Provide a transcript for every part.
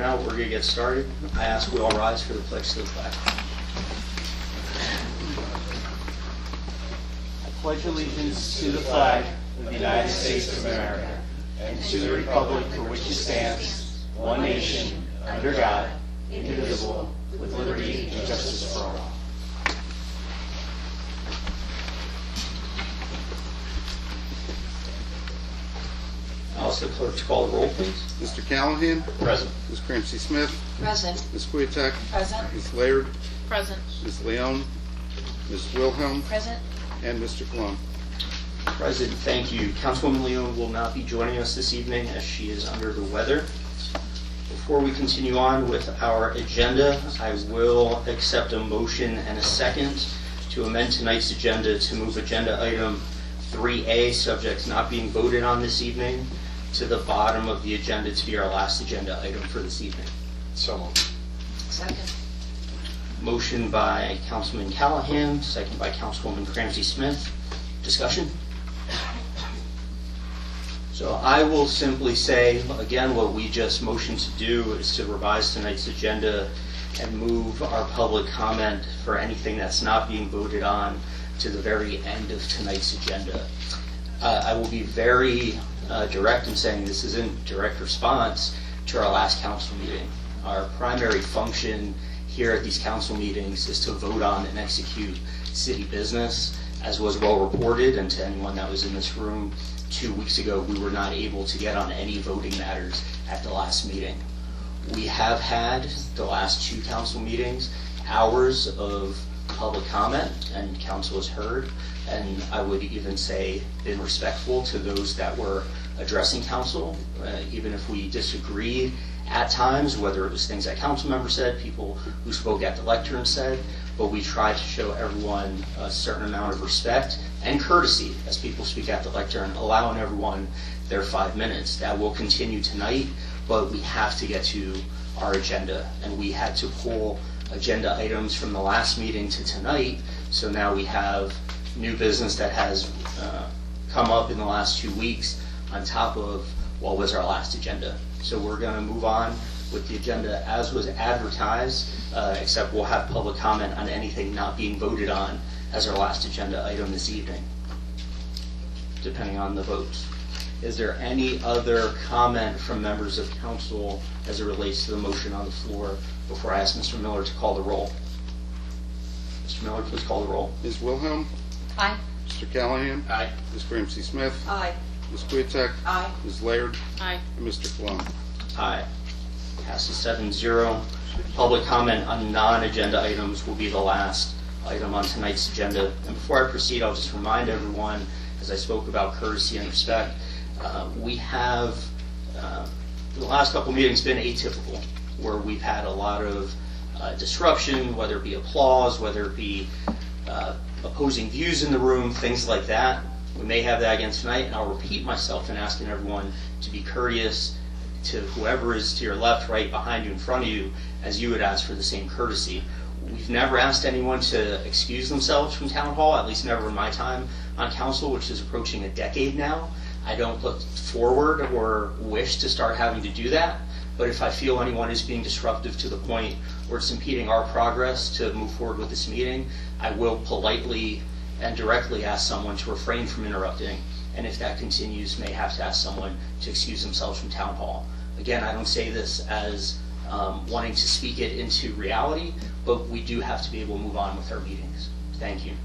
now, we're going to get started. I ask we all rise for the pledge to the flag. I pledge allegiance to the flag of the United States of America and to the republic for which it stands, one nation, under God, indivisible, with liberty and justice for all. I'll ask the clerk to call the roll, please. Mr. Callahan? Present. Ms. Cramsey-Smith? Present. Ms. Kwiatek? Present. Ms. Laird? Present. Ms. Leone? Ms. Wilhelm? Present. And Mr. Colon. Present, thank you. Councilwoman Leone will not be joining us this evening as she is under the weather. Before we continue on with our agenda, I will accept a motion and a second to amend tonight's agenda to move agenda item 3A, subjects not being voted on this evening, to the bottom of the agenda to be our last agenda item for this evening. So moved. Second. Motion by Councilman Callahan, second by Councilwoman Cramsey-Smith. Discussion? So I will simply say, again, what we just motioned to do is to revise tonight's agenda and move our public comment for anything that's not being voted on to the very end of tonight's agenda. I will be very direct in saying this is in direct response to our last council meeting. Our primary function here at these council meetings is to vote on and execute city business, as was well reported, and to anyone that was in this room 2 weeks ago, we were not able to get on any voting matters at the last meeting. We have had, the last two council meetings, hours of public comment, and council has heard, and I would even say been respectful to those that were addressing council, even if we disagreed at times, whether it was things that council members said, people who spoke at the lectern said, but we tried to show everyone a certain amount of respect and courtesy as people speak at the lectern, allowing everyone their 5 minutes. That will continue tonight, but we have to get to our agenda, and we had to pull agenda items from the last meeting to tonight, so now we have new business that has come up in the last 2 weeks on top of what was our last agenda. So we're going to move on with the agenda as was advertised, except we'll have public comment on anything not being voted on as our last agenda item this evening, depending on the votes. Is there any other comment from members of council as it relates to the motion on the floor before I ask Mr. Miller to call the roll? Mr. Miller, please call the roll. Ms. Wilhelm? Aye. Mr. Callahan? Aye. Ms. Cramsey-Smith? Aye. Ms. Kwiatek? Aye. Ms. Laird? Aye. And Mr. Colon. Aye. Passes 7-0. Public comment on non-agenda items will be the last item on tonight's agenda. And before I proceed, I'll just remind everyone, as I spoke about courtesy and respect, we have, the last couple meetings been atypical, where we've had a lot of disruption, whether it be applause, whether it be opposing views in the room, things like that. We may have that again tonight, and I'll repeat myself in asking everyone to be courteous to whoever is to your left, right, behind you, in front of you, as you would ask for the same courtesy. We've never asked anyone to excuse themselves from town hall, at least never in my time on council, which is approaching a decade now. I don't look forward or wish to start having to do that, but if I feel anyone is being disruptive to the point where it's impeding our progress to move forward with this meeting, I will politely and directly ask someone to refrain from interrupting, and if that continues, may have to ask someone to excuse themselves from town hall. Again, I don't say this as wanting to speak it into reality, but we do have to be able to move on with our meetings. Thank you.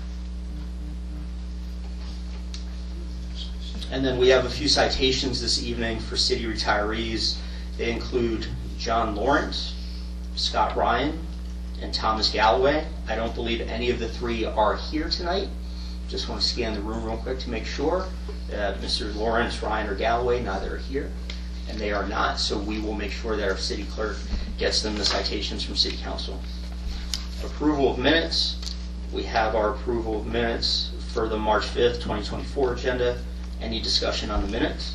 And then we have a few citations this evening for city retirees. They include John Lawrence, Scott Ryan, and Thomas Galloway. I don't believe any of the three are here tonight. Just want to scan the room real quick to make sure that Mr. Lawrence, Ryan, or Galloway, neither are here, and they are not, so we will make sure that our city clerk gets them the citations from city council. Approval of minutes. We have our approval of minutes for the March 5th, 2024 agenda. Any discussion on the minutes?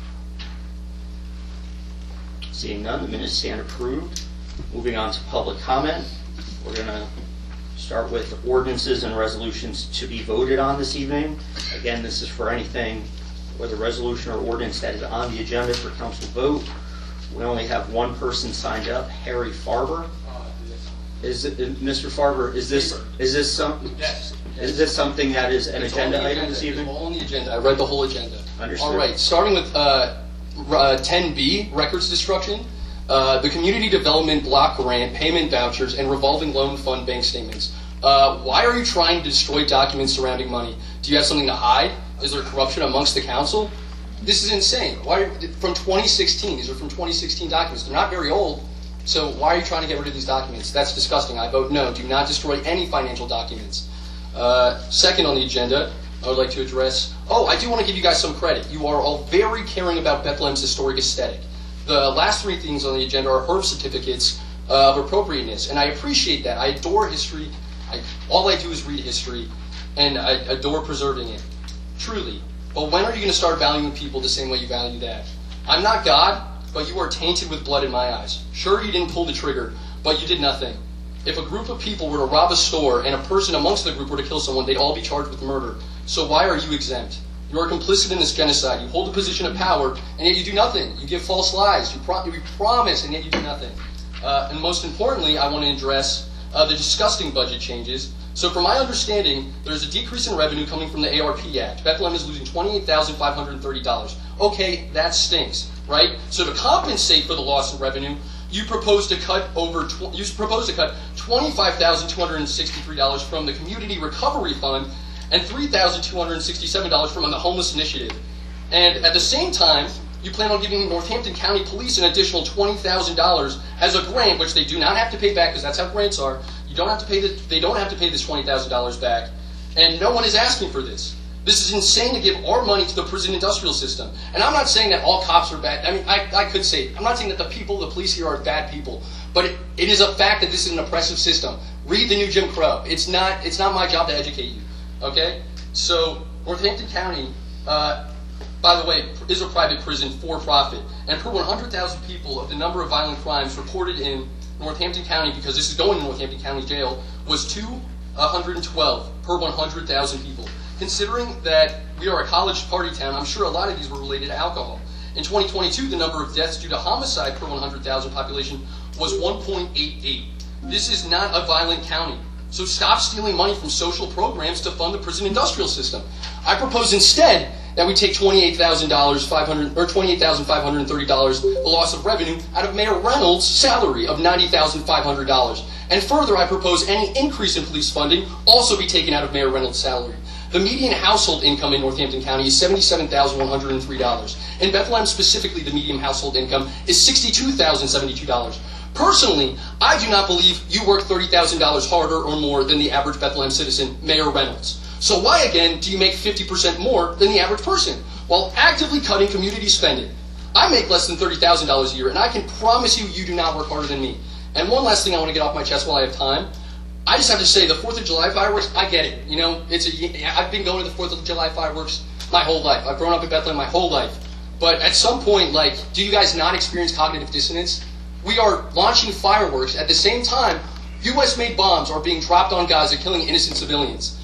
Seeing none, the minutes stand approved. Moving on to public comment. We're going to start with ordinances and resolutions to be voted on this evening. Again, this is for anything, whether resolution or ordinance that is on the agenda for council vote. We only have one person signed up, Harry Farber. Is it, Mr. Farber, is this something? Yes. Is this something that is an It's agenda on the item this agenda. evening? It's on the agenda. I read the whole agenda. Understood. All right, starting with 10B, records destruction, the community development block grant, payment vouchers, and revolving loan fund bank statements. Why are you trying to destroy documents surrounding money? Do you have something to hide? Is there corruption amongst the council? This is insane. Why? From 2016. These are from 2016 documents. They're not very old. So why are you trying to get rid of these documents? That's disgusting. I vote no. Do not destroy any financial documents. Second on the agenda, I would like to address, I do want to give you guys some credit. You are all very caring about Bethlehem's historic aesthetic. The last three things on the agenda are HERB certificates of appropriateness, and I appreciate that. I adore history. All I do is read history, and I adore preserving it. Truly. But when are you going to start valuing people the same way you value that? I'm not God, but you are tainted with blood in my eyes. Sure, you didn't pull the trigger, but you did nothing. If a group of people were to rob a store and a person amongst the group were to kill someone, they'd all be charged with murder. So why are you exempt? You are complicit in this genocide. You hold a position of power, and yet you do nothing. You give false lies. You promise, and yet you do nothing. And most importantly, I want to address the disgusting budget changes. So from my understanding, there's a decrease in revenue coming from the ARP Act. Bethlehem is losing $28,530. Okay, that stinks, right? So to compensate for the loss of revenue, you propose to cut $25,263 from the Community Recovery Fund and $3,267 from the Homeless Initiative. And at the same time, you plan on giving Northampton County Police an additional $20,000 as a grant, which they do not have to pay back because that's how grants are. They don't have to pay this $20,000 back, and no one is asking for this. This is insane to give our money to the prison industrial system. And I'm not saying that all cops are bad. I mean, I could say, I'm not saying that the police here are bad people, but it is a fact that this is an oppressive system. Read the new Jim Crow. It's not my job to educate you. Okay? So Northampton County, by the way, is a private prison for profit. And per 100,000 people of the number of violent crimes reported in Northampton County, because this is going to Northampton County Jail, was 212 per 100,000 people. Considering that we are a college party town, I'm sure a lot of these were related to alcohol. In 2022, the number of deaths due to homicide per 100,000 population was 1.88. This is not a violent county. So stop stealing money from social programs to fund the prison industrial system. I propose instead that we take $28,530, the loss of revenue, out of Mayor Reynolds' salary of $90,500. And further, I propose any increase in police funding also be taken out of Mayor Reynolds' salary. The median household income in Northampton County is $77,103. In Bethlehem specifically, the median household income is $62,072. Personally, I do not believe you work $30,000 harder or more than the average Bethlehem citizen, Mayor Reynolds. So why, again, do you make 50% more than the average person while actively cutting community spending? I make less than $30,000 a year, and I can promise you, you do not work harder than me. And one last thing I want to get off my chest while I have time. I just have to say, the 4th of July fireworks, I get it. You know, I've been going to the 4th of July fireworks my whole life. I've grown up in Bethlehem my whole life. But at some point, do you guys not experience cognitive dissonance? We are launching fireworks. At the same time, U.S.-made bombs are being dropped on Gaza, killing innocent civilians.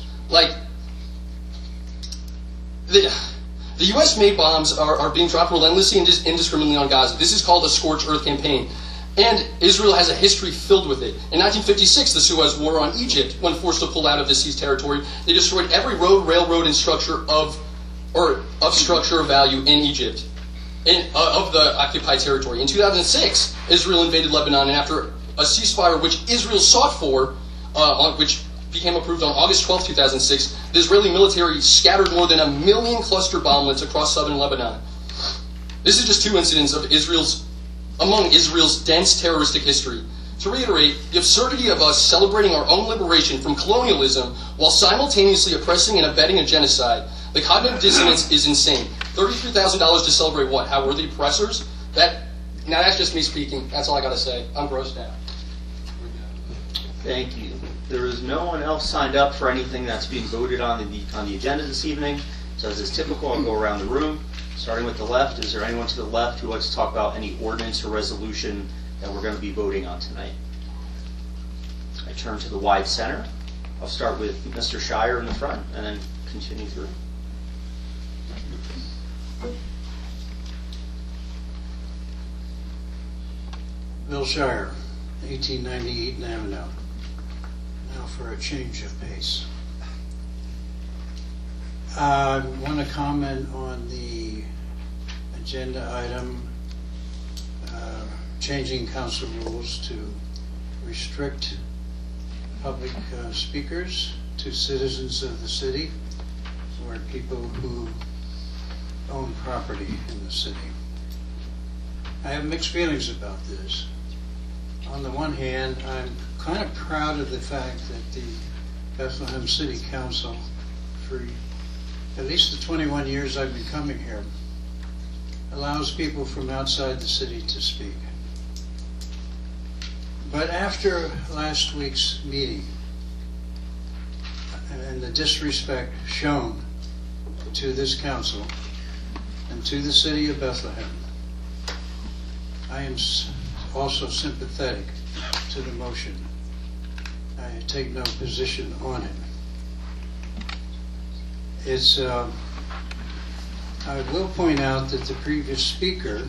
The U.S.-made bombs are being dropped relentlessly and indiscriminately on Gaza. This is called a scorched earth campaign. And Israel has a history filled with it. In 1956, the Suez War on Egypt, when forced to pull out of the seized territory, they destroyed every road, railroad, and structure of structure of value in Egypt, of the occupied territory. In 2006, Israel invaded Lebanon, and after a ceasefire which Israel sought for, which became approved on August 12, 2006, the Israeli military scattered more than 1 million cluster bomblets across southern Lebanon. This is just two incidents of among Israel's dense terroristic history. To reiterate, the absurdity of us celebrating our own liberation from colonialism while simultaneously oppressing and abetting a genocide, the cognitive dissonance is insane. $33,000 to celebrate what? How we're the oppressors? Now that's just me speaking. That's all I got to say. I'm grossed out. Thank you. There is no one else signed up for anything that's being voted on the agenda this evening. So as is typical, I'll go around the room. Starting with the left, is there anyone to the left who would like to talk about any ordinance or resolution that we're going to be voting on tonight? I turn to the wide center. I'll start with Mr. Shire in the front and then continue through. Bill Shire, 1890 Eaton Avenue. Now for a change of pace. I want to comment on the agenda item, changing council rules to restrict public speakers to citizens of the city or people who own property in the city. I have mixed feelings about this. On the one hand, I'm kind of proud of the fact that the Bethlehem City Council, for at least the 21 years I've been coming here, allows people from outside the city to speak. But after last week's meeting and the disrespect shown to this council and to the city of Bethlehem, I am also sympathetic to the motion. I take no position on it. I will point out that the previous speaker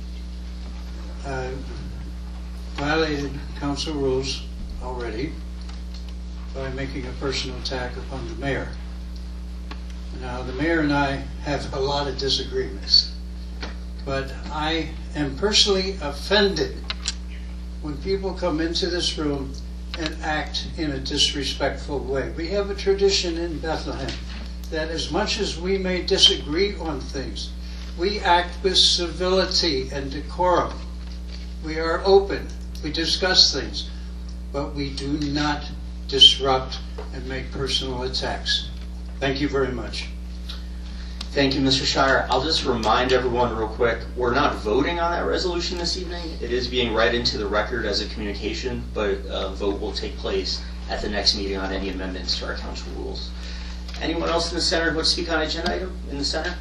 violated council rules already by making a personal attack upon the mayor. Now, the mayor and I have a lot of disagreements, but I am personally offended when people come into this room and act in a disrespectful way. We have a tradition in Bethlehem that as much as we may disagree on things, we act with civility and decorum. We are open. We discuss things, but we do not disrupt and make personal attacks. Thank you very much. Thank you, Mr. Shire. I'll just remind everyone real quick, we're not voting on that resolution this evening. It is being read into the record as a communication, but a vote will take place at the next meeting on any amendments to our council rules. Anyone else in the center who would speak on an agenda item in the center?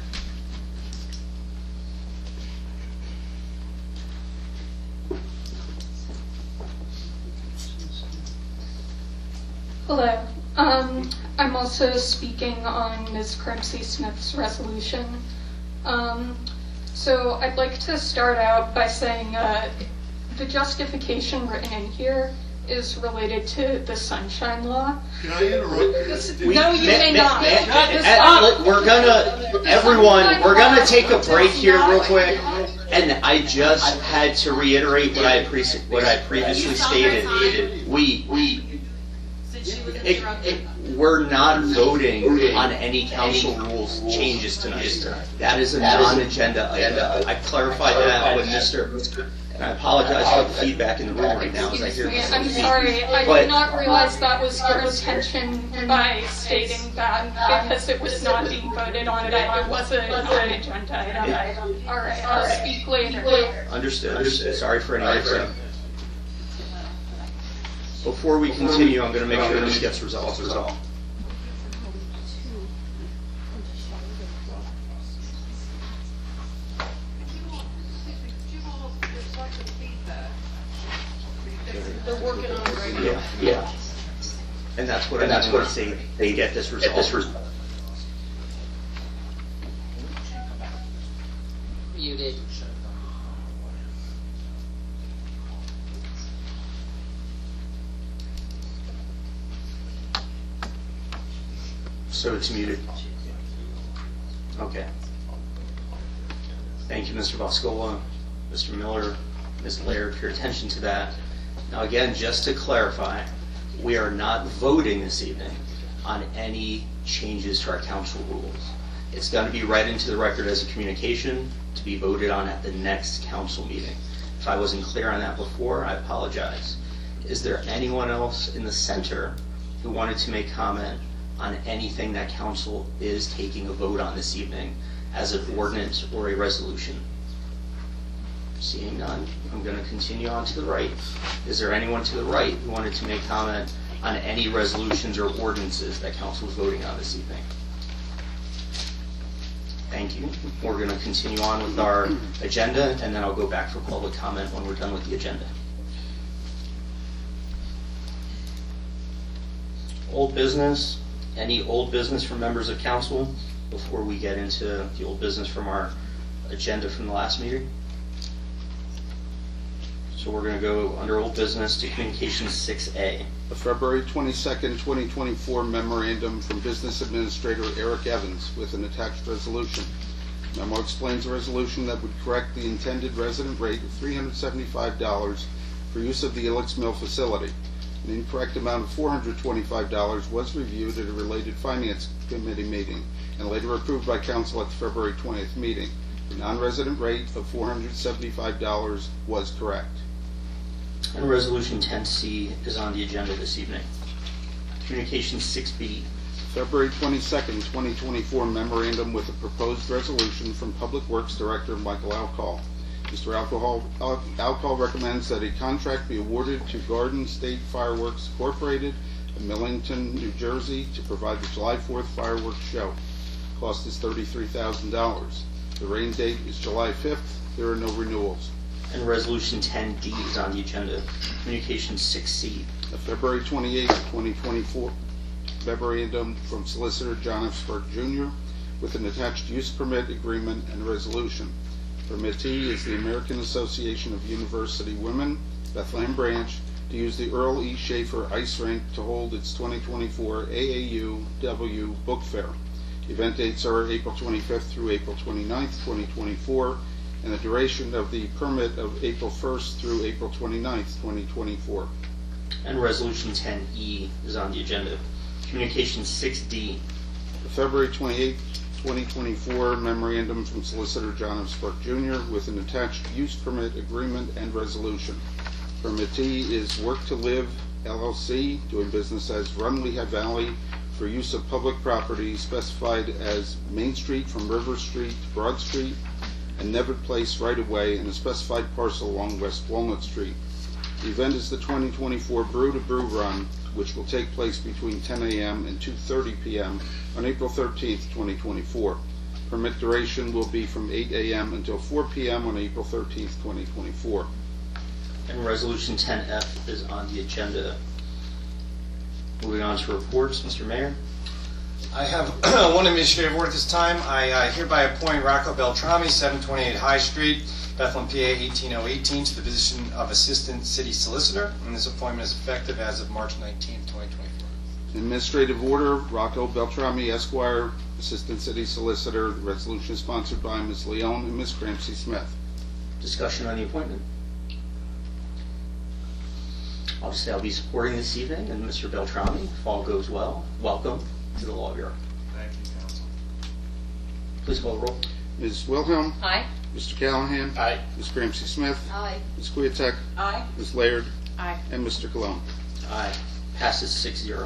Hello. I'm also speaking on Ms. Crimsey Smith's resolution. So I'd like to start out by saying the justification written in here is related to the Sunshine Law. Can I interrupt? No, you may not. We're gonna take a break here real quick. And I just had to reiterate what I previously stated. We're not voting on any council rules changes tonight. That is a non-agenda item. I clarified that with Mr. And I apologize for the feedback in the room right now as I hear this. I'm sorry. I did not realize that was your intention by stating that because it was not being voted on. That it was a non-agenda item. All right. I'll speak later. Understood. Sorry for any interruption. Before we continue, I'm going to make sure this gets resolved. They're working on it right now. Yeah. And that's what I say. They get this resolved. Muted. So it's muted. Okay. Thank you, Mr. Boscola, Mr. Miller, Ms. Laird, for your attention to that. Now again, just to clarify, we are not voting this evening on any changes to our council rules. It's going to be read into the record as a communication to be voted on at the next council meeting. If I wasn't clear on that before, I apologize. Is there anyone else in the center who wanted to make comment on anything that council is taking a vote on this evening as an ordinance or a resolution? Seeing none, I'm going to continue on to the right. Is there anyone to the right who wanted to make comment on any resolutions or ordinances that council is voting on this evening? Thank you. We're going to continue on with our agenda, and then I'll go back for public comment when we're done with the agenda. Old business. Any old business from members of council before we get into the old business from our agenda from the last meeting? So we're going to go under old business to communications 6A. The February 22nd, 2024 memorandum from Business Administrator Eric Evans with an attached resolution. Memo explains a resolution that would correct the intended resident rate of $375 for use of the Ilex Mill facility. An incorrect amount of $425 was reviewed at a related Finance Committee meeting and later approved by Council at the February 20th meeting. The non-resident rate of $475 was correct. And Resolution 10C is on the agenda this evening. Communications 6B. February 22nd, 2024 memorandum with a proposed resolution from Public Works Director Michael Alcall. Mr. Alcall recommends that a contract be awarded to Garden State Fireworks Incorporated of Millington, New Jersey to provide the July 4th fireworks show. Cost is $33,000. The rain date is July 5th. There are no renewals. And Resolution 10D is on the agenda. Communications 6C. The February 28th, 2024 memorandum from Solicitor John F. Spark Jr. with an attached use permit agreement and resolution. Permittee is the American Association of University Women, Bethlehem Branch, to use the Earl E. Schaefer Ice Rink to hold its 2024 AAUW Book Fair. Event dates are April 25th through April 29th, 2024, and the duration of the permit of April 1st through April 29th, 2024. And Resolution 10E is on the agenda. Communications 6D. The February 28th, 2024 memorandum from Solicitor John F. Spark Jr. with an attached use permit agreement and resolution. Permittee is Work to Live, LLC, doing business as Run Lehigh Valley, for use of public property specified as Main Street from River Street to Broad Street and Nevitt Place right-of-way in a specified parcel along West Walnut Street. The event is the 2024 Brew to Brew Run, which will take place between 10 a.m. and 2:30 p.m. on April 13th, 2024. Permit duration will be from 8 a.m. until 4 p.m. on April 13th, 2024. And Resolution 10F is on the agenda. Moving on to reports, Mr. Mayor. I have one administrative word at this time. I hereby appoint Rocco Beltrami, 728 High Street, Bethlehem, PA 18018, to the position of Assistant City Solicitor, and this appointment is effective as of March 19th, 2024. Administrative order, Rocco Beltrami, Esquire, Assistant City Solicitor. The resolution is sponsored by Ms. Leone and Ms. Cramsey Smith. Discussion on the appointment. Obviously, I'll be supporting this evening, and Mr. Beltrami, if all goes well, welcome to the Law Bureau. Thank you, Council. Please call the roll. Ms. Wilhelm, Aye. Mr. Callahan, Aye. Ms. Cramsey Smith, Aye. Ms. Kwiatek, Aye. Ms. Laird, Aye. and Mr. Cologne. Aye. Passes 6-0.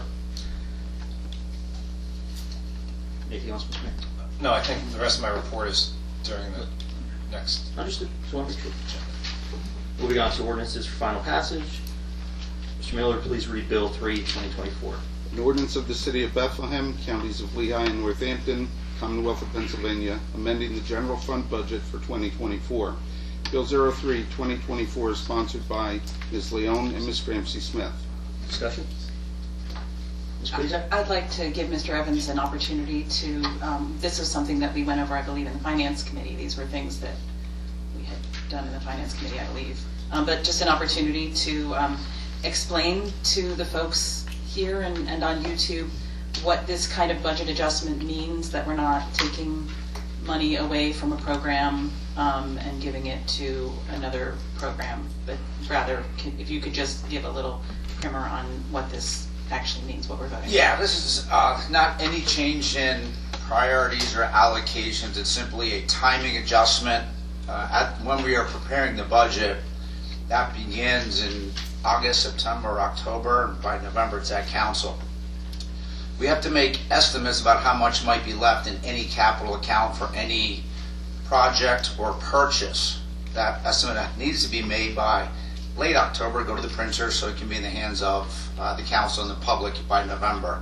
Anything else, Mr. Mayor? No, I think the rest of my report is during the next. Understood. Just wanted to make sure. Moving on to ordinances for final passage. Mr. Miller, please read Bill 3, 2024. An ordinance of the City of Bethlehem, Counties of Lehigh and Northampton, Commonwealth of Pennsylvania, amending the general fund budget for 2024. Bill 03, 2024 is sponsored by Ms. Leone and Ms. Cramsey Smith. Discussion? Ms. Kwiatek? I'd like to give Mr. Evans an opportunity to, this is something that we went over, I believe, in the Finance Committee. These were things that we had done in the Finance Committee, I believe. But just an opportunity to explain to the folks here and on YouTube what this kind of budget adjustment means, that we're not taking money away from a program and giving it to another program, but rather if you could just give a little primer on what this actually means, what we're voting. Yeah, this is not any change in priorities or allocations. It's simply a timing adjustment. When we are preparing the budget, that begins in August, September, October, and by November it's at council. We have to make estimates about how much might be left in any capital account for any project or purchase. That estimate needs to be made by late October, go to the printer so it can be in the hands of the council and the public by November.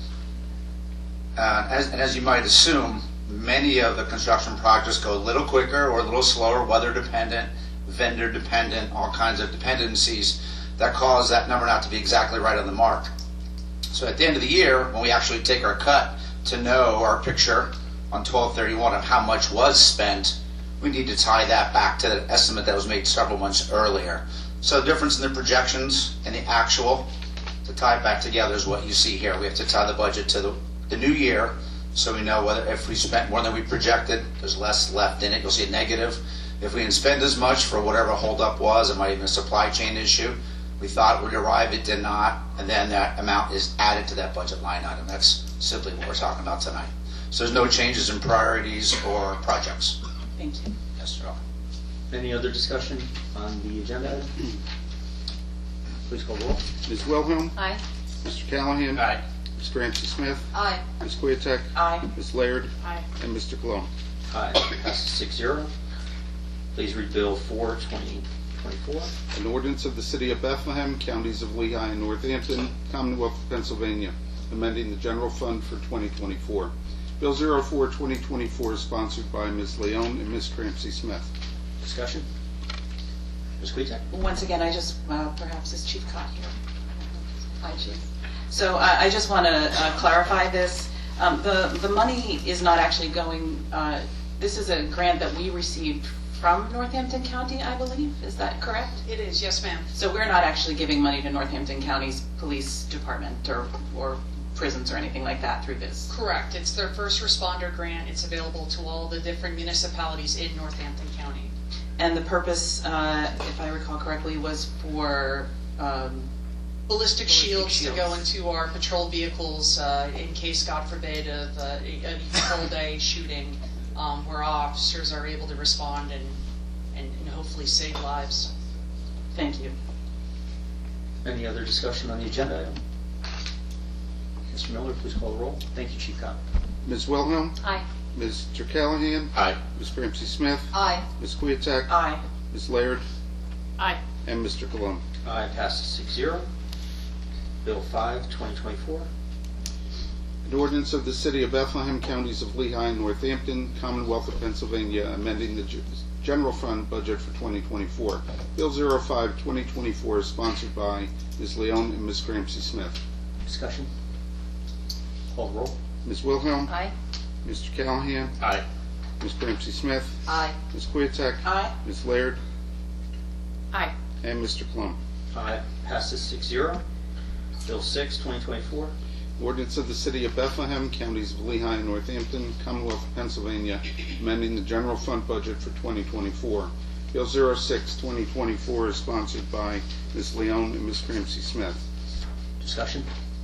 As you might assume, many of the construction projects go a little quicker or a little slower, weather dependent, vendor dependent, all kinds of dependencies that cause that number not to be exactly right on the mark. So at the end of the year, when we actually take our cut to know our picture on 12/31 of how much was spent, we need to tie that back to the estimate that was made several months earlier. So the difference in the projections and the actual, to tie it back together, is what you see here. We have to tie the budget to the new year, so we know whether if we spent more than we projected, there's less left in it. You'll see a negative. If we didn't spend as much for whatever holdup was, it might even be a supply chain issue. We thought it would arrive, it did not, and then that amount is added to that budget line item. That's simply what we're talking about tonight. So there's no changes in priorities or projects. Thank you. Yes, sir. Any other discussion on the agenda? Please call roll. Ms. Wilhelm? Aye. Mr. Callahan? Aye. Ms. Ramsey Smith? Aye. Ms. Queeteck? Aye. Ms. Laird? Aye. And Mr. Cologne? Aye. Passes 6-0. Please read Bill 4, 2024. An ordinance of the City of Bethlehem, Counties of Lehigh and Northampton, Commonwealth of Pennsylvania, amending the general fund for 2024. Bill 04, 2024 is sponsored by Ms. Leon and Ms. Ramsey Smith. Discussion? Ms. Queeteck? Once again, I just, perhaps is Chief Cott here? Hi, Chief. So I just want to clarify this. The money is not actually going, this is a grant that we received from Northampton County, I believe. Is that correct? It is, yes, ma'am. So we're not actually giving money to Northampton County's police department or prisons or anything like that through this? Correct. It's their first responder grant. It's available to all the different municipalities in Northampton County. And the purpose, if I recall correctly, was for Ballistic shields to go into our patrol vehicles in case, God forbid, of a patrol day shooting, where officers are able to respond and hopefully save lives. Thank you. Any other discussion on the agenda item? Mr. Miller, please call the roll. Thank you, Chief Cott. Ms. Wilhelm? Aye. Mr. Callahan? Aye. Ms. Ramsey Smith? Aye. Ms. Queeteck? Aye. Ms. Laird? Aye. And Mr. Cologne? Aye. Passes 6-0. Bill 5, 2024. An ordinance of the City of Bethlehem, Counties of Lehigh and Northampton, Commonwealth of Pennsylvania, amending the general fund budget for 2024. Bill 05, 2024 is sponsored by Ms. Leon and Ms. Ramsey Smith. Discussion? Call the roll. Ms. Wilhelm? Aye. Mr. Callahan? Aye. Ms. Ramsey Smith? Aye. Ms. Queeteck? Aye. Ms. Laird? Aye. And Mr. Cologne? Aye. Passes 6-0. Bill 6, 2024. Ordinance of the City of Bethlehem, Counties of Lehigh and Northampton, Commonwealth of Pennsylvania, amending the general fund budget for 2024. Bill 06, 2024 is sponsored by Ms. Leon and Ms. Ramsey Smith. Discussion?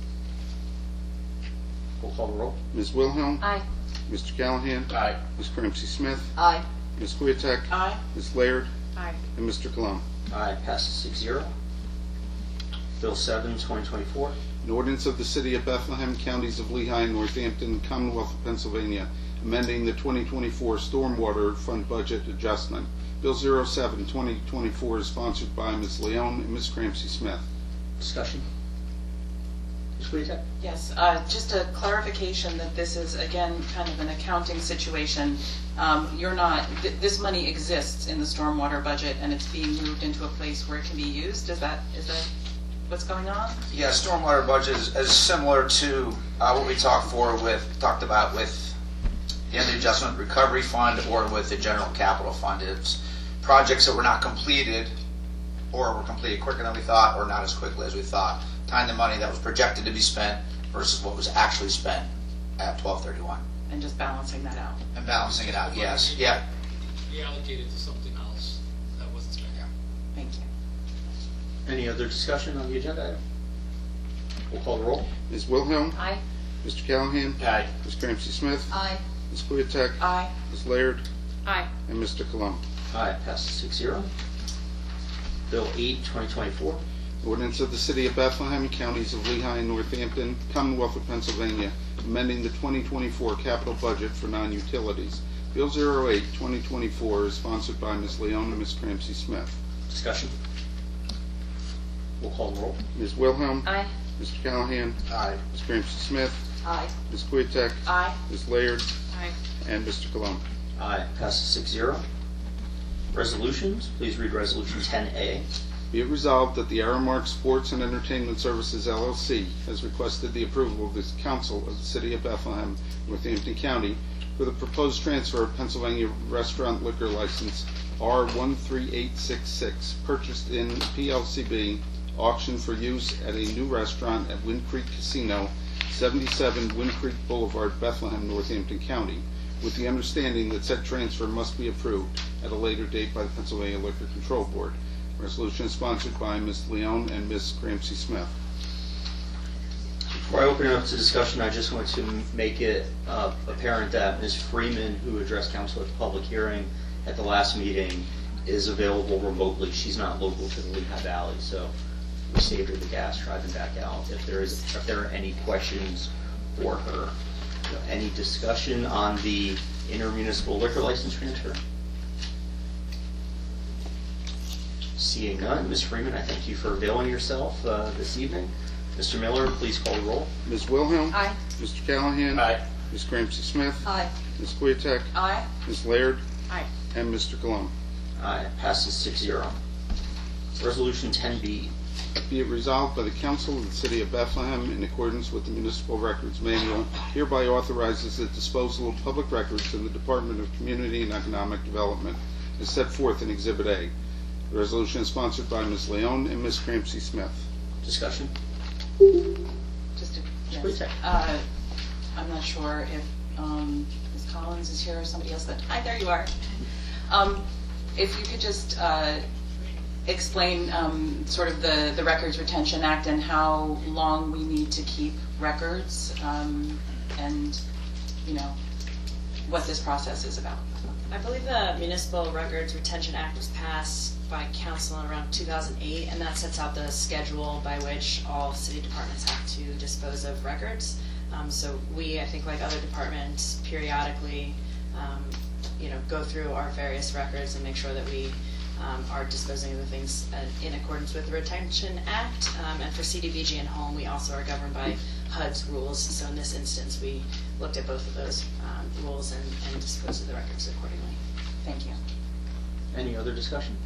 We'll call the roll. Ms. Wilhelm? Aye. Mr. Callahan? Aye. Ms. Ramsey Smith? Aye. Ms. Queeteck? Aye. Ms. Laird? Aye. And Mr. Cologne? Aye. Passes 6-0. Bill 7, 2024. An ordinance of the City of Bethlehem, Counties of Lehigh and Northampton, Commonwealth of Pennsylvania, amending the 2024 Stormwater Fund Budget Adjustment. Bill 07, 2024 is sponsored by Ms. Leon and Ms. Ramsey Smith. Discussion? Ms. Queeteck? Yes, just a clarification that this is, again, kind of an accounting situation. This money exists in the stormwater budget and it's being moved into a place where it can be used. Is that what's going on? Yeah, stormwater budget is similar to what we talked about with the Energy Adjustment Recovery Fund or with the General Capital Fund. It's projects that were not completed or were completed quicker than we thought or not as quickly as we thought. Tying the money that was projected to be spent versus what was actually spent at 12/31. And just balancing that out. And balancing it out, yes. Yeah. Reallocated to something else that wasn't spent. Thank you. Any other discussion on the agenda item? We'll call the roll. Ms. Wilhelm? Aye. Mr. Callahan? Aye. Ms. Ramsey Smith? Aye. Ms. Queeteck? Aye. Ms. Laird? Aye. And Mr. Cologne? Aye. Passes 6-0. Bill 8, 2024. Ordinance of the City of Bethlehem, Counties of Lehigh and Northampton, Commonwealth of Pennsylvania, amending the 2024 capital budget for non-utilities. Bill 08, 2024 is sponsored by Ms. Leon and Ms. Ramsey Smith. Discussion? We'll call the roll. Ms. Wilhelm? Aye. Mr. Callahan? Aye. Ms. Ramsey Smith? Aye. Ms. Queeteck? Aye. Ms. Laird? Aye. And Mr. Cologne? Aye. Passes 6-0. Resolutions. Please read Resolution 10A. Be it resolved that the Aramark Sports and Entertainment Services LLC has requested the approval of the Council of the City of Bethlehem, Northampton County, for the proposed transfer of Pennsylvania restaurant liquor license R13866, purchased in PLCB, auction for use at a new restaurant at Wind Creek Casino, 77 Wind Creek Boulevard, Bethlehem, Northampton County, with the understanding that said transfer must be approved at a later date by the Pennsylvania Liquor Control Board. Resolution is sponsored by Ms. Leone and Ms. Gramsci Smith. Before I open it up to discussion, I just want to make it apparent that Ms. Freeman, who addressed council at the public hearing at the last meeting, is available remotely. She's not local to the Lehigh Valley, so we saved her the gas driving back out. If there are any questions for her, any discussion on the intermunicipal liquor license transfer? Seeing none, Ms. Freeman, I thank you for availing yourself this evening. Mr. Miller, please call the roll. Ms. Wilhelm? Aye. Mr. Callahan? Aye. Ms. Gramsci Smith? Aye. Ms. Kwiatek? Aye. Ms. Laird? Aye. And Mr. Cologne. Aye, passes 6-0. Resolution 10B. Be it resolved by the Council of the City of Bethlehem, in accordance with the Municipal Records Manual, hereby authorizes the disposal of public records in the Department of Community and Economic Development, as set forth in Exhibit A. The resolution is sponsored by Ms. Leone and Ms. Gramsci Smith. Discussion? Just a, Please, yes. I'm not sure if Ms. Collins is here or somebody else. Hi, there you are. If you could just explain sort of the Records Retention Act and how long we need to keep records, and what this process is about. I believe the Municipal Records Retention Act was passed by council in around 2008, and that sets out the schedule by which all city departments have to dispose of records. So we, I think, like other departments, periodically, go through our various records and make sure that we are disposing of the things in accordance with the Retention Act. And for CDBG and Home, we also are governed by HUD's rules. So in this instance, we looked at both of those rules and disposed of the records accordingly. Thank you. Any other discussion?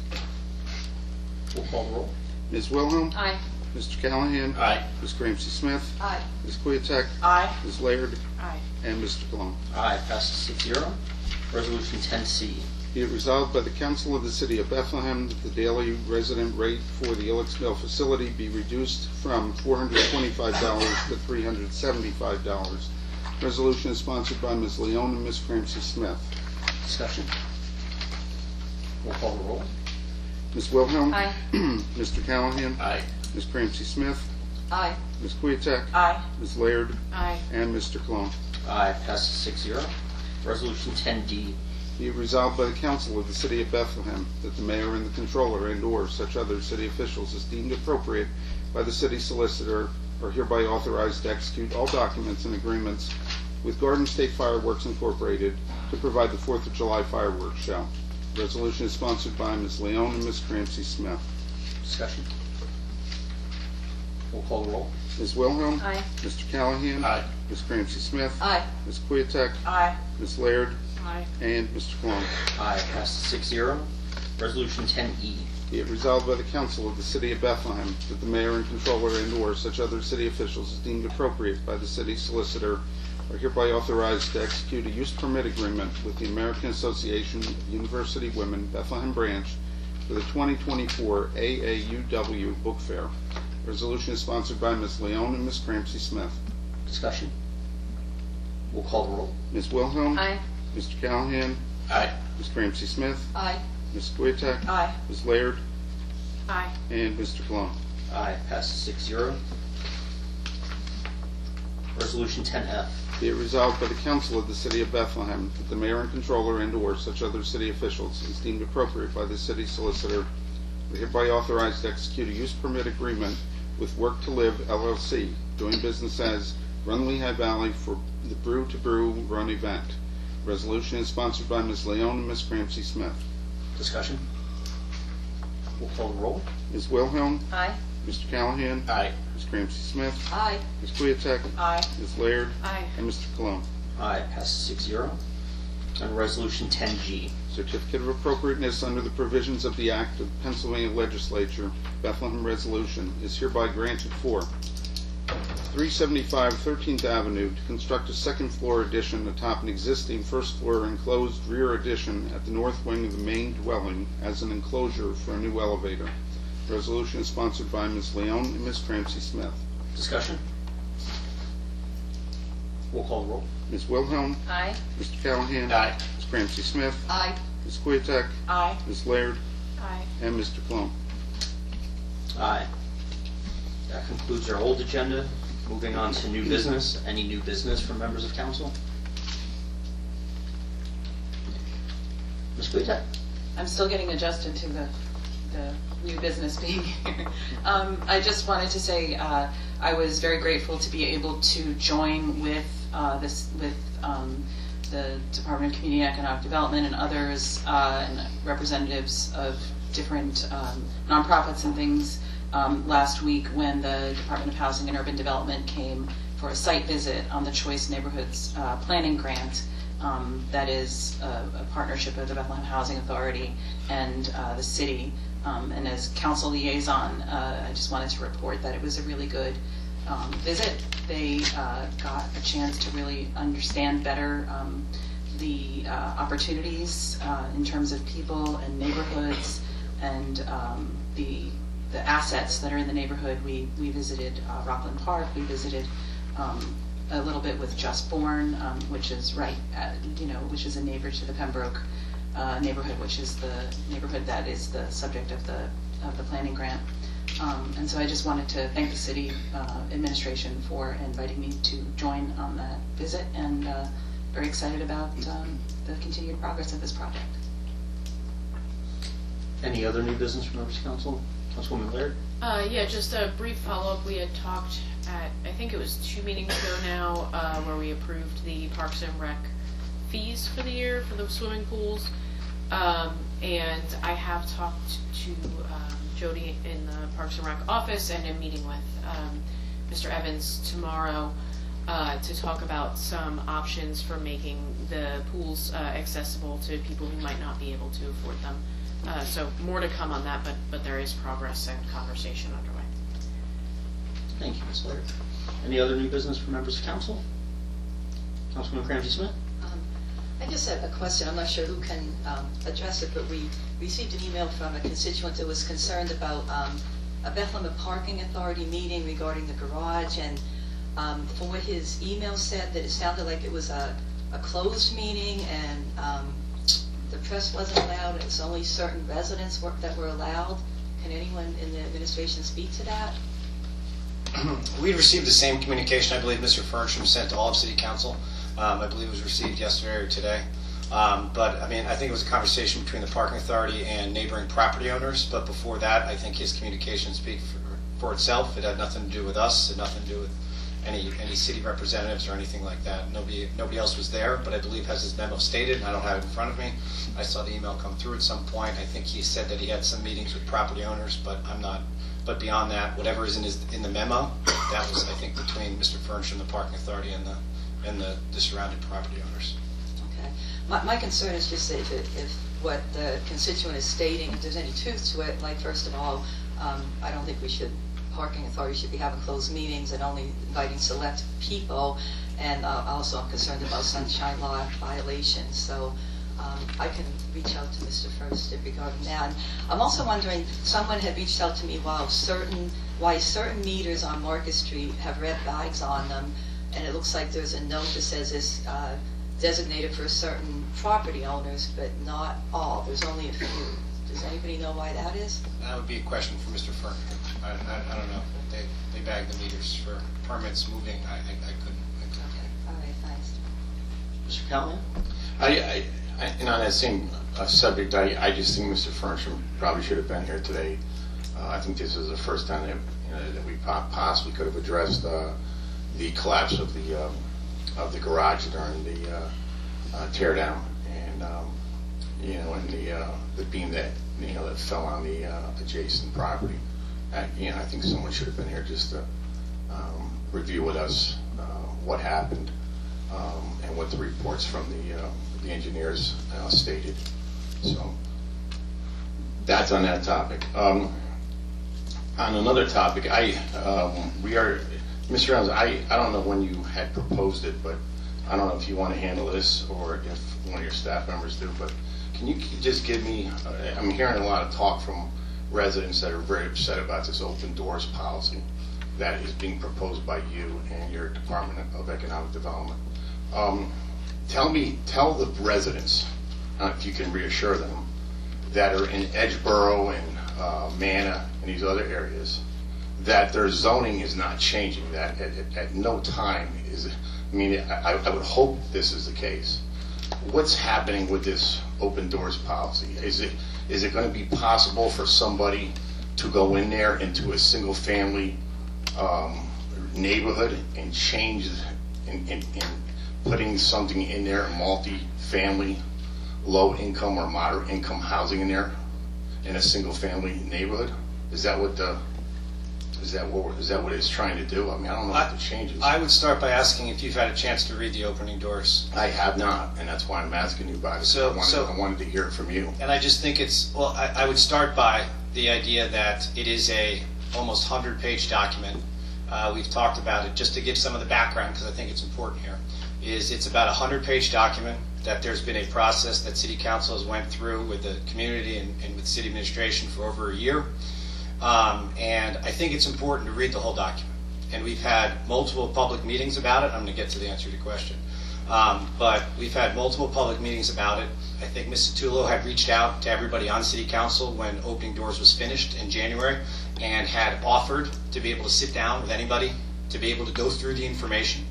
We'll call the roll. Ms. Wilhelm? Aye. Mr. Callahan? Aye. Ms. Gramsci Smith? Aye. Ms. Kwiatek? Aye. Ms. Laird? Aye. And Mr. Cologne. Aye, passes 6-0. Resolution 10C. Be it resolved by the Council of the City of Bethlehem that the daily resident rate for the Ilex Mill facility be reduced from $425 to $375. Resolution is sponsored by Ms. Leone and Ms. Gramsci Smith. Discussion? We'll call the roll. Ms. Wilhelm? Aye. Mr. Callahan? Aye. Ms. Gramsci Smith? Aye. Ms. Kwiatek? Aye. Ms. Laird? Aye. And Mr. Cologne. Aye, passes 6-0. Resolution 10D. Be it resolved by the Council of the City of Bethlehem that the mayor and the controller and/or such other city officials as deemed appropriate by the city solicitor are hereby authorized to execute all documents and agreements with Garden State Fireworks Incorporated to provide the 4th of July fireworks show. The resolution is sponsored by Ms. Leone and Ms. Gramsci Smith. Discussion? We'll call the roll. Ms. Wilhelm? Aye. Mr. Callahan? Aye. Ms. Gramsci Smith? Aye. Ms. Kwiatek? Aye. Ms. Laird? Aye. And Mr. Cologne. Aye, passes 6-0. Resolution 10E. Be it resolved by the Council of the City of Bethlehem that the mayor and controller and/or such other city officials as deemed appropriate by the city solicitor are hereby authorized to execute a use permit agreement with the American Association of University Women Bethlehem Branch for the 2024 AAUW Book Fair. Resolution is sponsored by Ms. Leone and Ms. Gramsci Smith. Discussion? We'll call the roll. Ms. Wilhelm? Aye. Mr. Callahan? Aye. Ms. Gramsci Smith? Aye. Ms. Kwiatek? Aye. Ms. Laird? Aye. And Mr. Cologne. Aye, passes 6-0. Resolution 10F. Be it resolved by the Council of the City of Bethlehem that the mayor and controller and/or such other city officials as deemed appropriate by the city solicitor are hereby authorized to execute a use permit agreement with Work to Live LLC, doing business as Run Lehigh Valley for the Brew to Brew Run event. Resolution is sponsored by Ms. Leone and Ms. Gramsci Smith. Discussion? We'll call the roll. Ms. Wilhelm? Aye. Mr. Callahan? Aye. Ms. Gramsci Smith? Aye. Ms. Kwiatek? Aye. Ms. Laird? Aye. And Mr. Cologne. Aye, passes 6-0. And Resolution 10G. Certificate of appropriateness under the provisions of the Act of Pennsylvania Legislature, Bethlehem Resolution, is hereby granted for 375 13th Avenue to construct a second-floor addition atop an existing first-floor enclosed rear addition at the north wing of the main dwelling as an enclosure for a new elevator. The resolution is sponsored by Ms. Leone and Ms. Ramsey Smith. Discussion? We'll call the roll. Ms. Wilhelm? Aye. Mr. Callahan? Aye. Ms. Ramsey Smith? Aye. Ms. Kwiatek? Aye. Ms. Laird? Aye. And Mr. Cologne. Aye. That concludes our old agenda. Moving on to new business. Any new business from members of council? Ms. Kwiatek? I'm still getting adjusted to the new business being here. I just wanted to say I was very grateful to be able to join with the Department of Community and Economic Development and others and representatives of different nonprofits and things last week when the Department of Housing and Urban Development came for a site visit on the Choice Neighborhoods Planning Grant. That is a partnership of the Bethlehem Housing Authority and the city. And as council liaison, I just wanted to report that it was a really good visit. They got a chance to really understand better the opportunities in terms of people and neighborhoods and the assets that are in the neighborhood. We visited Rockland Park. We visited a little bit with Just Born, which is which is a neighbor to the Pembroke neighborhood, which is the neighborhood that is the subject of the planning grant. And so I just wanted to thank the city administration for inviting me to join on that visit, and very excited about the continued progress of this project. Any other new business from members of council? Councilwoman Laird? Yeah, just a brief follow-up. We had talked at, I think it was 2 meetings ago now, where we approved the Parks and Rec fees for the year for the swimming pools. And I have talked to Jody in the Parks and Rec office, and I'm meeting with Mr. Evans tomorrow to talk about some options for making the pools accessible to people who might not be able to afford them. So more to come on that, but there is progress and conversation underway. Thank you, Ms. Laird. Any other new business from members of council? Councilwoman Ramsey Smith? I just have a question. I'm not sure who can address it, but we received an email from a constituent that was concerned about a Bethlehem Parking Authority meeting regarding the garage, and from what his email said, that it sounded like it was a closed meeting, and the press wasn't allowed. It was only certain residents that were allowed. Can anyone in the administration speak to that? We received the same communication, I believe Mr. Furnisham sent to all of City Council. I believe it was received yesterday or today. But I mean, I think it was a conversation between the parking authority and neighboring property owners. But before that, I think his communication speaks for itself. It had nothing to do with us. It had nothing to do with any city representatives or anything like that. Nobody else was there. But I believe, as his memo stated, and I don't have it in front of me, I saw the email come through at some point. I think he said that he had some meetings with property owners, but I'm not. But beyond that, whatever is in the memo, that was, I think, between Mr. Furnisham, the parking authority, and the surrounding property owners. Okay. My concern is just if what the constituent is stating, if there's any truth to it, like, first of all, I don't think parking authority should be having closed meetings and only inviting select people, and also I'm concerned about sunshine law violations, so I can reach out to Mr. First regarding that. And I'm also wondering, someone had reached out to me why certain meters on Market Street have red bags on them, and it looks like there's a note that says it's designated for certain property owners, but not all. There's only a few. Does anybody know why that is? That would be a question for Mr. Furnisham. I don't know. They bag the meters for permits moving. I couldn't. Okay. All right. Thanks. Mr. Callahan? And on that same subject, I just think Mr. Furnisham probably should have been here today. I think this is the first time that we possibly could have addressed the collapse of the garage during the tear down, and and the beam that that fell on the adjacent property. I think someone should have been here just to review with us what happened and what the reports from the engineers stated. So that's on that topic. On another topic, Mr. Adams, I don't know when you had proposed it, but I don't know if you want to handle this or if one of your staff members do, but can you just give me, I'm hearing a lot of talk from residents that are very upset about this open doors policy that is being proposed by you and your Department of Economic Development. Tell the residents, if you can reassure them, that are in Edgeboro and Manna and these other areas, that their zoning is not changing, that at no time is it, I would hope this is the case. What's happening with this open doors policy? Is it going to be possible for somebody to go in there into a single family neighborhood and change and putting something in there, multi-family, low income or moderate income housing in there in a single family neighborhood? Is that what it's trying to do? I don't know what the changes. I would start by asking if you've had a chance to read the opening doors. I have not, and that's why I'm asking you about it. I wanted to hear it from you. And I just think I would start by the idea that it is a almost 100-page document. We've talked about it just to give some of the background because I think it's important here. It's about a 100-page document that there's been a process that City Council has went through with the community and with City Administration for over a year. And I think it's important to read the whole document. And we've had multiple public meetings about it. I'm going to get to the answer to your question. But we've had multiple public meetings about it. I think Ms. Satullo had reached out to everybody on City Council when Opening Doors was finished in January and had offered to be able to sit down with anybody, to be able to go through the information,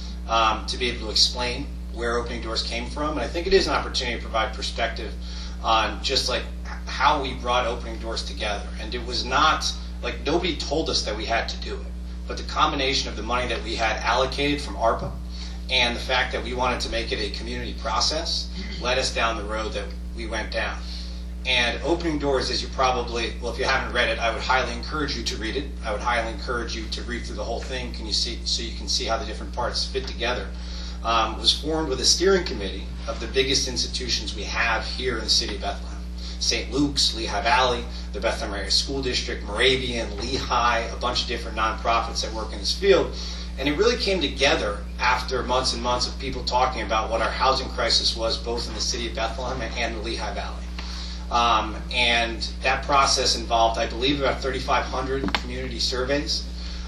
to be able to explain where Opening Doors came from. And I think it is an opportunity to provide perspective on just like how we brought Opening Doors together. And it was not, like nobody told us that we had to do it, but the combination of the money that we had allocated from ARPA and the fact that we wanted to make it a community process led us down the road that we went down. And Opening Doors, as you probably, well, if you haven't read it, I would highly encourage you to read it. I would highly encourage you to read through the whole thing so you can see how the different parts fit together. Was formed with a steering committee of the biggest institutions we have here in the city of Bethlehem. St. Luke's, Lehigh Valley, the Bethlehem Area School District, Moravian, Lehigh, a bunch of different nonprofits that work in this field. And it really came together after months and months of people talking about what our housing crisis was, both in the city of Bethlehem and the Lehigh Valley. And that process involved, I believe, about 3,500 community surveys.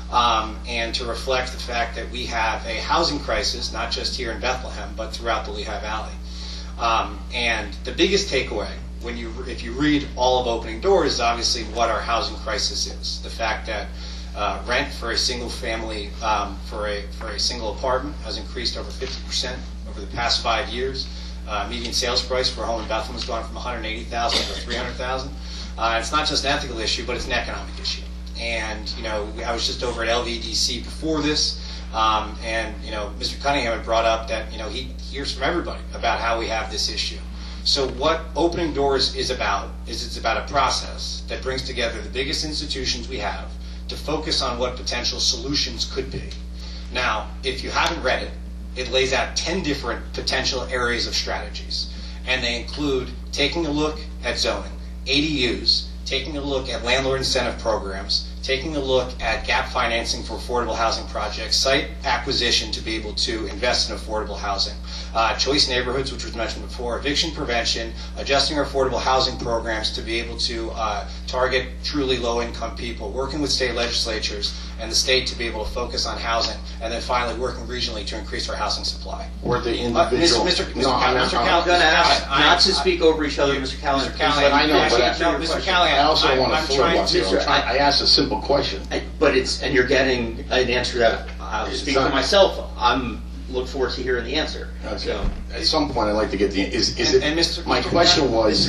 And to reflect the fact that we have a housing crisis, not just here in Bethlehem, but throughout the Lehigh Valley. And the biggest takeaway, if you read all of Opening Doors, is obviously what our housing crisis is. The fact that rent for a single family, for a single apartment, has increased over 50% over the past 5 years. Median sales price for a home in Bethlehem has gone from $180,000 to $300,000. It's not just an ethical issue, but it's an economic issue. And I was just over at LVDC before this, and Mr. Cunningham had brought up that he hears from everybody about how we have this issue. So what Opening Doors is about is it's about a process that brings together the biggest institutions we have to focus on what potential solutions could be. Now, if you haven't read it, it lays out 10 different potential areas of strategies, and they include taking a look at zoning, ADUs, taking a look at landlord incentive programs, taking a look at gap financing for affordable housing projects, site acquisition to be able to invest in affordable housing, choice neighborhoods, which was mentioned before, eviction prevention, adjusting our affordable housing programs to be able to target truly low-income people, working with state legislatures and the state to be able to focus on housing, and then finally working regionally to increase our housing supply. Or the individual. Mr. Callahan, I'm going to ask not to speak over each other, Mr. Callahan. Mr. Callahan, I know, but Mr. Callahan, I also want to filibuster. I asked a simple question. And you're getting an answer that I'll speak for myself. I'm look forward to hearing the answer. Okay. So, at some point, I'd like to get the. My question was,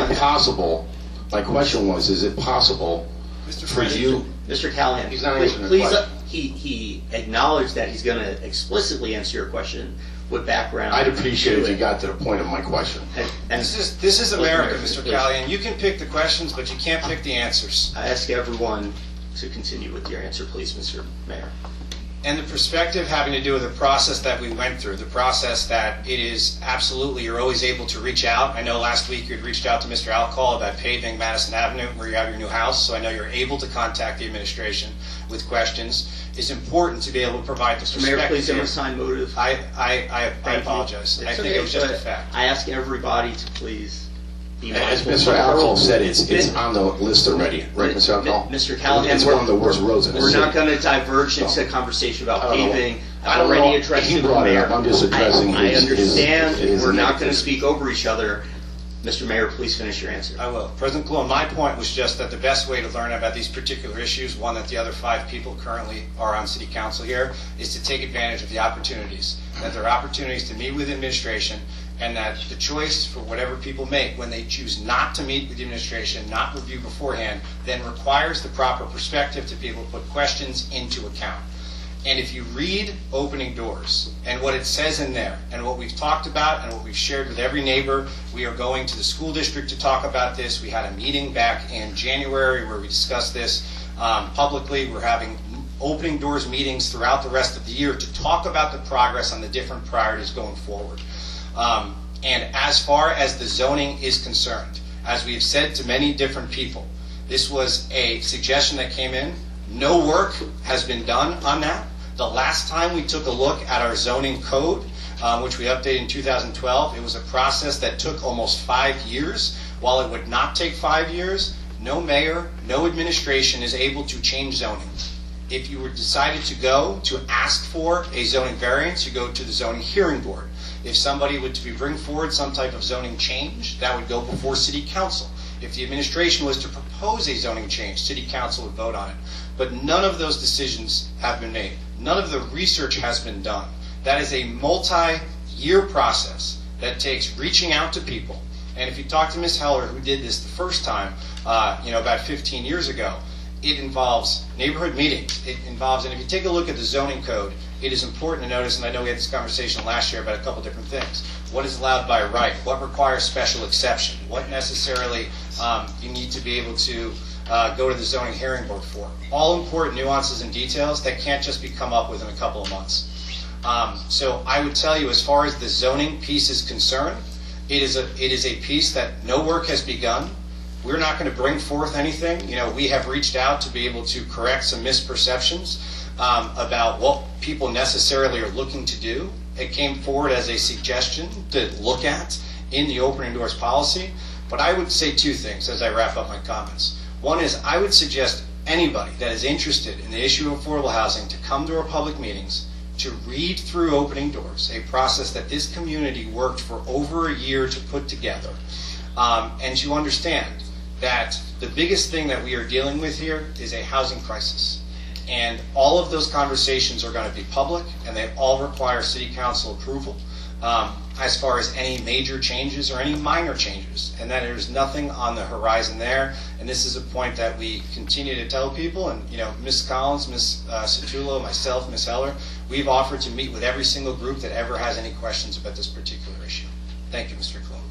is it possible for you? Mr. Callahan, he's not answering please, the question. He acknowledged that he's going to explicitly answer your question with background. I'd appreciate if you got to the point of my question. And this is America, Mr. Callahan. You can pick the questions, but you can't pick the answers. I ask everyone to continue with your answer, please, Mr. Mayor. And the perspective having to do with the process that we went through, the process that it is absolutely, you're always able to reach out. I know last week you had reached out to Mr. Alcall about paving Madison Avenue where you have your new house, so I know you're able to contact the administration with questions. It's important to be able to provide the perspective. Mayor, please don't assign motive. I apologize. I think it was just a fact. I ask everybody to please be As mindful. Mr. Alcohol said, it's on the list already, right, Mr. Alcohol? Mr. Callahan, It's one of the worst roads in the we're city. not going to diverge into a conversation about I don't know. paving. I I've don't already know. addressed He it with the brought it mayor. up. I'm just addressing I his understand. We're not going to negatives. speak over each other. Mr. Mayor, please finish your answer. I will. President Cologne, my point was just that the best way to learn about these particular issues, one that the other 5 people currently are on City Council here, is to take advantage of the opportunities. That there are opportunities to meet with administration, and that the choice for whatever people make when they choose not to meet with the administration, not review beforehand, then requires the proper perspective to be able to put questions into account. And if you read Opening Doors and what it says in there and what we've talked about and what we've shared with every neighbor, we are going to the school district to talk about this. We had a meeting back in January where we discussed this publicly. We're having Opening Doors meetings throughout the rest of the year to talk about the progress on the different priorities going forward. And as far as the zoning is concerned, as we've said to many different people, this was a suggestion that came in. No work has been done on that. The last time we took a look at our zoning code, which we updated in 2012, it was a process that took almost 5 years. While it would not take 5 years, no mayor, no administration is able to change zoning. If you were decided to go to ask for a zoning variance, you go to the zoning hearing board. If somebody were to bring forward some type of zoning change, that would go before City Council. If the administration was to propose a zoning change, City Council would vote on it. But none of those decisions have been made. None of the research has been done. That is a multi-year process that takes reaching out to people. And if you talk to Ms. Heller, who did this the first time, about 15 years ago, it involves neighborhood meetings. It involves, and if you take a look at the zoning code, it is important to notice, and I know we had this conversation last year about a couple different things. What is allowed by right? What requires special exception? What necessarily you need to be able to go to the zoning hearing board for? All important nuances and details that can't just be come up within a couple of months. So I would tell you, as far as the zoning piece is concerned, it is a piece that no work has begun. We're not going to bring forth anything. We have reached out to be able to correct some misperceptions about what people necessarily are looking to do. It came forward as a suggestion to look at in the Opening Doors policy. But I would say 2 things as I wrap up my comments. One is I would suggest anybody that is interested in the issue of affordable housing to come to our public meetings, to read through Opening Doors, a process that this community worked for over a year to put together, and to understand that the biggest thing that we are dealing with here is a housing crisis. And all of those conversations are going to be public, and they all require City Council approval as far as any major changes or any minor changes. And that there's nothing on the horizon there. And this is a point that we continue to tell people. And, Ms. Collins, Ms. Satullo, myself, Ms. Heller, we've offered to meet with every single group that ever has any questions about this particular issue. Thank you, Mr. Cologne.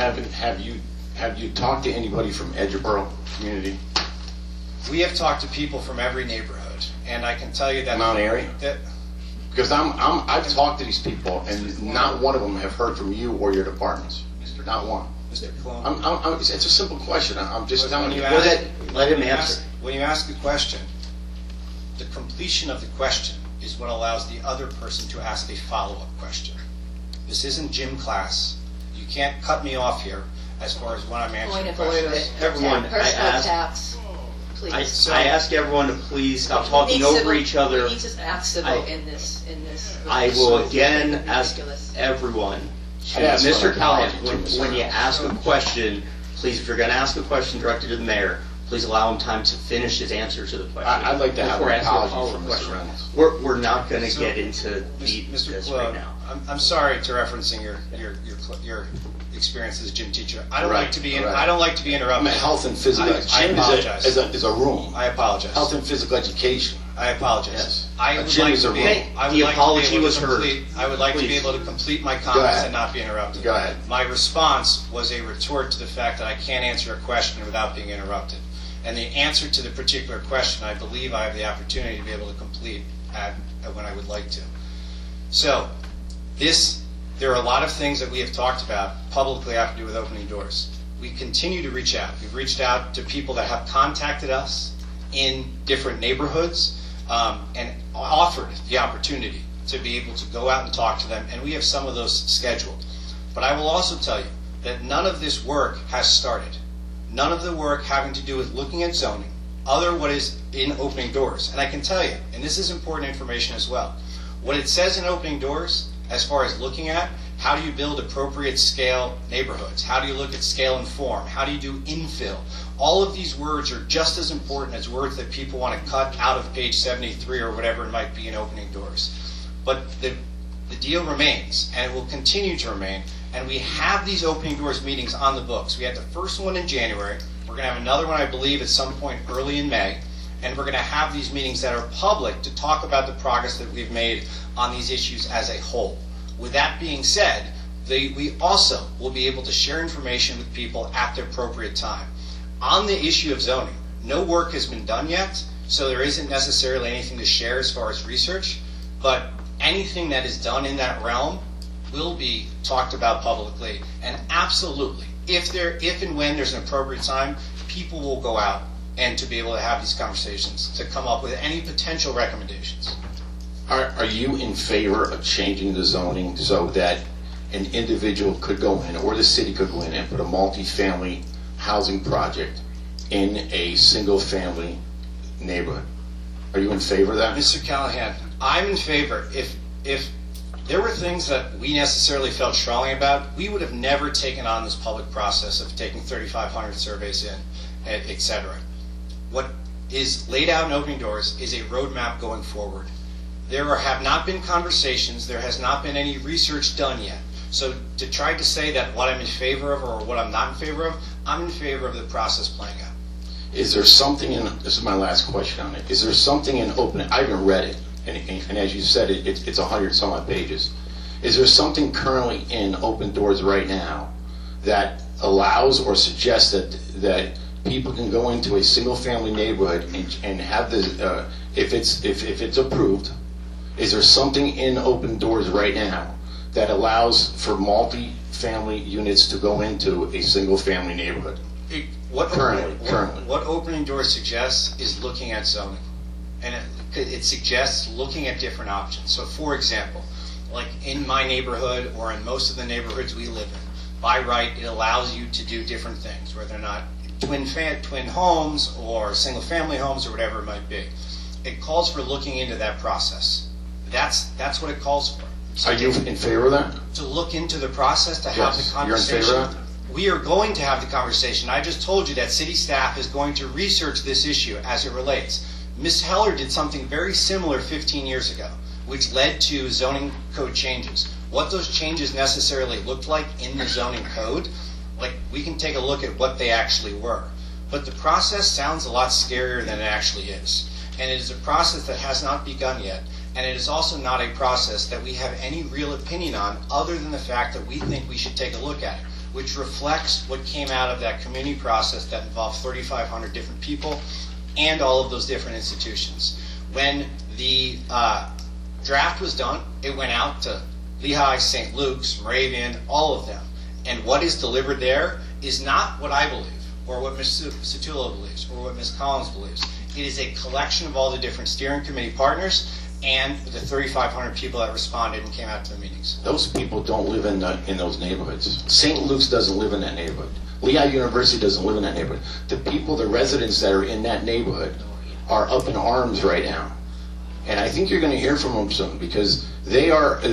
Have you talked to anybody from Edgeboro community? We have talked to people from every neighborhood, and I can tell you that Mount Airy? Because I've talked to these people, and not one of them have heard from you or your departments. Not one. Mr. Cologne. It's a simple question. I'm just telling you. Let him answer. When you ask a question, the completion of the question is what allows the other person to ask a follow-up question. This isn't gym class. You can't cut me off here as far as when I'm answering questions. Everyone, I ask everyone to please stop talking over each other. We need to act civil in this. I will again ask everyone. Mr. Callahan, when you ask a question, please, if you're going to ask a question directed to the mayor, please allow him time to finish his answer to the question. I'd like to have an apology from Mr. Reynolds. We're not going to get into this right now. I'm sorry to referencing your experience as a gym teacher. I don't like to be interrupted. I'm a health and physical. Gym is a room. I apologize. Health and physical education. I apologize. Yes. I would like to be able to complete my comments and not be interrupted. Go ahead. My response was a retort to the fact that I can't answer a question without being interrupted. And the answer to the particular question, I believe I have the opportunity to be able to complete at when I would like to. So, there are a lot of things that we have talked about publicly have to do with opening doors. We continue to reach out. We've reached out to people that have contacted us in different neighborhoods and offered the opportunity to be able to go out and talk to them, and we have some of those scheduled. But I will also tell you that none of this work has started. None of the work having to do with looking at zoning, other what is in opening doors. And I can tell you, and this is important information as well, what it says in opening doors, as far as looking at, how do you build appropriate scale neighborhoods? How do you look at scale and form? How do you do infill? All of these words are just as important as words that people want to cut out of page 73 or whatever it might be in opening doors. But the deal remains, and it will continue to remain, and we have these opening doors meetings on the books. We had the first one in January. We're going to have another one, I believe, at some point early in May, and we're going to have these meetings that are public to talk about the progress that we've made on these issues as a whole. With that being said, we also will be able to share information with people at the appropriate time. On the issue of zoning, no work has been done yet, so there isn't necessarily anything to share as far as research, but anything that is done in that realm will be talked about publicly, and absolutely, if and when there's an appropriate time, people will go out and to be able to have these conversations to come up with any potential recommendations. Are you in favor of changing the zoning so that an individual could go in, or the city could go in and put a multi-family housing project in a single-family neighborhood? Are you in favor of that? Mr. Callahan, I'm in favor. If there were things that we necessarily felt strongly about, we would have never taken on this public process of taking 3,500 surveys in, etc. What is laid out in opening doors is a roadmap going forward. There have not been conversations, there has not been any research done yet. So to try to say that what I'm in favor of or what I'm not in favor of, I'm in favor of the process playing out. Is there something in, this is my last question on it, is there something in opening, I haven't read it, and as you said, it's 100 some odd pages. Is there something currently in open doors right now that allows or suggests that people can go into a single family neighborhood and have the, if it's approved, is there something in open doors right now that allows for multi-family units to go into a single family neighborhood? Currently. What opening doors suggests is looking at zoning. And it suggests looking at different options. So for example, like in my neighborhood or in most of the neighborhoods we live in, by right it allows you to do different things, whether or not twin homes or single family homes or whatever it might be. It calls for looking into that process. That's what it calls for. So are you in favor of that? To look into the process, to have the conversation. You're in favor of that? We are going to have the conversation. I just told you that city staff is going to research this issue as it relates. Ms. Heller did something very similar 15 years ago, which led to zoning code changes. What those changes necessarily looked like in the zoning code, like we can take a look at what they actually were. But the process sounds a lot scarier than it actually is. And it is a process that has not begun yet. And it is also not a process that we have any real opinion on other than the fact that we think we should take a look at it, which reflects what came out of that community process that involved 3,500 different people and all of those different institutions. When the draft was done, it went out to Lehigh, St. Luke's, Moravian, all of them. And what is delivered there is not what I believe, or what Ms. Sotelo believes, or what Ms. Collins believes. It is a collection of all the different steering committee partners and the 3,500 people that responded and came out to the meetings. Those people don't live in those neighborhoods. St. Luke's doesn't live in that neighborhood. Lehigh University doesn't live in that neighborhood. The people, the residents that are in that neighborhood are up in arms right now. And I think you're going to hear from them soon because they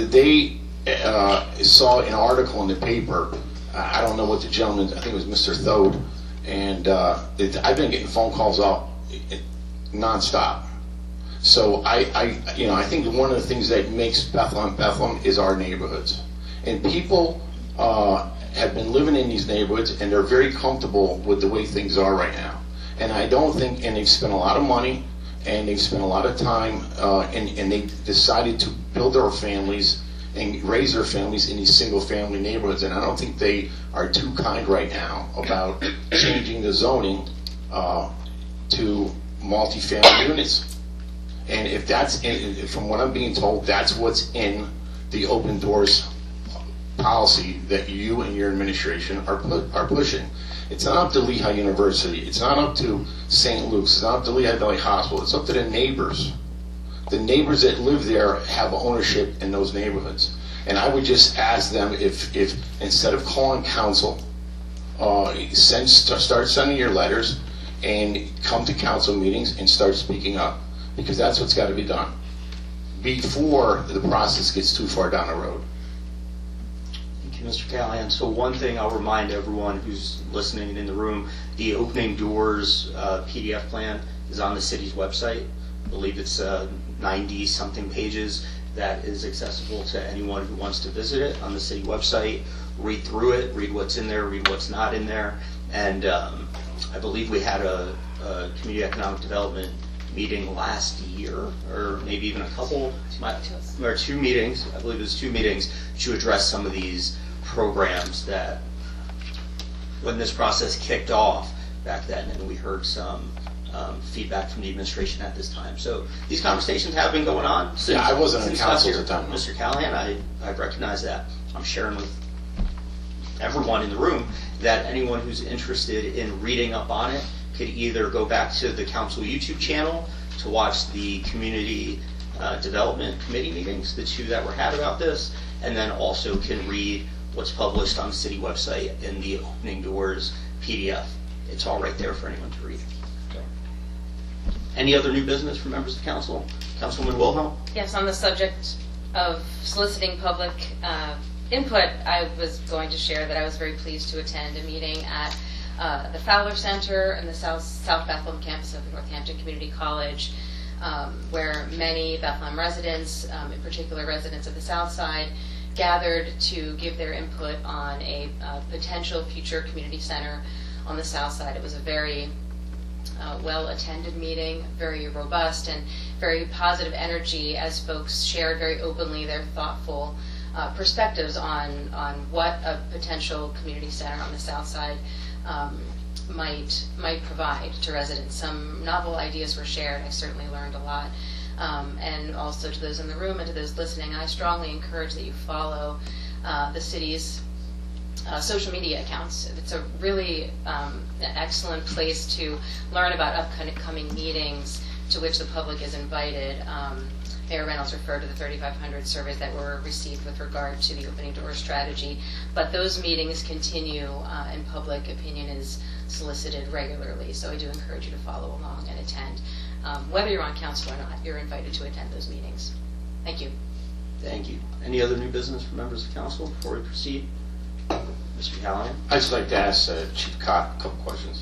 saw an article in the paper. I don't know what the gentleman, I think it was Mr. Thode, and I've been getting phone calls out nonstop. So I think one of the things that makes Bethlehem is our neighborhoods. And people have been living in these neighborhoods and they're very comfortable with the way things are right now. And I don't think, and they've spent a lot of money and they've spent a lot of time and they decided to build their families and raise their families in these single family neighborhoods. And I don't think they are too kind right now about changing the zoning to multi-family units. And if that's from what I'm being told, that's what's in the open doors policy that you and your administration are pushing. It's not up to Lehigh University. It's not up to St. Luke's. It's not up to Lehigh Valley Hospital. It's up to the neighbors. The neighbors that live there have ownership in those neighborhoods. And I would just ask them if instead of calling council, start sending your letters and come to council meetings and start speaking up, because that's what's got to be done before the process gets too far down the road. Thank you, Mr. Callahan. So one thing I'll remind everyone who's listening in the room, the Opening Doors PDF plan is on the city's website. I believe it's 90-something pages that is accessible to anyone who wants to visit it on the city website. Read through it, read what's in there, read what's not in there. And I believe we had a Community Economic Development meeting last year, or maybe even a couple, or 2 meetings, I believe it was 2 meetings, to address some of these programs that, when this process kicked off back then, and we heard some feedback from the administration at this time. So these conversations have been going on since. Yeah, I wasn't in council at the time. Mr. Callahan, I recognize that. I'm sharing with everyone in the room that anyone who's interested in reading up on it could either go back to the council YouTube channel to watch the Community Development Committee meetings, the 2 that were had about this, and then also can read what's published on the city website in the Opening Doors PDF. It's all right there for anyone to read. Any other new business from members of council? Councilwoman Wilhelm? Yes, on the subject of soliciting public input, I was going to share that I was very pleased to attend a meeting at the Fowler Center and the South Bethlehem campus of Northampton Community College, where many Bethlehem residents, in particular residents of the South Side, gathered to give their input on a potential future community center on the South Side. It was a very well-attended meeting, very robust and very positive energy as folks shared very openly their thoughtful perspectives on what a potential community center on the South Side might provide to residents. Some novel ideas were shared. I certainly learned a lot. And also to those in the room and to those listening, I strongly encourage that you follow the city's social media accounts. It's a really excellent place to learn about upcoming meetings to which the public is invited. Mayor Reynolds referred to the 3,500 surveys that were received with regard to the Opening Doors strategy, but those meetings continue and public opinion is solicited regularly, so I do encourage you to follow along and attend. Whether you're on council or not, you're invited to attend those meetings. Thank you. Thank you. Any other new business from members of council before we proceed? Mr. Callahan? I'd just like to ask Chief Cott a couple questions.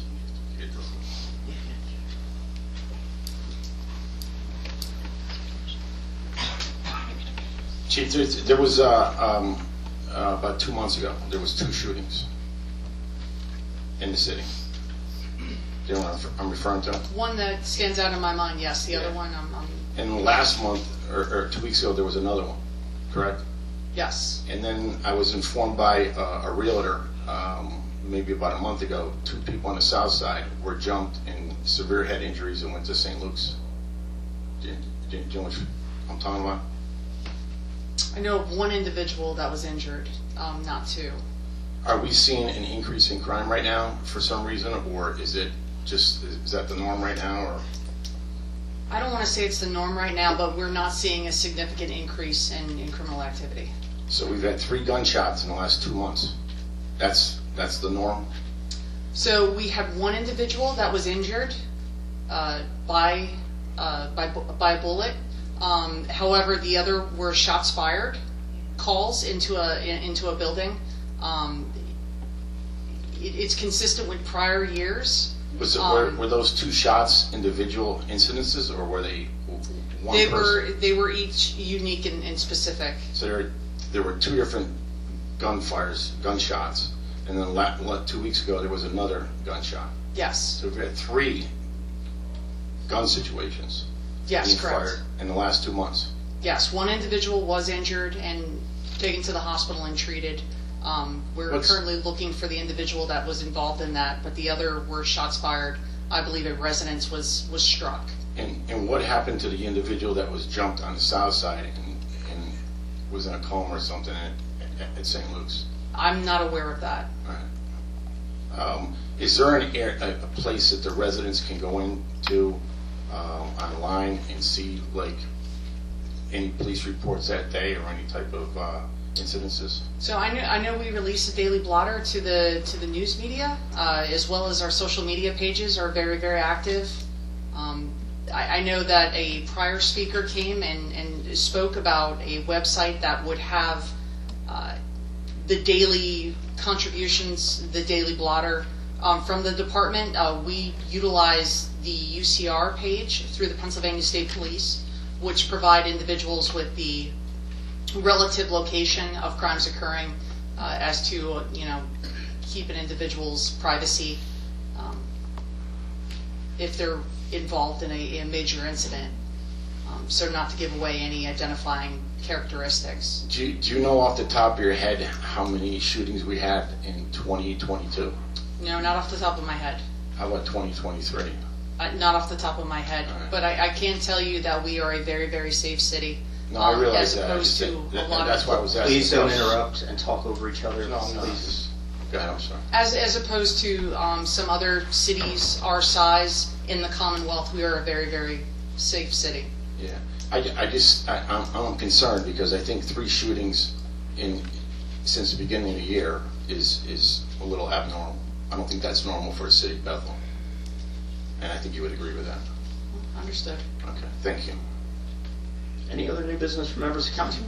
Chief, there was about 2 months ago, there was 2 shootings in the city. Do you know what I'm referring to? One that stands out in my mind, yes. The other one, I'm And last month, or 2 weeks ago, there was another one, correct? yes. And then I was informed by a realtor, maybe about a month ago, 2 people on the south side were jumped in severe head injuries and went to St. Luke's. Do you know what I'm talking about? I know of one individual that was injured, not 2. Are we seeing an increase in crime right now for some reason, or is that the norm right now? Or I don't want to say it's the norm right now, but we're not seeing a significant increase in criminal activity. So we've had 3 gunshots in the last 2 months. That's the norm? So we had one individual that was injured by a bullet. However, the other were shots fired, calls into a building. It's consistent with prior years. Were those 2 shots individual incidences, or were they one person? They were each unique and specific. So there were 2 different gunshots, and then 2 weeks ago there was another gunshot. Yes. So we've had 3 gun situations. Yes, being correct. Fired in the last 2 months. Yes, one individual was injured and taken to the hospital and treated. We're currently looking for the individual that was involved in that, but the other were shots fired. I believe a residence was struck. And what happened to the individual that was jumped on the south side and was in a coma or something at St. Luke's? I'm not aware of that. Is there a place that the residents can go into online and see like any police reports that day or any type of incidences? So I know we release a daily blotter to the news media, as well as our social media pages are very, very active. I know that a prior speaker came and spoke about a website that would have the daily contributions, the daily blotter from the department. We utilize the UCR page through the Pennsylvania State Police, which provide individuals with the relative location of crimes occurring as to, keep an individual's privacy if they're involved in a major incident, so not to give away any identifying characteristics. Do you know off the top of your head how many shootings we had in 2022? No, not off the top of my head. How about 2023? Not off the top of my head, but I can tell you that we are a very, very safe city. No, I realize as opposed that. to a lot That's of, why I was asking. Please don't interrupt and talk over each other. No, Please. Go ahead, I'm sorry. as opposed to some other cities our size in the Commonwealth, we are a very, very safe city. Yeah, I'm concerned because I think 3 shootings since the beginning of the year is a little abnormal. I don't think that's normal for a city of Bethel, and I think you would agree with that. Understood. Okay, thank you. Any other new business from members of council?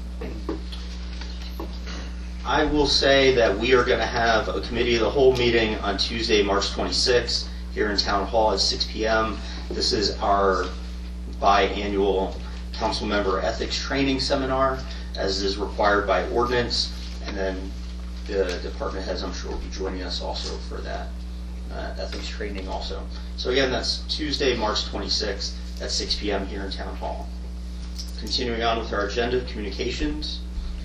I will say that we are going to have a committee of the whole meeting on Tuesday, March 26th, here in Town Hall at 6 p.m. This is our biannual council member ethics training seminar, as is required by ordinance, and then the department heads, I'm sure, will be joining us also for that ethics training also. So again, that's Tuesday, March 26th at 6 p.m. here in Town Hall. Continuing on with our agenda, communications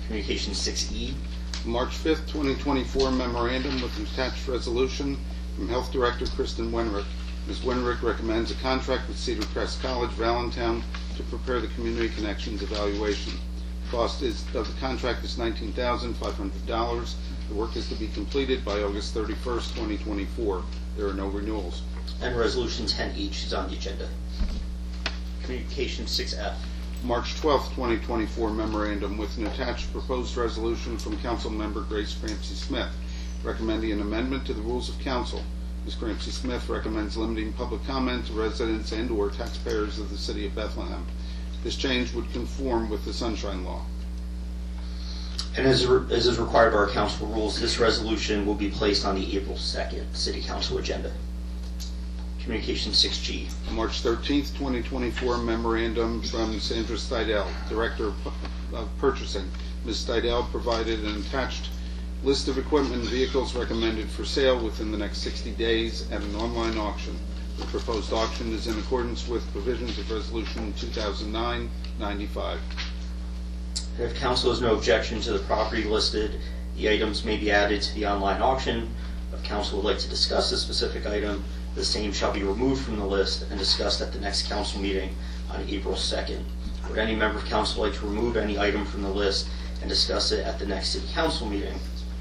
6E. March 5th, 2024 memorandum with an attached resolution from Health Director Kristen Wenrick. Ms. Wenrick recommends a contract with Cedar Crest College, Allentown, to prepare the Community Connections evaluation. The cost of the contract is $19,500. The work is to be completed by August 31st, 2024. There are no renewals. And Resolution 10H is on the agenda. Communication 6F. March 12th, 2024 memorandum with an attached proposed resolution from Council Member Grace Crampsey Smith, recommending an amendment to the rules of council. Ms. Crampsey Smith recommends limiting public comment to residents and/or taxpayers of the city of Bethlehem. This change would conform with the Sunshine Law. And as is required by our council rules, this resolution will be placed on the April 2nd City Council agenda. Communication 6G. March 13th, 2024 memorandum from Sandra Steidel, Director of Purchasing. Ms. Steidel provided an attached list of equipment and vehicles recommended for sale within the next 60 days at an online auction. The proposed auction is in accordance with provisions of Resolution 2009-95. If council has no objection to the property listed, the items may be added to the online auction. If council would like to discuss a specific item, the same shall be removed from the list and discussed at the next council meeting on April 2nd. Would any member of council like to remove any item from the list and discuss it at the next city council meeting?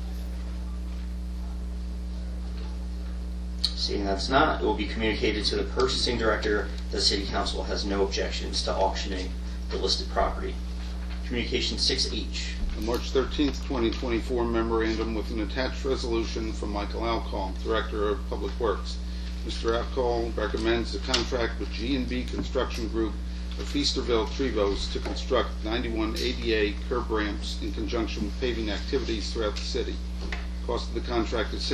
Seeing that's not, it will be communicated to the purchasing director that city council has no objections to auctioning the listed property. Communication 6H. The March 13th, 2024 memorandum with an attached resolution from Michael Alcall, Director of Public Works. Mr. Alcall recommends a contract with G&B Construction Group of Feasterville, Trevose to construct 91 ADA curb ramps in conjunction with paving activities throughout the city. Cost of the contract is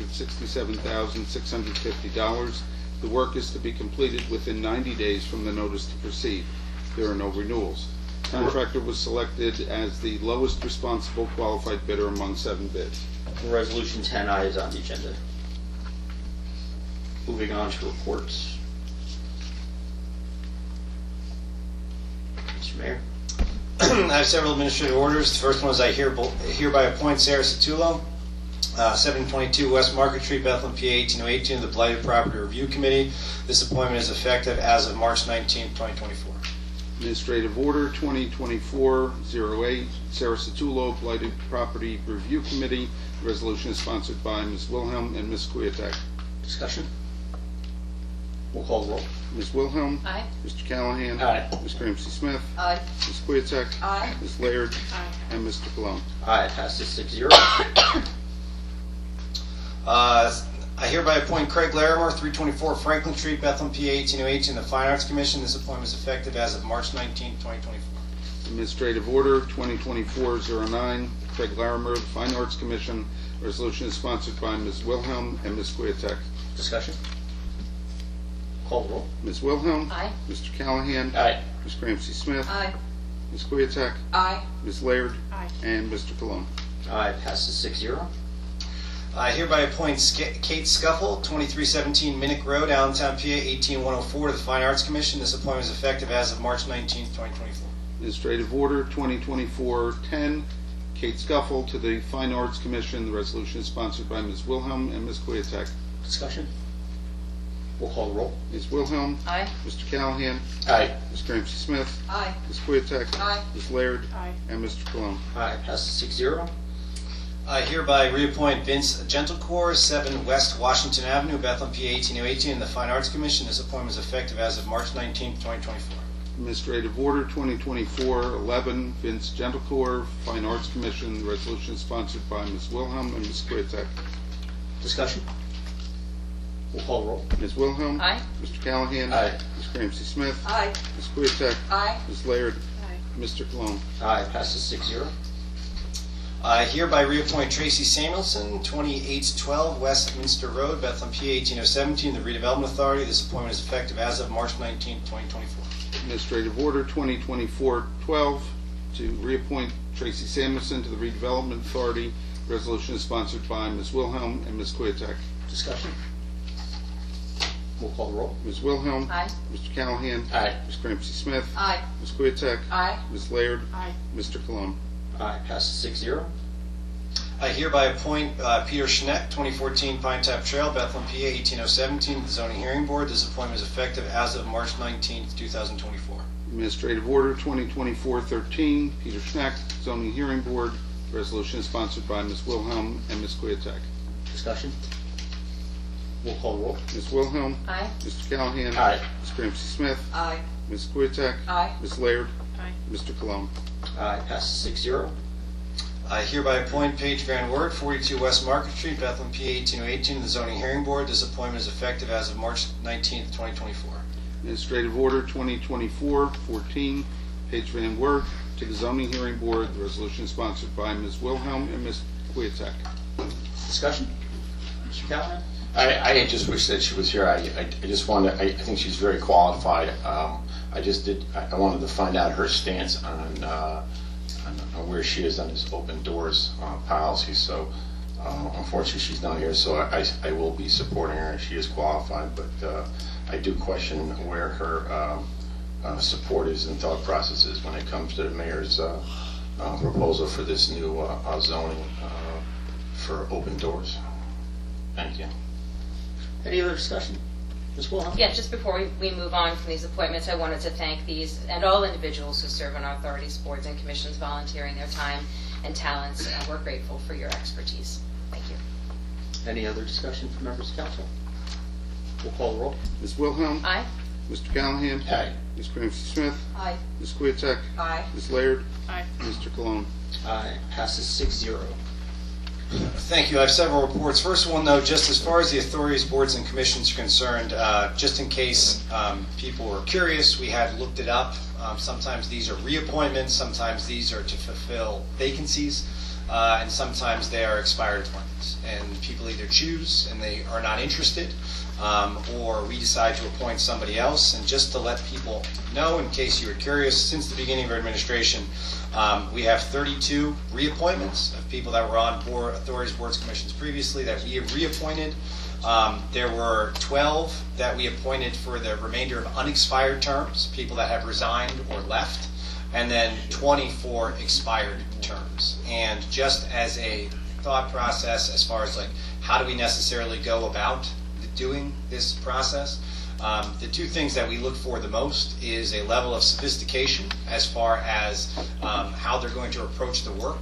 $667,650. The work is to be completed within 90 days from the notice to proceed. There are no renewals. The contractor was selected as the lowest responsible qualified bidder among 7 bids. Resolution 10I is on the agenda. Moving on to reports. Mr. Mayor. I have several administrative orders. The first one is I hereby appoint Sarah Satullo 722 West Market Street, Bethlehem, PA 18018, to the Blighted Property Review Committee. This appointment is effective as of March 19, 2024. Administrative Order 2024-08, Sarah Satullo, Blighted Property Review Committee. The resolution is sponsored by Ms. Wilhelm and Ms. Kwiatek. Discussion? We'll call the roll. Ms. Wilhelm. Aye. Mr. Callahan. Aye. Ms. Ramsey Smith. Aye. Ms. Kwiatek. Aye. Ms. Laird. Aye. And Mr. Cologne. Aye, passes 6-0. I hereby appoint Craig Larimore, 324 Franklin Street, Bethlehem, PA 18018, to the Fine Arts Commission. This appointment is effective as of March 19, 2024. Administrative Order 2024-09, Craig Larimer, the Fine Arts Commission. Resolution is sponsored by Ms. Wilhelm and Ms. Kwiatek. Discussion? Call the roll. Ms. Wilhelm. Aye. Mr. Callahan. Aye. Ms. Ramsey Smith. Aye. Ms. Kwiatek. Aye. Ms. Laird. Aye. And Mr. Cologne. Aye, passes 6-0. I hereby appoint Kate Scuffle, 2317 Minnick Road, Allentown, PA 18104, to the Fine Arts Commission. This appointment is effective as of March 19, 2024. Administrative Order 2024-10, Kate Scuffle to the Fine Arts Commission. The resolution is sponsored by Ms. Wilhelm and Ms. Kwiatek. Discussion? We'll call the roll. Ms. Wilhelm. Aye. Mr. Callahan. Aye. Ms. Ramsey Smith. Aye. Ms. Kwiatek. Aye. Ms. Laird. Aye. And Mr. Cologne. Aye, passes 6-0. I hereby reappoint Vince Gentlecore, 7 West Washington Avenue, Bethlehem, PA 18018, in the Fine Arts Commission. This appointment is effective as of March 19, 2024. Administrative Order 2024-11, Vince Gentlecore, Fine Arts Commission. The resolution is sponsored by Ms. Wilhelm and Ms. Kwiatek. Discussion? We'll call the roll. Ms. Wilhelm. Aye. Mr. Callahan. Aye. Ms. Ramsey Smith. Aye. Ms. Kwiatek. Aye. Ms. Laird. Aye. Mr. Cologne. Aye, passes 6-0. I hereby reappoint Tracy Samuelson, 2812 Westminster Road, Bethlehem, PA 18017, the Redevelopment Authority. This appointment is effective as of March 19, 2024. Administrative Order 2024-12 to reappoint Tracy Samuelson to the Redevelopment Authority. Resolution is sponsored by Ms. Wilhelm and Ms. Kwiatek. Discussion? We'll call the roll. Ms. Wilhelm. Aye. Mr. Callahan. Aye. Ms. Ramsey Smith. Aye. Ms. Kwiatek. Aye. Ms. Laird. Aye. Mr. Cologne. Aye, passes 6-0. I hereby appoint Peter Schneck, 2014 Pine Tap Trail, Bethlehem, PA 18017, to the Zoning Hearing Board. This appointment is effective as of March 19, 2024. Administrative Order 2024-13, Peter Schneck, Zoning Hearing Board. Resolution is sponsored by Ms. Wilhelm and Ms. Kwiatek. Discussion? We'll call the roll. Ms. Wilhelm. Aye. Mr. Callahan. Aye. Ms. Ramsey Smith. Aye. Ms. Kwiatek. Aye. Ms. Laird. Aye. Mr. Cologne. Aye, passes 6-0. I hereby appoint Paige Van Wert, 42 West Market Street, Bethlehem, PA 18018, to the Zoning Hearing Board. This appointment is effective as of March 19, 2024. Administrative Order 2024-14, Paige Van Wert to the Zoning Hearing Board. The resolution is sponsored by Ms. Wilhelm and Ms. Kwiatek. Discussion? Mr. Callahan? I just wish that she was here. I just wanted, I think she's very qualified. I wanted to find out her stance on where she is on this open doors policy. So unfortunately she's not here, so I will be supporting her. She is qualified, but I do question where her support is and thought process is when it comes to the mayor's proposal for this new zoning for open doors. Thank you. Any other discussion? Ms. Wilhelm? Yeah, just before we move on from these appointments, I wanted to thank these and all individuals who serve on our authorities, boards, and commissions, volunteering their time and talents. We're grateful for your expertise. Thank you. Any other discussion from members of council? We'll call the roll. Ms. Wilhelm. Aye. Mr. Callahan. Aye. Ms. Ramsey Smith. Aye. Ms. Kwiatek. Aye. Ms. Laird. Aye. Mr. Cologne. Aye, passes 6-0. Thank you. I have several reports. First one, though, just as far as the authorities, boards, and commissions are concerned, just in case people were curious, we had looked it up. Sometimes these are reappointments, sometimes these are to fulfill vacancies, and sometimes they are expired appointments. And people either choose and they are not interested, or we decide to appoint somebody else. And just to let people know, in case you were curious, since the beginning of our administration, we have 32 reappointments of people that were on authorities, boards, commissions previously that we have reappointed. There were 12 that we appointed for the remainder of unexpired terms, people that have resigned or left, and then 20 for expired terms. And just as a thought process as far as like how do we necessarily go about doing this process. The two things that we look for the most is a level of sophistication as far as how they're going to approach the work,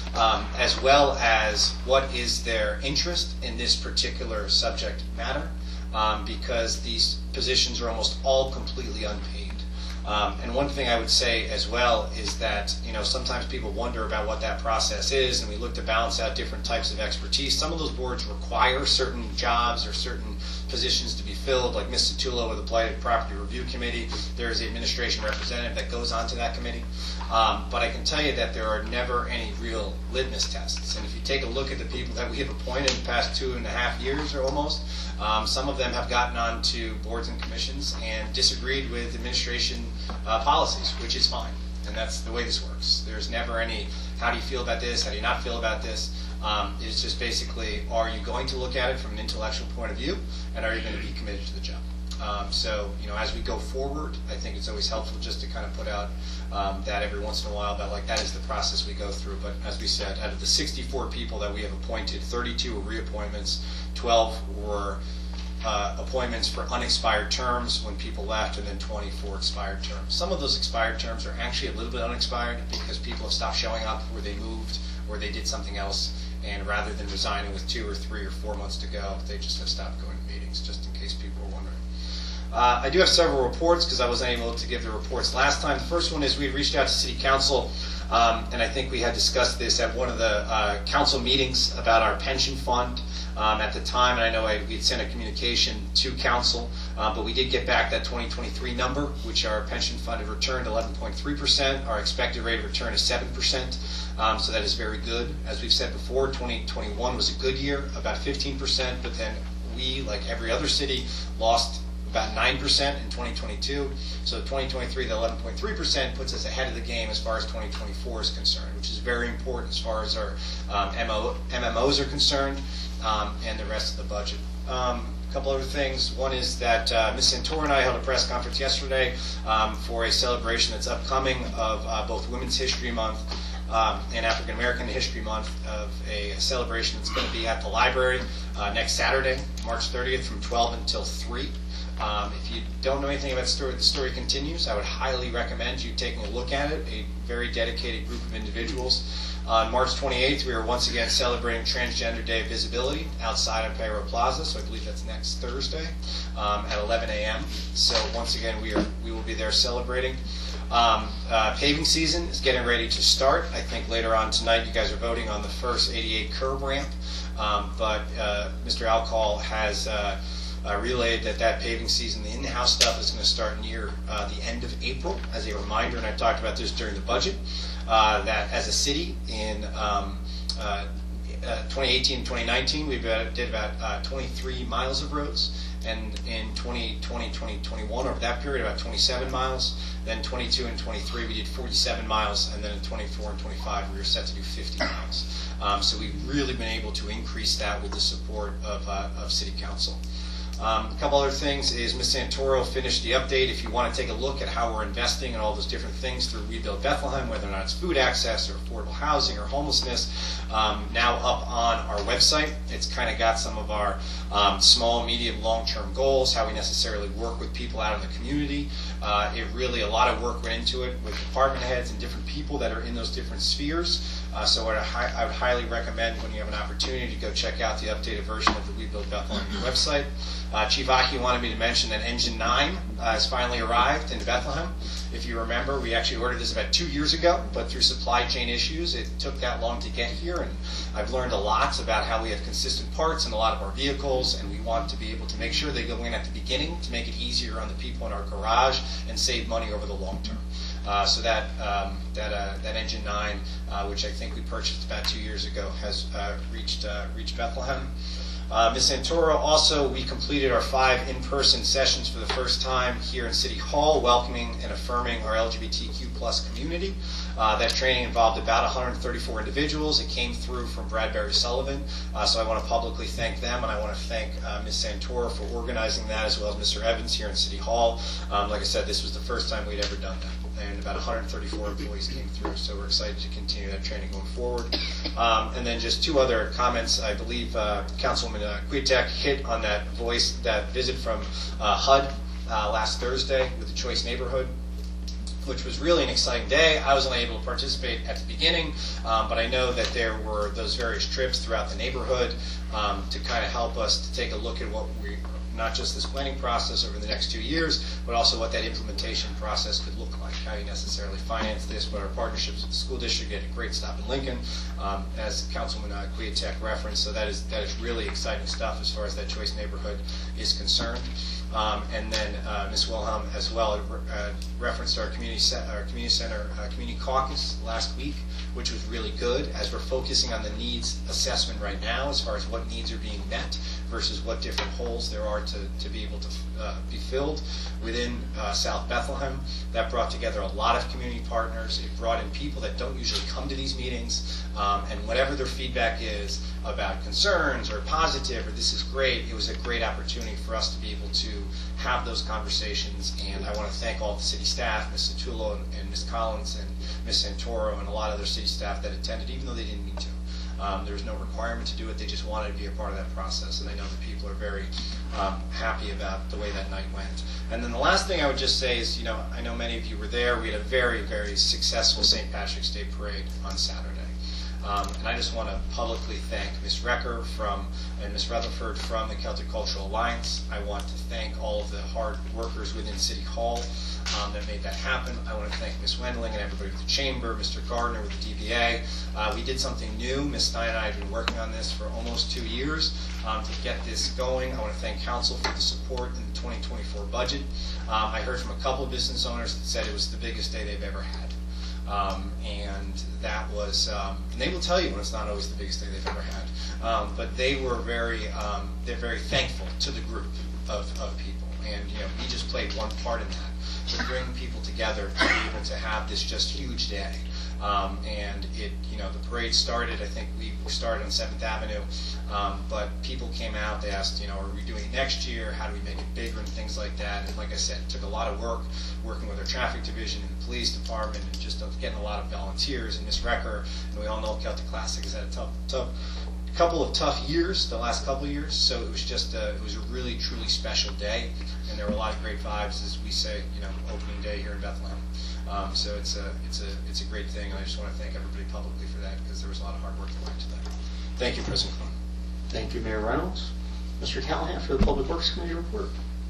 as well as what is their interest in this particular subject matter, because these positions are almost all completely unpaid. And one thing I would say as well is that, sometimes people wonder about what that process is, and we look to balance out different types of expertise. Some of those boards require certain jobs or certain positions to be filled, like Ms. Satullo with the Blighted Property Review Committee. There is the administration representative that goes onto that committee. But I can tell you that there are never any real litmus tests. And if you take a look at the people that we have appointed in the past 2.5 years or almost, some of them have gotten onto boards and commissions and disagreed with administration policies, which is fine. And that's the way this works. There's never any, how do you feel about this? How do you not feel about this? It's just basically, are you going to look at it from an intellectual point of view, and are you going to be committed to the job? So, as we go forward, I think it's always helpful just to kind of put out that every once in a while, that like that is the process we go through. But as we said, out of the 64 people that we have appointed, 32 were reappointments, 12 were appointments for unexpired terms when people left, and then 20 for expired terms. Some of those expired terms are actually a little bit unexpired because people have stopped showing up, or they moved, or they did something else, and rather than resigning with 2 or 3 or 4 months to go, they just have stopped going to meetings, just in case people were wondering. I do have several reports because I wasn't able to give the reports last time. The first one is we reached out to City Council, and I think we had discussed this at one of the council meetings about our pension fund at the time, and I know we had sent a communication to council, but we did get back that 2023 number, which our pension fund had returned 11.3%. Our expected rate of return is 7%, so that is very good. As we've said before, 2021 was a good year, about 15%, but then we, like every other city, lost about 9% in 2022. So 2023, the 11.3% puts us ahead of the game as far as 2024 is concerned, which is very important as far as our MMOs are concerned, and the rest of the budget. A couple other things. One is that Ms. Santoro and I held a press conference yesterday for a celebration that's upcoming of both Women's History Month and African American History Month, of a celebration that's going to be at the library next Saturday, March 30th, from 12 until 3. If you don't know anything about the story continues, I would highly recommend you taking a look at it. A very dedicated group of individuals. On March 28th, we are once again celebrating Transgender Day of Visibility outside of Payro Plaza, so I believe that's next Thursday at 11 a.m. So once again, we will be there celebrating. Paving season is getting ready to start. I think later on tonight you guys are voting on the first 88 curb ramp, but Mr. Alcall has relayed that paving season, the in-house stuff, is going to start near the end of April. As a reminder, and I talked about this during the budget, that as a city in 2018 and 2019, we did about 23 miles of roads, and in 2020, 2021, over that period, about 27 miles. Then 22 and 23, we did 47 miles, and then in 24 and 25, we were set to do 50 miles. So we've really been able to increase that with the support of City Council. A couple other things is Ms. Santoro finished the update. If you want to take a look at how we're investing in all those different things through Rebuild Bethlehem, whether or not it's food access or affordable housing or homelessness, now up on our website. It's kind of got some of our small, medium, long-term goals, how we necessarily work with people out in the community. It really, a lot of work went into it with department heads and different people that are in those different spheres. So I would highly recommend, when you have an opportunity, to go check out the updated version of the Rebuild Bethlehem website. Chief Aki wanted me to mention that Engine 9 has finally arrived in Bethlehem. If you remember, we actually ordered this about 2 years ago, but through supply chain issues, it took that long to get here, and I've learned a lot about how we have consistent parts in a lot of our vehicles, and we want to be able to make sure they go in at the beginning to make it easier on the people in our garage and save money over the long term. So that Engine 9, which I think we purchased about 2 years ago, has reached Bethlehem. Ms. Santoro, also, we completed our 5 in-person sessions for the first time here in City Hall, welcoming and affirming our LGBTQ plus community. That training involved about 134 individuals. It came through from Bradbury Sullivan, so I want to publicly thank them, and I want to thank Ms. Santoro for organizing that, as well as Mr. Evans here in City Hall. Like I said, this was the first time we'd ever done that. and about 134 employees came through. So we're excited to continue that training going forward. And then just two other comments. I believe Councilwoman Kwiatek hit on that visit from HUD last Thursday with the Choice Neighborhood, which was really an exciting day. I was only able to participate at the beginning, but I know that there were those various trips throughout the neighborhood to kind of help us to take a look at what not just this planning process over the next 2 years, but also what that implementation process could look like. How you necessarily finance this, but our partnerships with the school district at a great stop in Lincoln, as Councilman Kwiatek referenced. So that is really exciting stuff as far as that Choice Neighborhood is concerned. And then Ms. Wilhelm as well referenced our community center community caucus last week, which was really good, as we're focusing on the needs assessment right now as far as what needs are being met versus what different holes there are to be able to be filled within South Bethlehem. That brought together a lot of community partners. It brought in people that don't usually come to these meetings, and whatever their feedback is about concerns or positive or this is great, it was a great opportunity for us to be able to have those conversations. And I want to thank all the city staff, Ms. Satullo and Ms. Collins and Ms. Santoro and a lot of their city staff that attended, even though they didn't need to. There's no requirement to do it. They just wanted to be a part of that process, and I know that people are very happy about the way that night went. And then the last thing I would just say is, I know many of you were there. We had a very, very successful St. Patrick's Day parade on Saturday. And I just want to publicly thank Ms. Recker and Ms. Rutherford from the Celtic Cultural Alliance. I want to thank all of the hard workers within City Hall that made that happen. I want to thank Ms. Wendling and everybody with the Chamber, Mr. Gardner with the DBA. We did something new. Ms. Stein and I have been working on this for almost 2 years to get this going. I want to thank Council for the support in the 2024 budget. I heard from a couple of business owners that said it was the biggest day they've ever had. And that was, and they will tell you when it's not always the biggest day they've ever had. But they were they're very thankful to the group of people. And, we just played one part in that, to bring people together to be able to have this just huge day. And the parade started, I think we started on 7th Avenue, but people came out, they asked, are we doing it next year? How do we make it bigger and things like that? And like I said, it took a lot of work working with our traffic division and the police department and just getting a lot of volunteers. And Ms. Recker, and we all know Celtic Classic has had a couple of tough years, the last couple of years, so it was it was a really, truly special day, and there were a lot of great vibes, as we say, opening day here in Bethlehem. So it's a great thing, and I just want to thank everybody publicly for that, because there was a lot of hard work that went into that. Thank you, President Clune. Thank you, Mayor Reynolds. Mr. Callahan for the Public Works Committee report.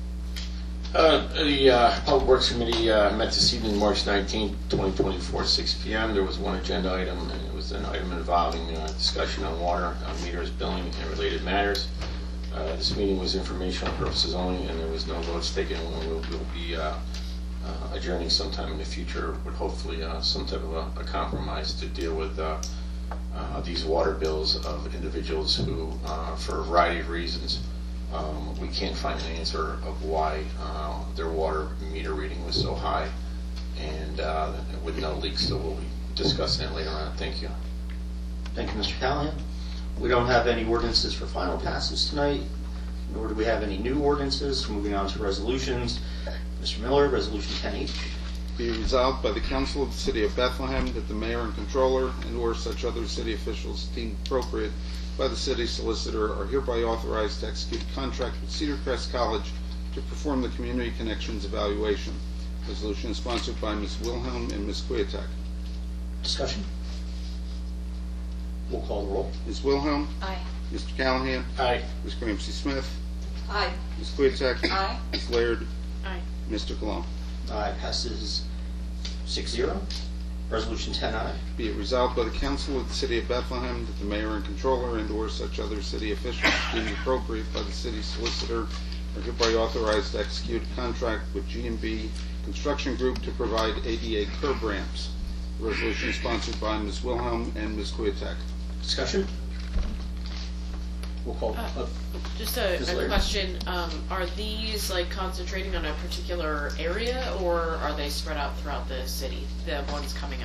The Public Works Committee met this evening, March 19, 2024, 6 p.m. There was one agenda item, and it was an item involving discussion on water, meters, billing, and related matters. This meeting was informational purposes only, and there was no votes taken. We'll be adjourning sometime in the future with hopefully some type of a compromise to deal with these water bills of individuals who, for a variety of reasons, we can't find an answer of why their water meter reading was so high, and with no leaks. So we'll be discussing it later on. Thank you. Thank you, Mr. Callahan. We don't have any ordinances for final passes tonight, nor do we have any new ordinances. Moving on to resolutions. Mr. Miller, Resolution 10H. Be resolved by the Council of the City of Bethlehem that the Mayor and Controller and/or such other city officials deemed appropriate by the City Solicitor are hereby authorized to execute a contract with Cedar Crest College to perform the Community Connections Evaluation. Resolution is sponsored by Ms. Wilhelm and Ms. Kwiatek. Discussion? We'll call the roll. Ms. Wilhelm? Aye. Mr. Callahan? Aye. Ms. Ramsey Smith? Aye. Ms. Kwiatek? Aye. Ms. Laird? Aye. Mr. Colon? Aye, passes 6-0. Resolution 10I. Be it resolved by the Council of the City of Bethlehem that the Mayor and Controller and/or such other city officials deemed appropriate by the City Solicitor are hereby authorized to execute a contract with G&B Construction Group to provide ADA curb ramps. The resolution is sponsored by Ms. Wilhelm and Ms. Kwiatek. Discussion? We'll call. Just Ms. a Laird. question. Are these concentrating on a particular area, or are they spread out throughout the city, the ones coming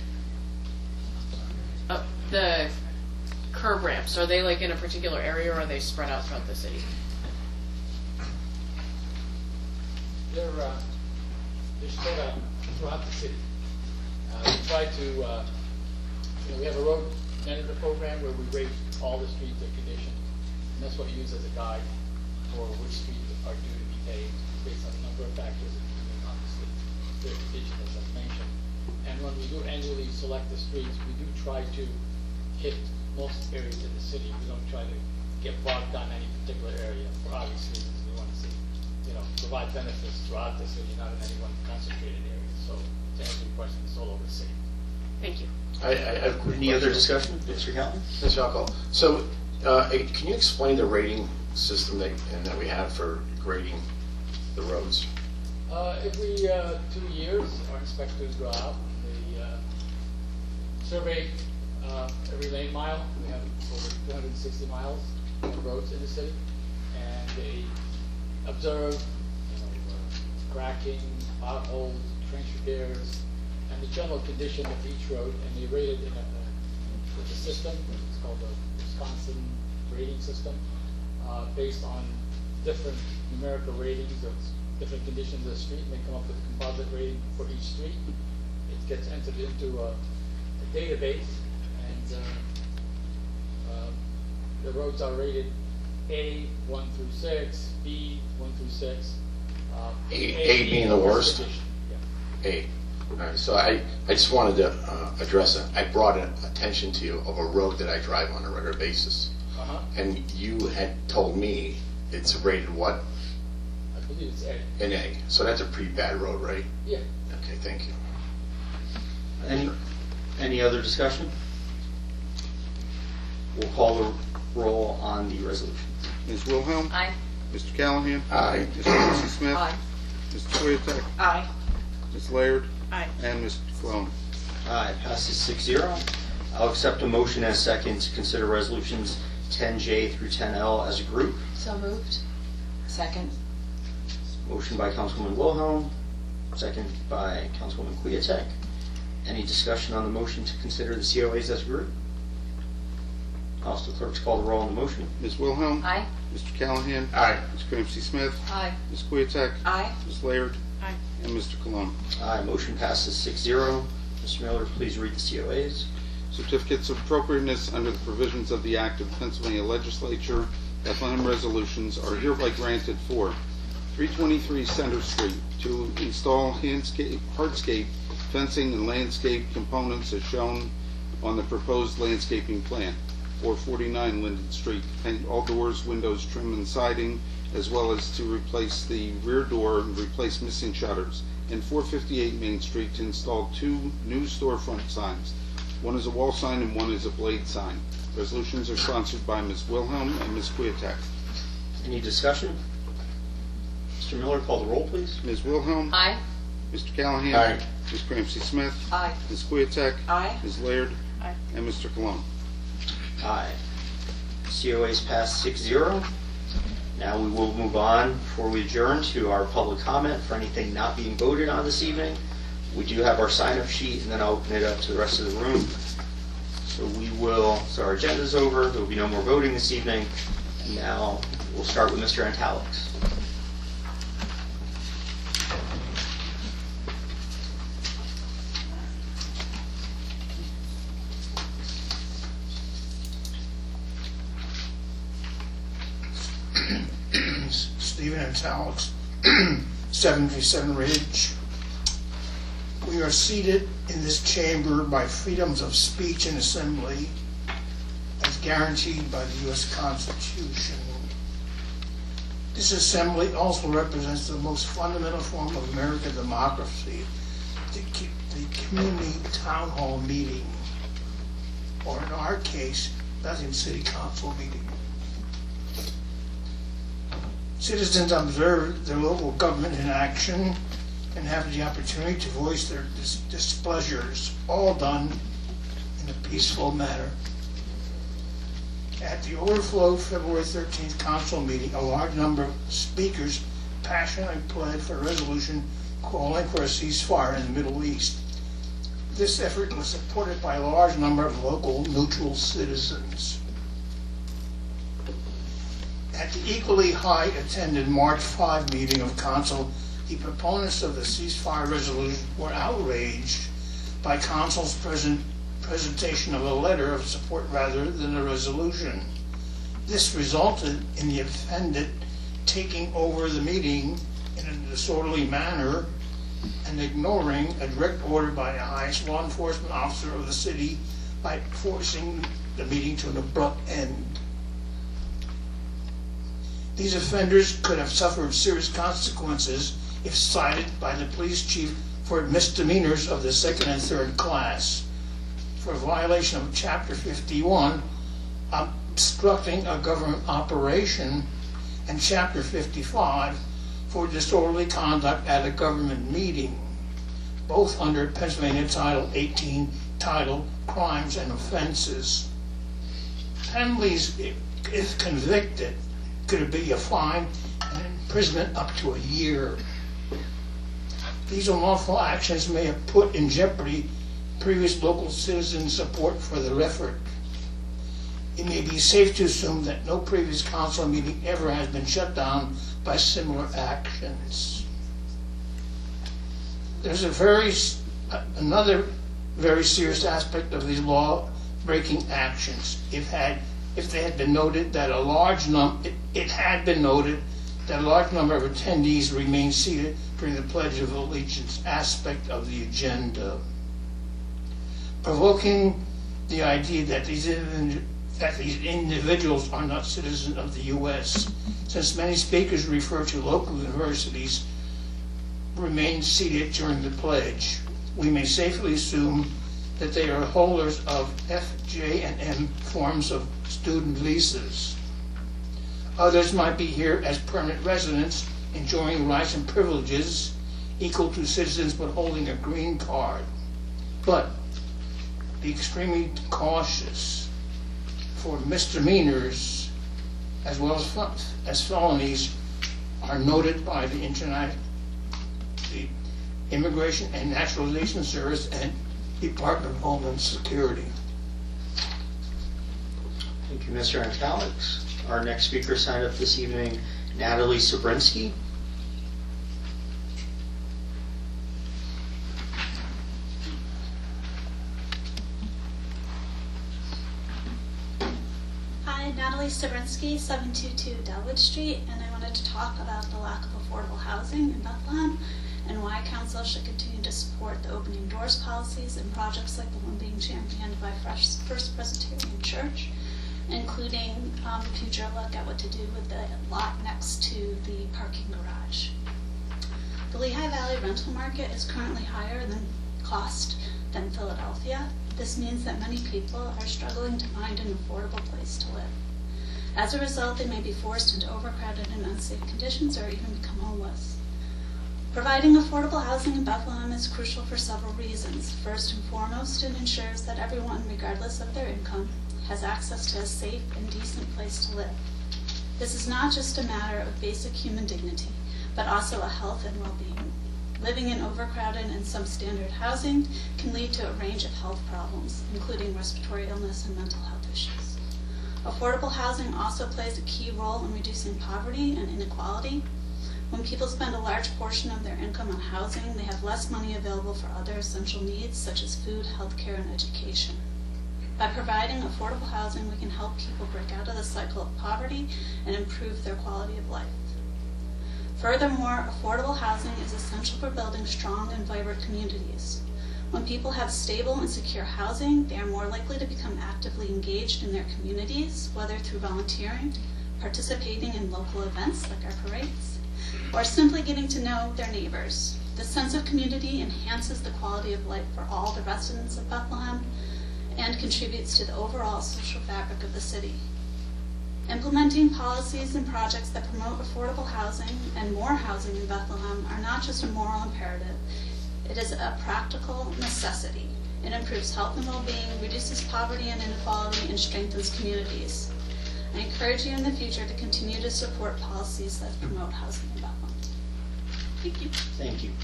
up? The curb ramps, are they in a particular area, or are they spread out throughout the city? they're spread out throughout the city. We try to, we have a road management program where we rate all the streets of condition, and that's what we use as a guide for which streets are due to be paved based on a number of factors, including obviously their condition, as I've mentioned. And when we do annually select the streets, we do try to hit most areas in the city. We don't try to get bogged down any particular area for obvious reasons. We want to see, provide benefits throughout the city, not in any one concentrated area. So to answer your question, it's all over the city. Thank you. I have a quick Any other question. discussion? Mr. Callen? Mr. Alcohol. So, can you explain the rating system that we have for grading the roads? Every 2 years, our inspectors go out. They survey every lane mile. We have over 260 miles of roads in the city, and they observe, cracking, potholes, trench repairs, and the general condition of each road, and they rate it with a system. It's called the Wisconsin rating system, based on different numerical ratings of different conditions of the street, and they come up with a composite rating for each street. It gets entered into a database, and the roads are rated A 1 through 6, B 1 through 6. A being the worst? Yeah. A. All right, so I just wanted to address it. I brought attention to you of a road that I drive on a regular basis. And you had told me it's rated what? I believe it's A. An A. So that's a pretty bad road, right? Yeah. Okay, thank you. Any other discussion? We'll call the roll on the resolution. Ms. Wilhelm? Aye. Mr. Callahan? Aye. Mr. Quincy Smith? Aye. Mr. Swiatek? Aye. Ms. Laird? Aye. And Mr. Cologne. Aye, passes 6-0. I'll accept a motion and a second to consider resolutions 10J through 10L as a group. So moved. Second. Motion by Councilwoman Wilhelm, second by Councilwoman Kwiatek. Any discussion on the motion to consider the COAs as a group? Ask the clerk to call the roll on the motion. Ms. Wilhelm? Aye. Mr. Callahan? Aye. Ms. Quincy Smith? Aye. Ms. Kwiatek? Aye. Ms. Laird? Aye. And Mr. Cologne. Aye, motion passes 6-0. Mr. Miller, please read the COAs. Certificates of appropriateness under the provisions of the Act of Pennsylvania Legislature, Bethlehem resolutions are hereby granted for 323 Center Street to install hardscape fencing and landscape components as shown on the proposed landscaping plan. 449 Linden Street, paint all doors, windows, trim, and siding, as well as to replace the rear door and replace missing shutters. And 458 Main Street to install 2 new storefront signs. One is a wall sign and one is a blade sign. Resolutions are sponsored by Ms. Wilhelm and Ms. Kwiatek. Any discussion? Mr. Miller, call the roll, please. Ms. Wilhelm? Aye. Mr. Callahan? Aye. Ms. Cramsey Smith? Aye. Ms. Kwiatek? Aye. Ms. Laird? Aye. And Mr. Cologne. Aye. COAs pass 6-0. Now we will move on, before we adjourn, to our public comment for anything not being voted on this evening. We do have our sign-up sheet, and then I'll open it up to the rest of the room. So our agenda's over, there will be no more voting this evening, and now we'll start with Mr. Antalix. Stephen Antalix, 77 Ridge. We are seated in this chamber by freedoms of speech and assembly as guaranteed by the U.S. Constitution. This assembly also represents the most fundamental form of American democracy, the community town hall meeting, or in our case, Bethlehem City Council meeting. Citizens observe their local government in action and have the opportunity to voice their displeasures, all done in a peaceful manner. At the overflow February 13th council meeting, a large number of speakers passionately pled for a resolution calling for a ceasefire in the Middle East. This effort was supported by a large number of local neutral citizens. At the equally high attended March 5 meeting of council The proponents of the ceasefire resolution were outraged by Council's presentation of a letter of support rather than a resolution. This resulted in the offended taking over the meeting in a disorderly manner and ignoring a direct order by the highest law enforcement officer of the city by forcing the meeting to an abrupt end. These offenders could have suffered serious consequences if cited by the police chief for misdemeanors of the second and third class, for violation of Chapter 51, obstructing a government operation, and Chapter 55 for disorderly conduct at a government meeting, both under Pennsylvania Title 18, titled Crimes and Offenses. Penalties, if convicted, could be a fine and imprisonment up to a year. These unlawful actions may have put in jeopardy previous local citizen support for their effort. It may be safe to assume that no previous council meeting ever has been shut down by similar actions. There's another very serious aspect of these law-breaking actions. It had been noted that a large number of attendees remained seated during the Pledge of Allegiance aspect of the agenda, provoking the idea that these individuals are not citizens of the U.S., since many speakers refer to local universities remained seated during the pledge. We may safely assume that they are holders of F, J, and M forms of student visas. Others might be here as permanent residents, enjoying rights and privileges equal to citizens but holding a green card. But be extremely cautious, for misdemeanors as well as felonies are noted by the Immigration and Naturalization Service and Department of Homeland Security. Thank you, Mr. Antalix. Our next speaker signed up this evening, Natalie Sobrinsky. Hi, Natalie Sobrinsky, 722 Delwood Street, and I wanted to talk about the lack of affordable housing in Bethlehem and why Council should continue to support the opening doors policies and projects like the one being championed by First Presbyterian Church, including a future look at what to do with the lot next to the parking garage. The Lehigh Valley rental market is currently higher than cost than Philadelphia. This means that many people are struggling to find an affordable place to live. As a result, they may be forced into overcrowded and unsafe conditions or even become homeless. Providing affordable housing in Bethlehem is crucial for several reasons. First and foremost, it ensures that everyone, regardless of their income, has access to a safe and decent place to live. This is not just a matter of basic human dignity, but also a health and well-being. Living in overcrowded and substandard housing can lead to a range of health problems, including respiratory illness and mental health issues. Affordable housing also plays a key role in reducing poverty and inequality. When people spend a large portion of their income on housing, they have less money available for other essential needs such as food, healthcare, and education. By providing affordable housing, we can help people break out of the cycle of poverty and improve their quality of life. Furthermore, affordable housing is essential for building strong and vibrant communities. When people have stable and secure housing, they are more likely to become actively engaged in their communities, whether through volunteering, participating in local events like our parades, or simply getting to know their neighbors. This sense of community enhances the quality of life for all the residents of Bethlehem and contributes to the overall social fabric of the city. Implementing policies and projects that promote affordable housing and more housing in Bethlehem are not just a moral imperative, it is a practical necessity. It improves health and well-being, reduces poverty and inequality, and strengthens communities. I encourage you in the future to continue to support policies that promote housing in Bethlehem. Thank you. Thank you.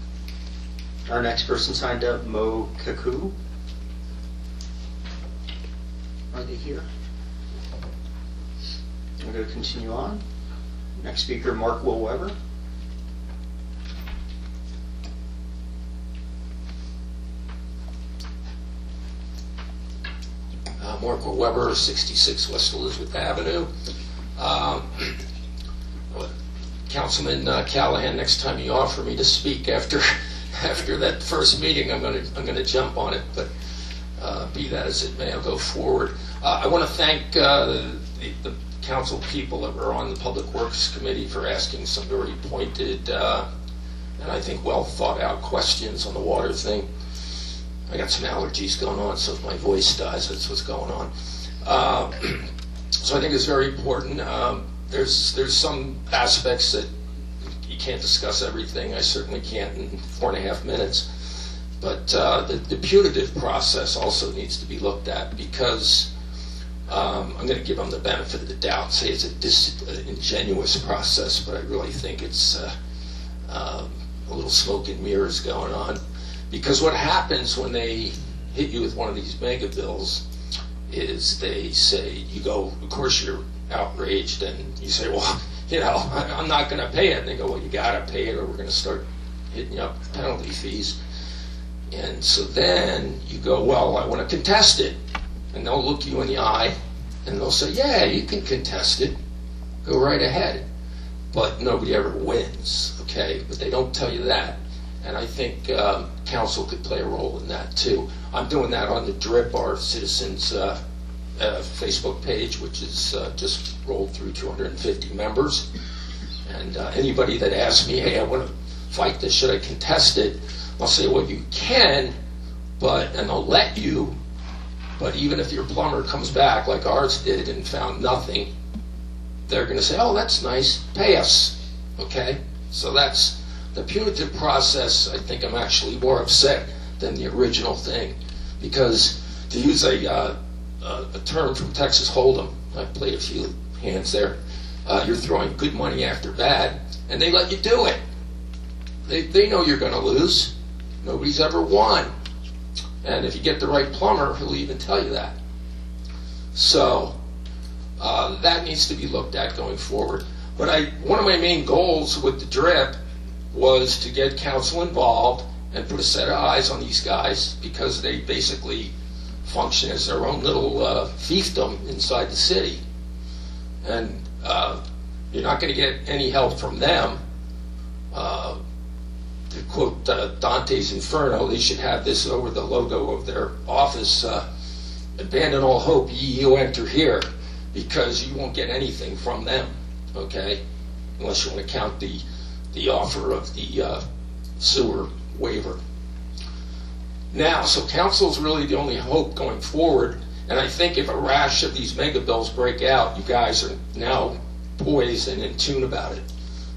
Our next person signed up, Mo Kaku. Are they here? I'm going to continue on. Next speaker, Mark Will Weber. Marco Weber, 66 West Elizabeth Avenue. Councilman Callahan, next time you offer me to speak after that first meeting, I'm gonna jump on it. But be that as it may, I'll go forward. I want to thank the council people that were on the Public Works Committee for asking some very pointed and I think well thought out questions on the water thing. I got some allergies going on, so if my voice dies, that's what's going on. So I think it's very important. There's some aspects that you can't discuss everything. I certainly can't in 4.5 minutes. But the putative process also needs to be looked at, because I'm going to give them the benefit of the doubt, say it's a disingenuous process, but I really think it's a little smoke and mirrors going on. Because what happens when they hit you with one of these mega bills is they say, you go, of course you're outraged, and you say, well, you know, I'm not going to pay it. And they go, well, you got to pay it, or we're going to start hitting you up with penalty fees. And so then you go, well, I want to contest it. And they'll look you in the eye, and they'll say, yeah, you can contest it. Go right ahead. But nobody ever wins, okay? But they don't tell you that. And I think council could play a role in that, too. I'm doing that on the DRIP, our citizens' Facebook page, which is just rolled through 250 members. And anybody that asks me, hey, I want to fight this, should I contest it? I'll say, well, you can, and they'll let you, but even if your plumber comes back like ours did and found nothing, they're going to say, oh, that's nice, pay us, okay? So that's the punitive process. I think I'm actually more upset than the original thing, because to use a term from Texas Hold'em, I played a few hands there, you're throwing good money after bad, and they let you do it. They know you're going to lose. Nobody's ever won. And if you get the right plumber, he'll even tell you that. So that needs to be looked at going forward. But one of my main goals with the DRIP was to get council involved and put a set of eyes on these guys, because they basically function as their own little fiefdom inside the city. And you're not going to get any help from them. To quote Dante's Inferno, they should have this over the logo of their office, abandon all hope, ye who enter here, because you won't get anything from them, okay, unless you want to count the offer of the sewer waiver. Now, so council's really the only hope going forward, and I think if a rash of these mega bills break out, you guys are now poised and in tune about it.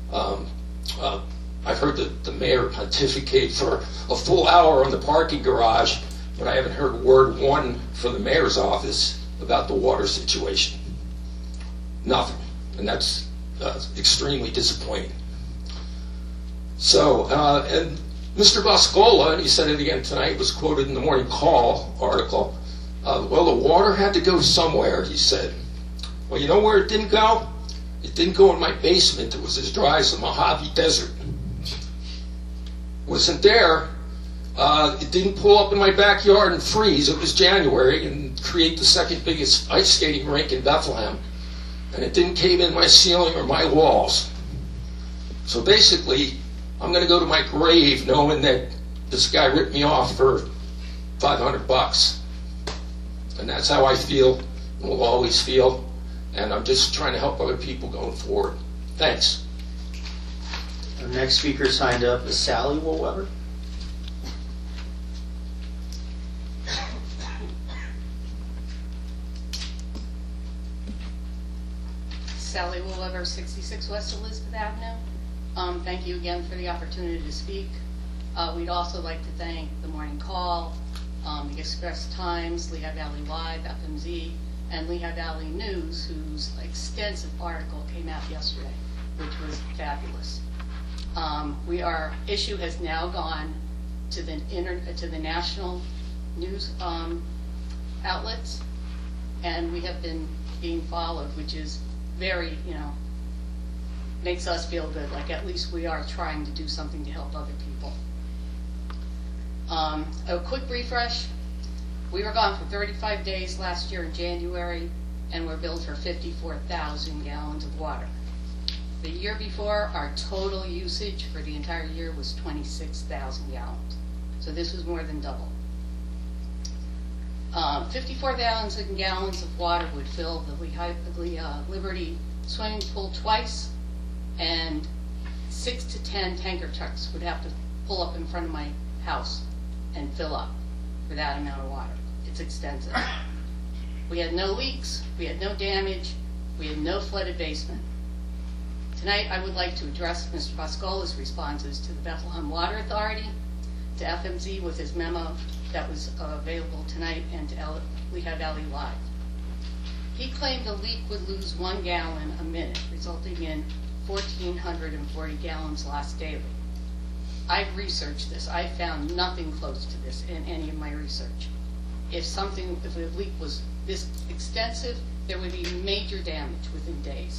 I've heard the mayor pontificate for a full hour on the parking garage, but I haven't heard word one from the mayor's office about the water situation. Nothing. And that's extremely disappointing. So, and Mr. Boscola, and he said it again tonight, was quoted in the Morning Call article, well, the water had to go somewhere, he said. Well, you know where it didn't go? It didn't go in my basement. It was as dry as the Mojave Desert. Wasn't there. It didn't pull up in my backyard and freeze. It was January and create the second biggest ice skating rink in Bethlehem. And it didn't cave in my ceiling or my walls. So basically, I'm going to go to my grave knowing that this guy ripped me off for $500. And that's how I feel and will always feel. And I'm just trying to help other people going forward. Thanks. Our next speaker signed up is Sally Woolweber. Sally Woolweber, 66 West Elizabeth Avenue. Thank you again for the opportunity to speak. We'd also like to thank the Morning Call, the Express Times, Lehigh Valley Live, FMZ, and Lehigh Valley News, whose extensive article came out yesterday, which was fabulous. Our issue has now gone to the national news outlets, and we have been being followed, which is very, makes us feel good, like at least we are trying to do something to help other people. A quick refresh. We were gone for 35 days last year in January, and we're billed for 54,000 gallons of water. The year before, our total usage for the entire year was 26,000 gallons. So this was more than double. 54,000 gallons of water would fill the Liberty swimming pool twice, and 6 to 10 tanker trucks would have to pull up in front of my house and fill up for that amount of water. It's extensive. We had no leaks, we had no damage, we had no flooded basement. Tonight, I would like to address Mr. Boscola's responses to the Bethlehem Water Authority, to FMZ with his memo that was available tonight, and to Lehigh Valley Live. He claimed a leak would lose 1 gallon a minute, resulting in 1,440 gallons lost daily. I've researched this. I found nothing close to this in any of my research. If the leak was this extensive, there would be major damage within days.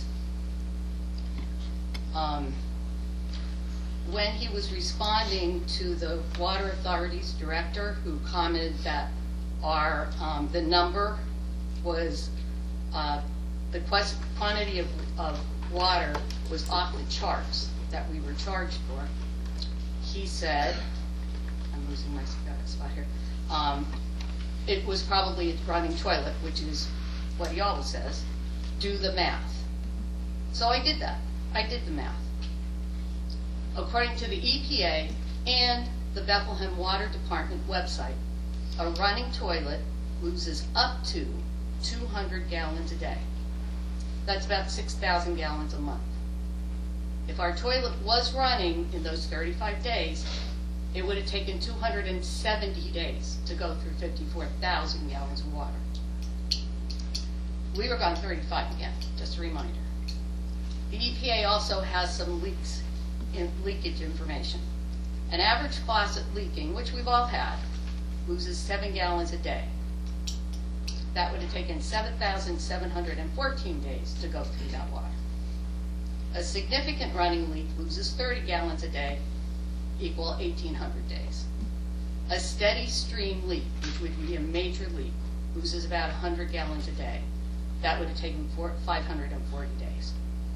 When he was responding to the Water Authority's director, who commented that the number was, the quantity of water was off the charts that we were charged for, he said, I'm losing my spot here, it was probably a running toilet, which is what he always says. Do the math. So I did that. I did the math. According to the EPA and the Bethlehem Water Department website, a running toilet loses up to 200 gallons a day. That's about 6,000 gallons a month. If our toilet was running in those 35 days, it would have taken 270 days to go through 54,000 gallons of water. We were gone 35 again, just a reminder. The EPA also has some leakage information. An average faucet leaking, which we've all had, loses 7 gallons a day. That would have taken 7,714 days to go through that water. A significant running leak loses 30 gallons a day, equal 1,800 days. A steady stream leak, which would be a major leak, loses about 100 gallons a day. That would have taken 540 days.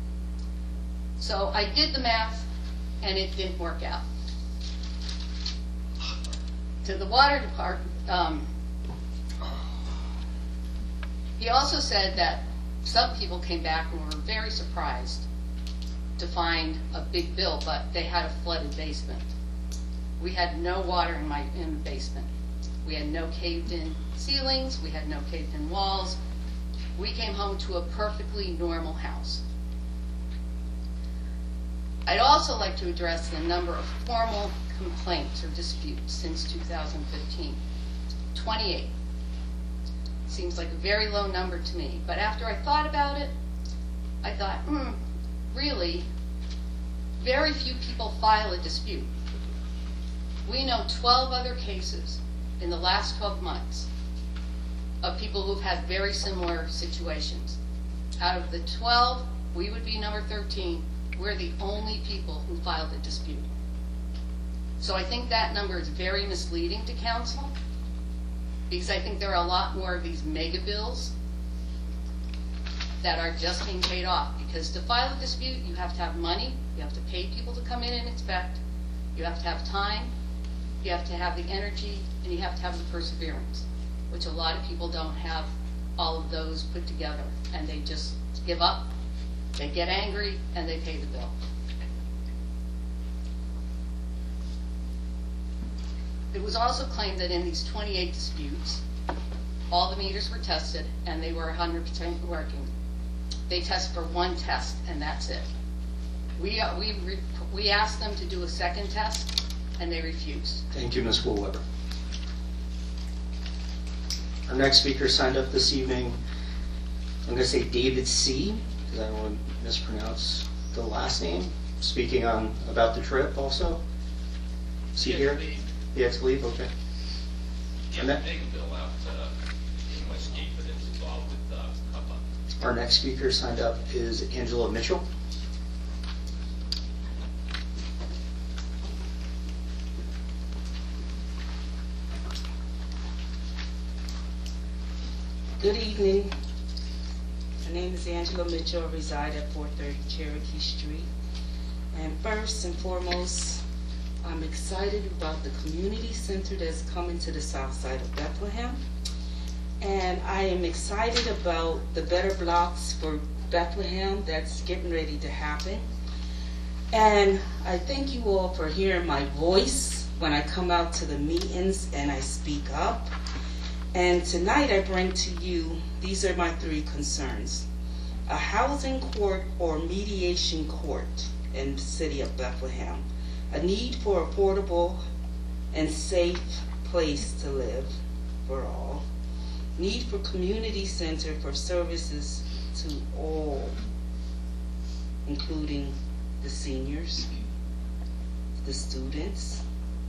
So I did the math, and it didn't work out. To the water department, he also said that some people came back and were very surprised to find a big bill, but they had a flooded basement. We had no water in the basement. We had no caved-in ceilings. We had no caved-in walls. We came home to a perfectly normal house. I'd also like to address the number of formal complaints or disputes since 2015. 28. Seems like a very low number to me, but after I thought about it, I thought, really, very few people file a dispute. We know 12 other cases in the last 12 months of people who've had very similar situations. Out of the 12, we would be number 13. We're the only people who filed a dispute. So I think that number is very misleading to council, because I think there are a lot more of these mega bills that are just being paid off. Because to file a dispute, you have to have money, you have to pay people to come in and inspect, you have to have time, you have to have the energy, and you have to have the perseverance, which a lot of people don't have all of those put together, and they just give up, they get angry, and they pay the bill. It was also claimed that in these 28 disputes, all the meters were tested and they were 100% working. They test for one test and that's it. We asked them to do a second test and they refused. Thank you, Ms. Woolweber. Our next speaker signed up this evening, I'm going to say David C., because I don't want to mispronounce the last name, speaking on about the trip also. Is he here? The ex-leave, okay. Yeah, we're taking a bill out in Westgate, but it's involved with CUPA. Our next speaker signed up is Angela Mitchell. Good evening. My name is Angela Mitchell. I reside at 430 Cherokee Street. And first and foremost, I'm excited about the community center that's coming to the south side of Bethlehem. And I am excited about the Better Blocks for Bethlehem that's getting ready to happen. And I thank you all for hearing my voice when I come out to the meetings and I speak up. And tonight I bring to you, these are my 3 concerns. A housing court or mediation court in the city of Bethlehem. A need for affordable and safe place to live for all. Need for community center for services to all, including the seniors, the students,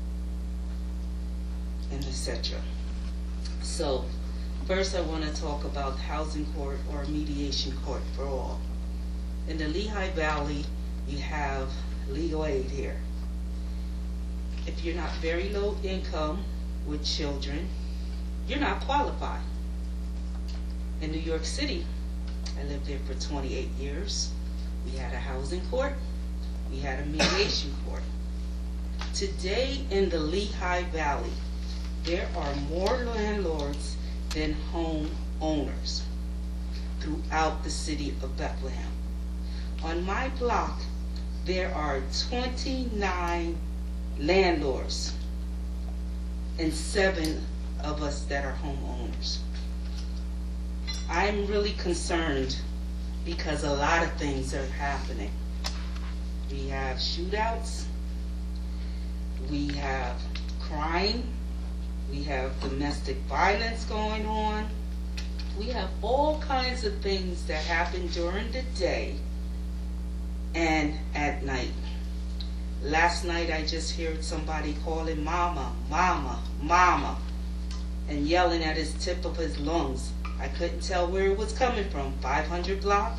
and etc. So, first I want to talk about housing court or mediation court for all. In the Lehigh Valley, you have legal aid here. If you're not very low income with children, you're not qualified. In New York City, I lived there for 28 years. We had a housing court. We had a mediation court. Today in the Lehigh Valley, there are more landlords than home owners throughout the city of Bethlehem. On my block, there are 29 landlords and 7 of us that are homeowners. I'm really concerned because a lot of things are happening. We have shootouts, we have crime, we have domestic violence going on, we have all kinds of things that happen during the day and at night. Last night I just heard somebody calling mama, mama, mama, and yelling at his tip of his lungs. I couldn't tell where it was coming from. 500 block,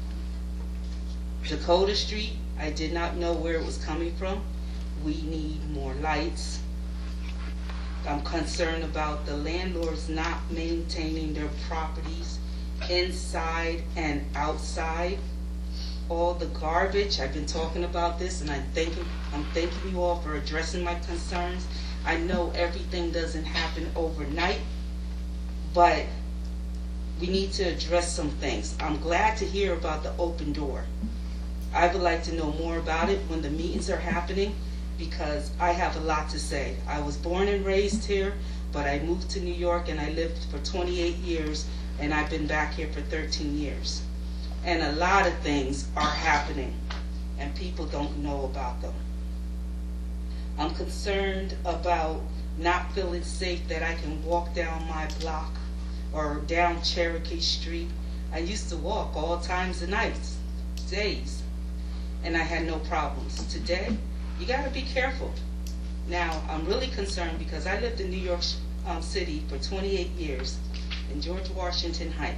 Dakota Street, I did not know where it was coming from. We need more lights. I'm concerned about the landlords not maintaining their properties inside and outside. All the garbage, I've been talking about this, and I'm thanking you all for addressing my concerns. I know everything doesn't happen overnight, but we need to address some things. I'm glad to hear about the open door. I would like to know more about it when the meetings are happening, because I have a lot to say. I was born and raised here, but I moved to New York and I lived for 28 years, and I've been back here for 13 years. And a lot of things are happening, and people don't know about them. I'm concerned about not feeling safe that I can walk down my block or down Cherokee Street. I used to walk all times of nights, days, and I had no problems. Today, you got to be careful. Now, I'm really concerned because I lived in New York City for 28 years in George Washington Heights.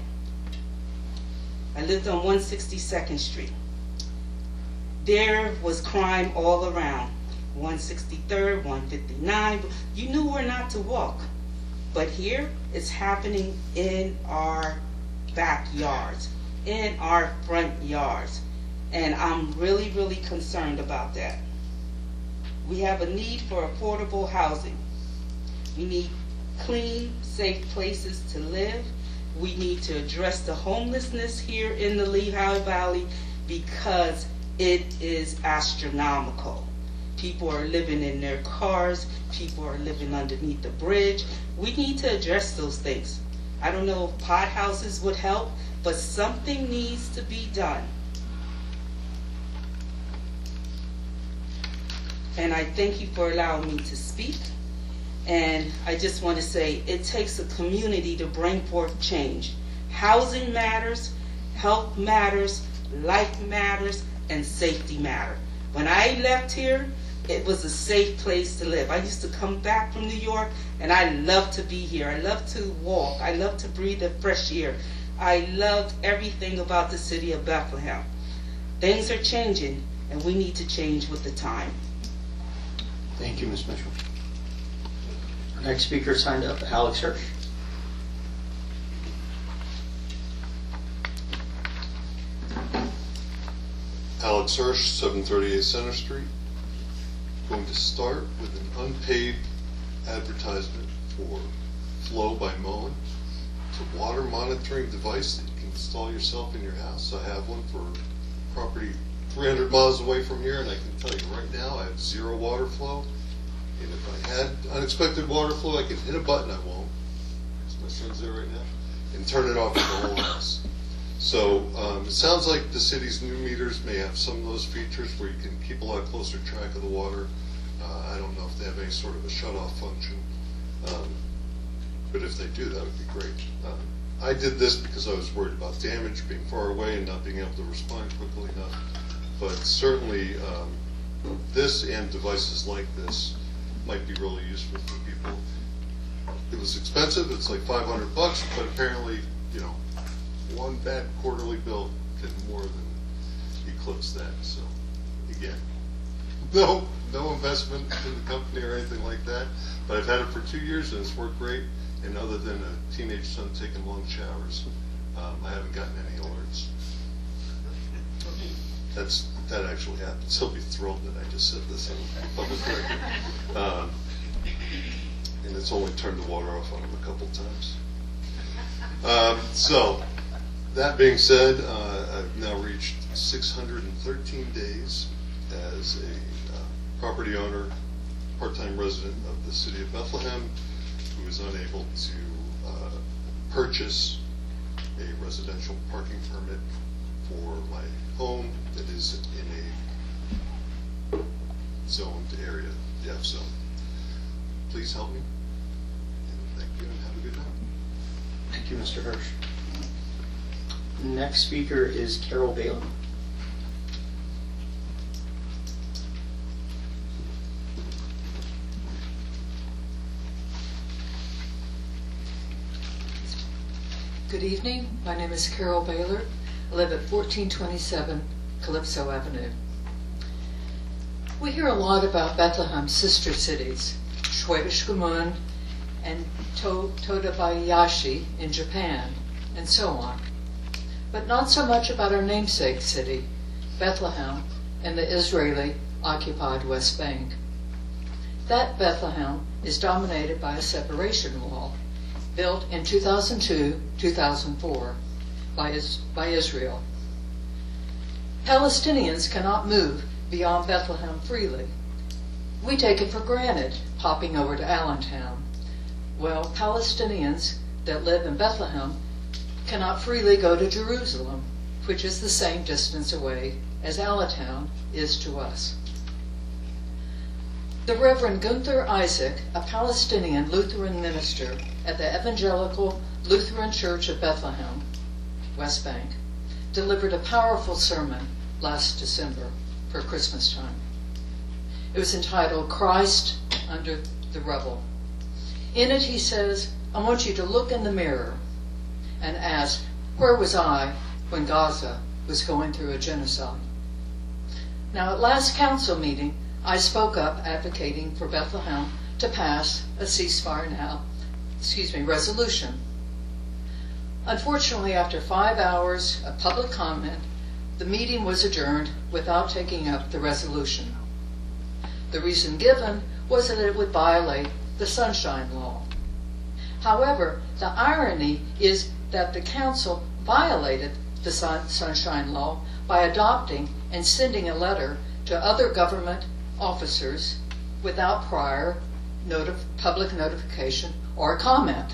I lived on 162nd Street. There was crime all around. 163rd, 159. You knew where not to walk. But here, it's happening in our backyards, in our front yards. And I'm really, really concerned about that. We have a need for affordable housing. We need clean, safe places to live. We need to address the homelessness here in the Lehigh Valley because it is astronomical. People are living in their cars. People are living underneath the bridge. We need to address those things. I don't know if pot houses would help, but something needs to be done. And I thank you for allowing me to speak. And I just want to say it takes a community to bring forth change. Housing matters, health matters, life matters, and safety matter. When I left here, it was a safe place to live. I used to come back from New York, and I love to be here. I love to walk. I love to breathe the fresh air. I love everything about the city of Bethlehem. Things are changing, and we need to change with the time. Thank you, Ms. Mitchell. Our next speaker signed up, Alex Hirsch. Alex Hirsch, 738 Center Street. Going to start with an unpaid advertisement for Flow by Moen. It's a water monitoring device that you can install yourself in your house. I have one for property 300 miles away from here, and I can tell you right now I have zero water flow. And if I had unexpected water flow, I could hit a button, I won't, because my son's there right now, and turn it off in the whole house. So it sounds like the city's new meters may have some of those features where you can keep a lot closer track of the water. I don't know if they have any sort of a shut-off function, but if they do, that would be great. I did this because I was worried about damage, being far away and not being able to respond quickly enough. But certainly this and devices like this might be really useful for people. It was expensive, it's like $500, but apparently, you know, one bad quarterly bill can more than eclipse that. So again, no investment in the company or anything like that, but I've had it for 2 years and it's worked great. And other than a teenage son taking long showers, I haven't gotten any alerts. That actually happens. He'll be thrilled that I just said this on public record. And it's only turned the water off on him a couple times. So, that being said, I've now reached 613 days as a property owner, part-time resident of the city of Bethlehem, who is unable to purchase a residential parking permit for my home that is in a zoned area, the F zone. Please help me. And thank you and have a good night. Thank you, Mr. Hirsch. Next speaker is Carol Bailey. Good evening. My name is Carol Baylor. I live at 1427 Calypso Avenue. We hear a lot about Bethlehem's sister cities, Schwäbisch Gmünd and Todobayashi in Japan, and so on. But not so much about our namesake city, Bethlehem, and the Israeli-occupied West Bank. That Bethlehem is dominated by a separation wall, built in 2002-2004 by Israel. Palestinians cannot move beyond Bethlehem freely. We take it for granted popping over to Allentown. Well, Palestinians that live in Bethlehem cannot freely go to Jerusalem, which is the same distance away as Allentown is to us. The Reverend Gunther Isaac, a Palestinian Lutheran minister at the Evangelical Lutheran Church of Bethlehem, West Bank, delivered a powerful sermon last December for Christmas time. It was entitled Christ Under the Rubble. In it he says, I want you to look in the mirror and ask, where was I when Gaza was going through a genocide? Now, at last council meeting, I spoke up advocating for Bethlehem to pass a ceasefire now, resolution. Unfortunately, after 5 hours of public comment, the meeting was adjourned without taking up the resolution. The reason given was that it would violate the Sunshine Law. However, the irony is that the council violated the Sunshine Law by adopting and sending a letter to other government officers without prior public notification or comment.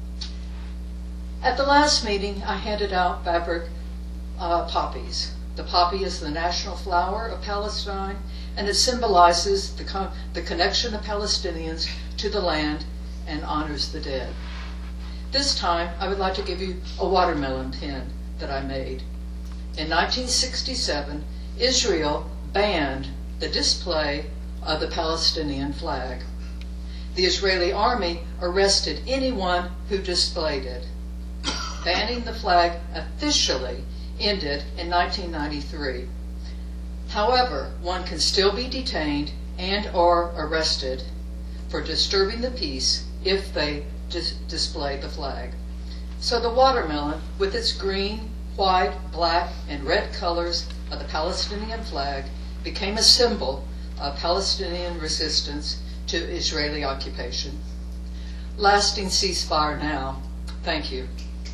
At the last meeting, I handed out fabric poppies. The poppy is the national flower of Palestine, and it symbolizes the connection of Palestinians to the land and honors the dead. This time, I would like to give you a watermelon pin that I made. In 1967, Israel banned the display of the Palestinian flag. The Israeli army arrested anyone who displayed it. Banning the flag officially ended in 1993. However, one can still be detained and or arrested for disturbing the peace if they display the flag. So the watermelon, with its green, white, black, and red colors, of the Palestinian flag became a symbol of Palestinian resistance to Israeli occupation. Lasting ceasefire now. Thank you.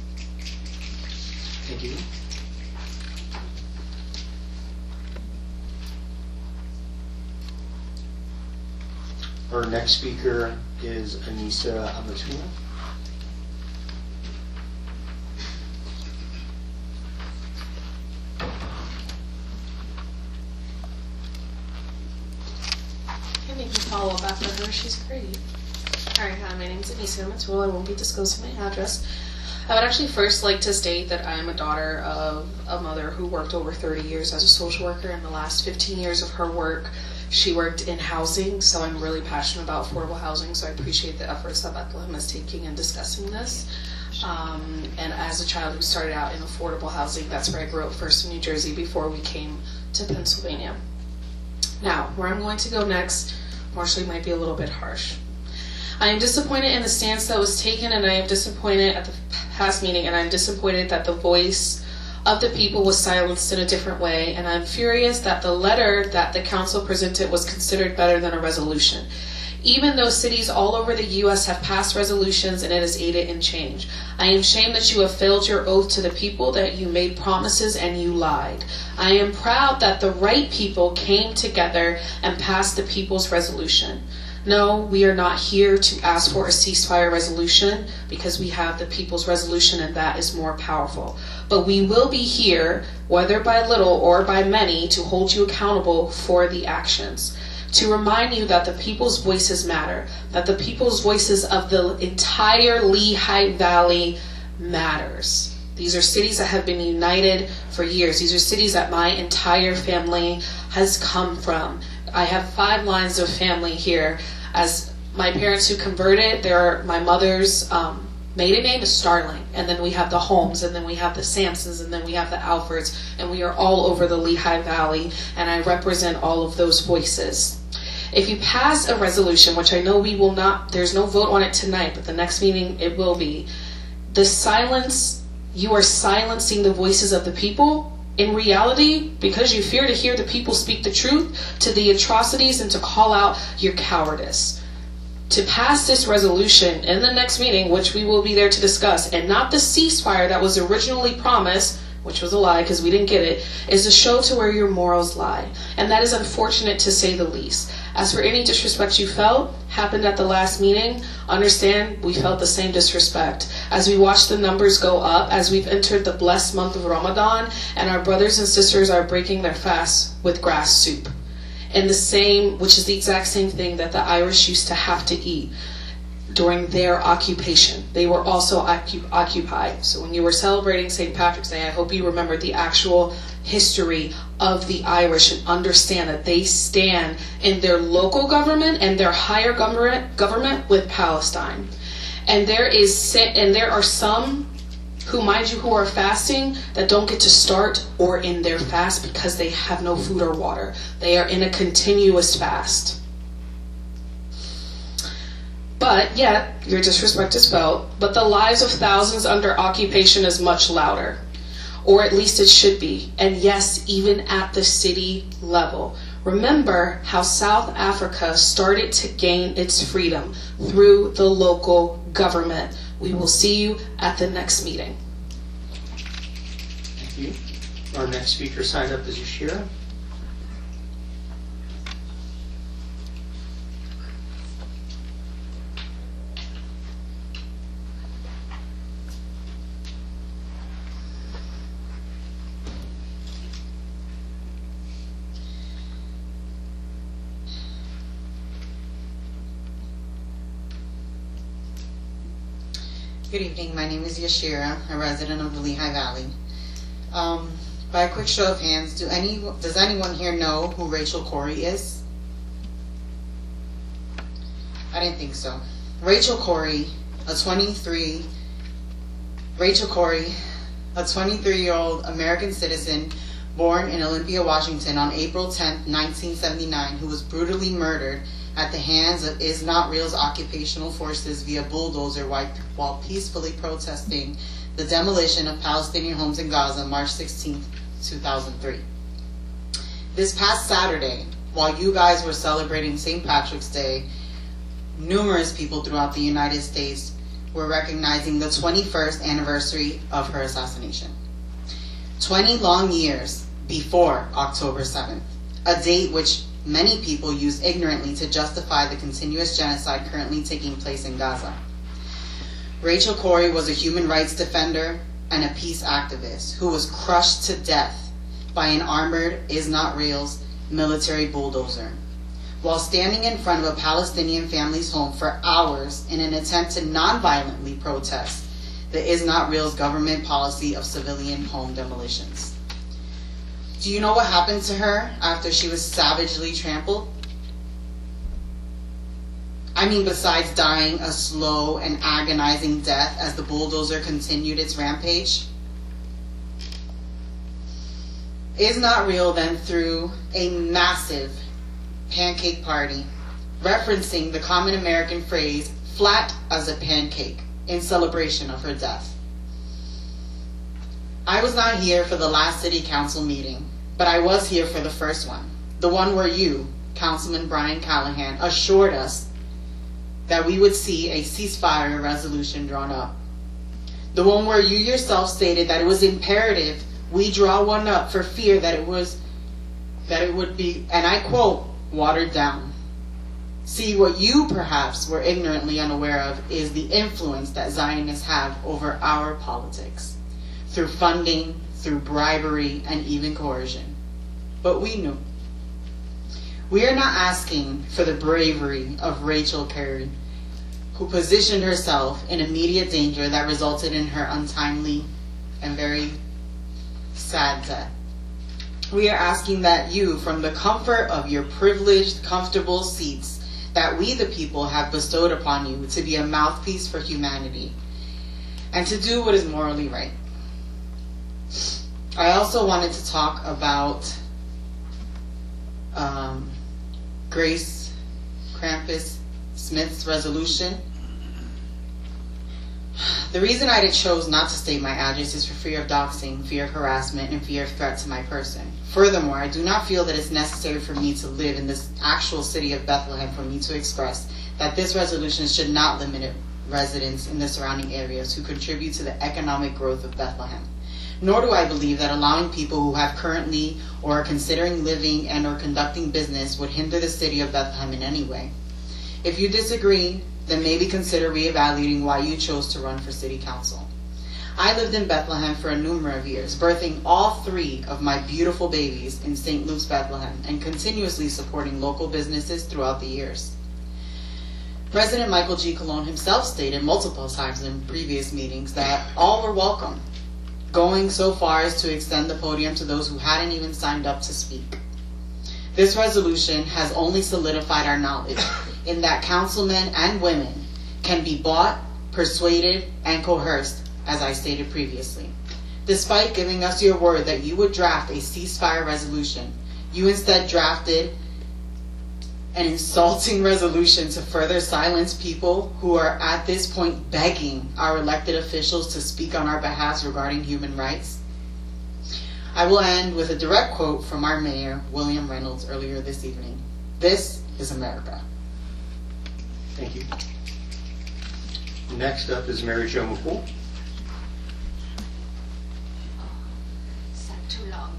Thank you. Our next speaker is Anissa Amatuna. And you can follow up after her. She's great. All right, hi, my name is Anissa Amatula. I won't be disclosing my address. I would actually first like to state that I'm a daughter of a mother who worked over 30 years as a social worker. In the last 15 years of her work, she worked in housing, so I'm really passionate about affordable housing, so I appreciate the efforts that Bethlehem is taking in discussing this. And as a child who started out in affordable housing, that's where I grew up first in New Jersey before we came to Pennsylvania. Now, where I'm going to go next, partially might be a little bit harsh. I am disappointed in the stance that was taken, and I am disappointed at the past meeting, and I'm disappointed that the voice of the people was silenced in a different way, and I'm furious that the letter that the council presented was considered better than a resolution. Even though cities all over the U.S. have passed resolutions and it has aided in change, I am ashamed that you have failed your oath to the people, that you made promises and you lied. I am proud that the right people came together and passed the people's resolution. No, we are not here to ask for a ceasefire resolution because we have the people's resolution and that is more powerful. But we will be here, whether by little or by many, to hold you accountable for the actions. To remind you that the people's voices matter, that the people's voices of the entire Lehigh Valley matters. These are cities that have been united for years. These are cities that my entire family has come from. I have 5 lines of family here. As my parents who converted, my mother's maiden name is Starling, and then we have the Holmes, and then we have the Sampsons, and then we have the Alfords, and we are all over the Lehigh Valley, and I represent all of those voices. If you pass a resolution, which I know we will not, there's no vote on it tonight, but the next meeting it will be, the silence, you are silencing the voices of the people. In reality, because you fear to hear the people speak the truth to the atrocities and to call out your cowardice. To pass this resolution in the next meeting, which we will be there to discuss, and not the ceasefire that was originally promised, which was a lie because we didn't get it, is to show to where your morals lie. And that is unfortunate to say the least. As for any disrespect you felt, happened at the last meeting, understand we felt the same disrespect. As we watch the numbers go up, as we've entered the blessed month of Ramadan, and our brothers and sisters are breaking their fast with grass soup. And the same, which is the exact same thing that the Irish used to have to eat during their occupation. They were also occupied. So when you were celebrating St. Patrick's Day, I hope you remember the actual history of the Irish and understand that they stand in their local government and their higher government with Palestine. And there are some who, mind you, who are fasting that don't get to start or end their fast because they have no food or water. They are in a continuous fast. But yet, your disrespect is felt, but the lives of thousands under occupation is much louder. Or at least it should be. And yes, even at the city level. Remember how South Africa started to gain its freedom through the local government. We will see you at the next meeting. Thank you. Our next speaker signed up is Yashira. Good evening. My name is Yashira, a resident of the Lehigh Valley. By a quick show of hands, does anyone here know who Rachel Corrie is? I didn't think so. Rachel Corrie, a 23-year-old American citizen born in Olympia, Washington on April 10, 1979, who was brutally murdered at the hands of Is Not Real's occupational forces via bulldozer while peacefully protesting the demolition of Palestinian homes in Gaza March 16, 2003. This past Saturday, while you guys were celebrating St. Patrick's Day, numerous people throughout the United States were recognizing the 21st anniversary of her assassination. 20 long years before October 7th, a date which many people use ignorantly to justify the continuous genocide currently taking place in Gaza. Rachel Corrie was a human rights defender and a peace activist who was crushed to death by an armored Is Not Real's military bulldozer while standing in front of a Palestinian family's home for hours in an attempt to non-violently protest the Is Not Real's government policy of civilian home demolitions. Do you know what happened to her after she was savagely trampled? I mean, besides dying a slow and agonizing death as the bulldozer continued its rampage? Is Not Real then threw a massive pancake party referencing the common American phrase, flat as a pancake, in celebration of her death. I was not here for the last city council meeting, but I was here for the first one, the one where you, Councilman Brian Callahan, assured us that we would see a ceasefire resolution drawn up. The one where you yourself stated that it was imperative we draw one up for fear that it would be, and I quote, watered down. See, what you perhaps were ignorantly unaware of is the influence that Zionists have over our politics, through funding, through bribery, and even coercion. But we knew. We are not asking for the bravery of Rachel Corrie, who positioned herself in immediate danger that resulted in her untimely and very sad death. We are asking that you, from the comfort of your privileged, comfortable seats that we the people have bestowed upon you, to be a mouthpiece for humanity and to do what is morally right. I also wanted to talk about Grace Krampus Smith's resolution. The reason I chose not to state my address is for fear of doxing, fear of harassment, and fear of threat to my person. Furthermore, I do not feel that it's necessary for me to live in this actual city of Bethlehem for me to express that this resolution should not limit residents in the surrounding areas who contribute to the economic growth of Bethlehem. Nor do I believe that allowing people who have currently or are considering living and or conducting business would hinder the city of Bethlehem in any way. If you disagree, then maybe consider reevaluating why you chose to run for city council. I lived in Bethlehem for a number of years, birthing all 3 of my beautiful babies in St. Luke's, Bethlehem, and continuously supporting local businesses throughout the years. President Michael G. Colon himself stated multiple times in previous meetings that all were welcome, going so far as to extend the podium to those who hadn't even signed up to speak. This resolution has only solidified our knowledge in that councilmen and women can be bought, persuaded, and coerced, as I stated previously. Despite giving us your word that you would draft a ceasefire resolution, you instead drafted an insulting resolution to further silence people who are at this point begging our elected officials to speak on our behalf regarding human rights. I will end with a direct quote from our mayor, William Reynolds, earlier this evening. This is America. Thank you. Next up is Mary Jo McCool. Too long.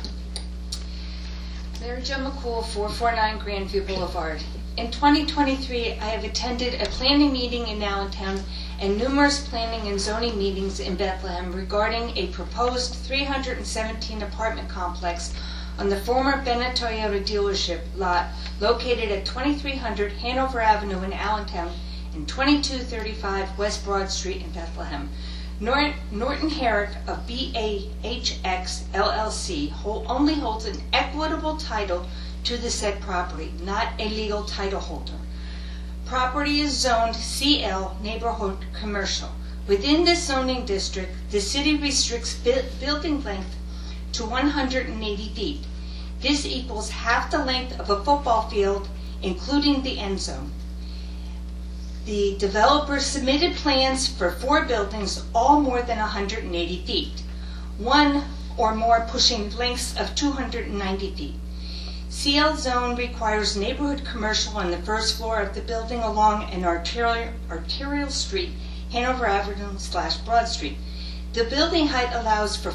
Mary Jo McCool, 449 Grandview Boulevard. In 2023, I have attended a planning meeting in Allentown and numerous planning and zoning meetings in Bethlehem regarding a proposed 317 apartment complex on the former Bennett Toyota dealership lot located at 2300 Hanover Avenue in Allentown and 2235 West Broad Street in Bethlehem. Norton Herrick of BAHX LLC only holds an equitable title to the said property, not a legal title holder. Property is zoned CL Neighborhood Commercial. Within this zoning district, the city restricts building length to 180 feet. This equals half the length of a football field, including the end zone. The developer submitted plans for 4 buildings, all more than 180 feet, one or more pushing lengths of 290 feet. CL zone requires neighborhood commercial on the first floor of the building along an arterial street, Hanover Avenue / Broad Street. The building height allows for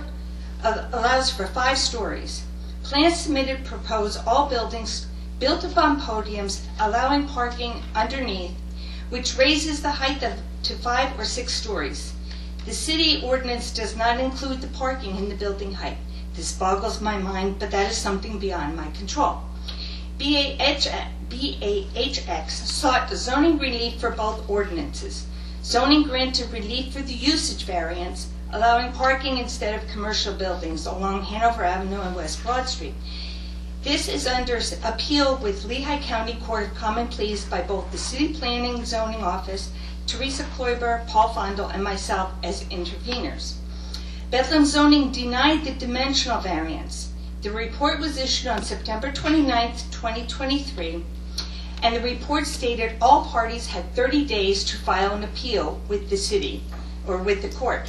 5 stories. Plans submitted propose all buildings built upon podiums, allowing parking underneath, which raises the height to 5 or 6 stories. The city ordinance does not include the parking in the building height. This boggles my mind, but that is something beyond my control. BAHX sought zoning relief for both ordinances. Zoning granted relief for the usage variance, allowing parking instead of commercial buildings along Hanover Avenue and West Broad Street. This is under appeal with Lehigh County Court of Common Pleas by both the City Planning and Zoning Office, Teresa Kloiber, Paul Fondel, and myself as interveners. Bethlehem Zoning denied the dimensional variance. The report was issued on September 29, 2023, and the report stated all parties had 30 days to file an appeal with the city or with the court.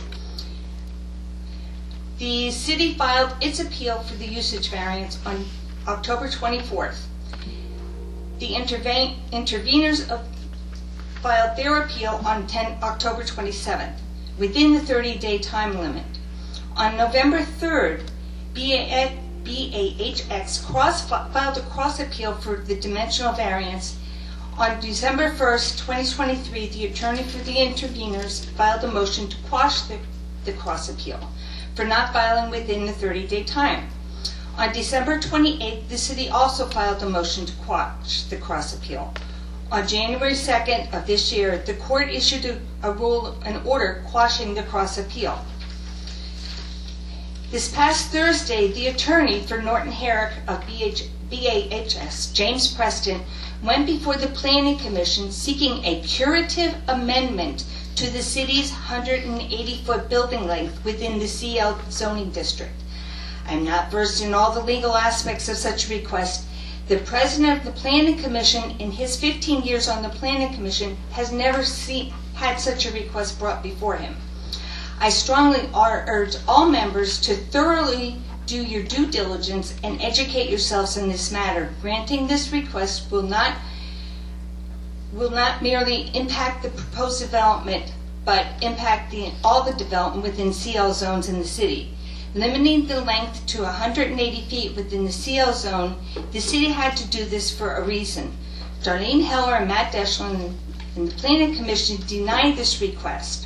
The city filed its appeal for the usage variance on October 24th. The interveners filed their appeal on October 27th, within the 30-day time limit. On November 3rd, BAHX filed a cross appeal for the dimensional variance. On December 1st, 2023, the attorney for the interveners filed a motion to quash the cross appeal for not filing within the 30-day time. On December 28th, the city also filed a motion to quash the cross appeal. On January 2nd of this year, the court issued an order quashing the cross appeal. This past Thursday, the attorney for Norton Herrick of BAHS, James Preston, went before the Planning Commission seeking a curative amendment to the city's 180-foot building length within the CL zoning district. I'm not versed in all the legal aspects of such a request. The president of the Planning Commission, in his 15 years on the Planning Commission, has never had such a request brought before him. I strongly urge all members to thoroughly do your due diligence and educate yourselves in this matter. Granting this request will not merely impact the proposed development, but impact all the development within CL zones in the city. Limiting the length to 180 feet within the CL zone, the city had to do this for a reason. Darlene Heller and Matt Deschlin and the Planning Commission denied this request.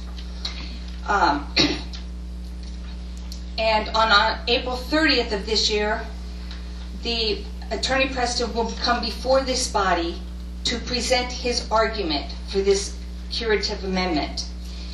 And on April 30th of this year, the Attorney Preston will come before this body to present his argument for this curative amendment.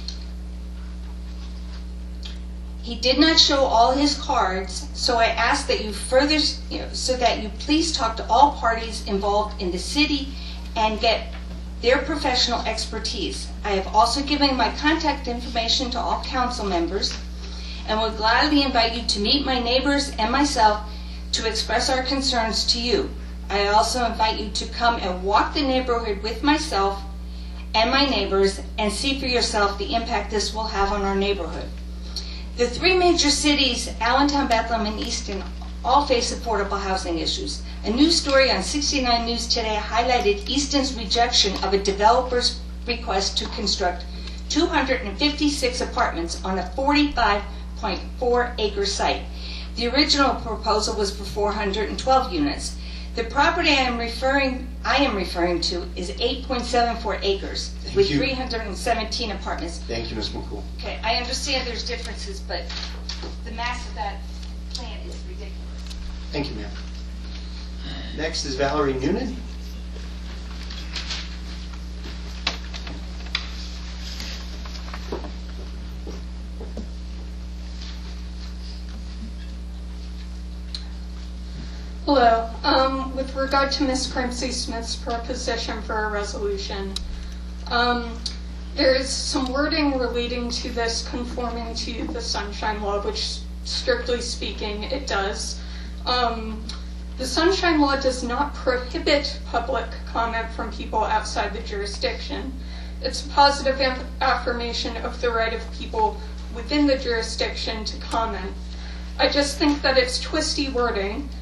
He did not show all his cards, so I ask that you please talk to all parties involved in the city and get their professional expertise. I have also given my contact information to all council members and would gladly invite you to meet my neighbors and myself to express our concerns to you. I also invite you to come and walk the neighborhood with myself and my neighbors and see for yourself the impact this will have on our neighborhood. The 3 major cities, Allentown, Bethlehem, and Easton, all face affordable housing issues. A news story on 69 News today highlighted Easton's rejection of a developer's request to construct 256 apartments on a 45.4-acre site. The original proposal was for 412 units. The property I am referring to is 8.74 acres with 317 apartments. Thank you, Ms. McCool. Okay, I understand there's differences, but the mass of that plan is ridiculous. Thank you, ma'am. Next is Valerie Noonan. Hello. With regard to Ms. Crimsey Smith's proposition for a resolution, there is some wording relating to this conforming to the Sunshine Law, which, strictly speaking, it does. The Sunshine Law does not prohibit public comment from people outside the jurisdiction. It's a positive affirmation of the right of people within the jurisdiction to comment. I just think that it's twisty wording,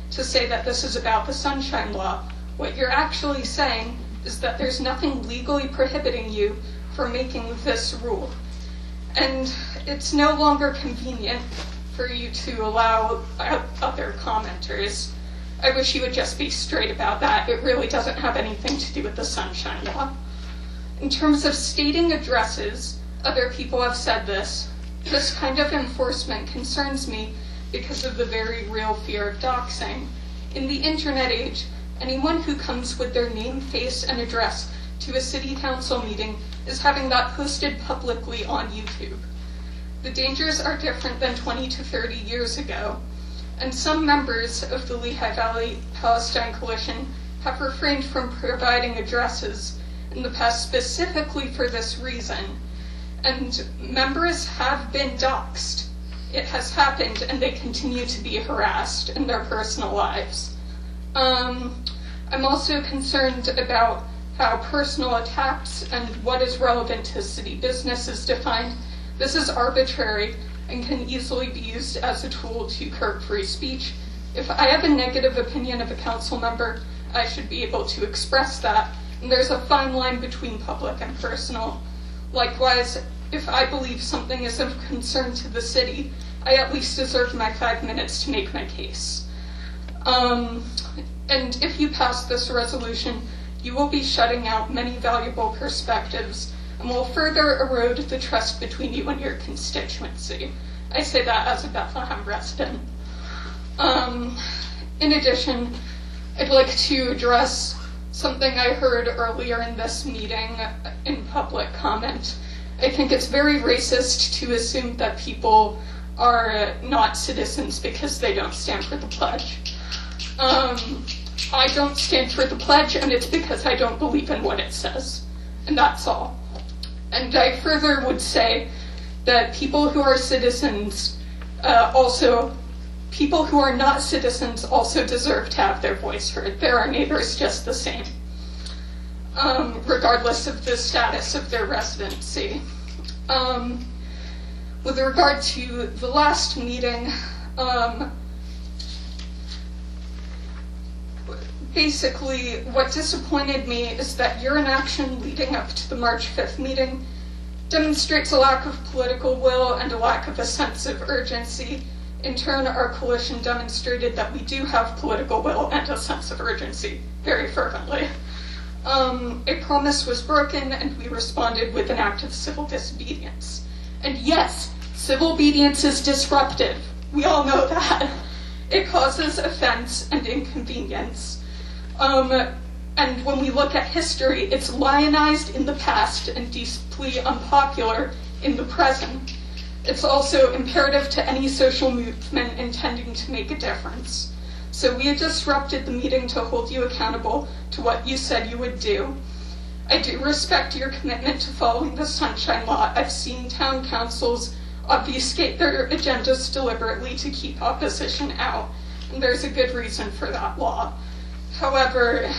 to say that this is about the Sunshine Law. What you're actually saying is that there's nothing legally prohibiting you from making this rule. And it's no longer convenient for you to allow other commenters. I wish you would just be straight about that. It really doesn't have anything to do with the Sunshine Law. In terms of stating addresses, other people have said this. This kind of enforcement concerns me because of the very real fear of doxing. In the internet age, anyone who comes with their name, face, and address to a city council meeting is having that posted publicly on YouTube. The dangers are different than 20 to 30 years ago, and some members of the Lehigh Valley Palestine Coalition have refrained from providing addresses in the past specifically for this reason. And members have been doxxed. It has happened, and they continue to be harassed in their personal lives. I'm also concerned about how personal attacks and what is relevant to city business is defined. This is arbitrary and can easily be used as a tool to curb free speech. If I have a negative opinion of a council member, I should be able to express that, and there's a fine line between public and personal. Likewise, if I believe something is of concern to the city, I at least deserve my 5 minutes to make my case. And if you pass this resolution, you will be shutting out many valuable perspectives and will further erode the trust between you and your constituency. I say that as a Bethlehem resident. In addition, I'd like to address something I heard earlier in this meeting in public comment. I think it's very racist to assume that people are not citizens because they don't stand for the pledge. I don't stand for the pledge, and it's because I don't believe in what it says. And that's all. And I further would say that people who are citizens people who are not citizens also deserve to have their voice heard. They're our neighbors just the same, regardless of the status of their residency. With regard to the last meeting, basically what disappointed me is that your inaction leading up to the March 5th meeting demonstrates a lack of political will and a lack of a sense of urgency. In turn, our coalition demonstrated that we do have political will and a sense of urgency, very fervently. A promise was broken, and we responded with an act of civil disobedience. And yes, civil obedience is disruptive. We all know that. It causes offense and inconvenience. And when we look at history, it's lionized in the past and deeply unpopular in the present. It's also imperative to any social movement intending to make a difference. So we disrupted the meeting to hold you accountable to what you said you would do. I do respect your commitment to following the Sunshine Law. I've seen town councils obfuscate their agendas deliberately to keep opposition out, and there's a good reason for that law. However,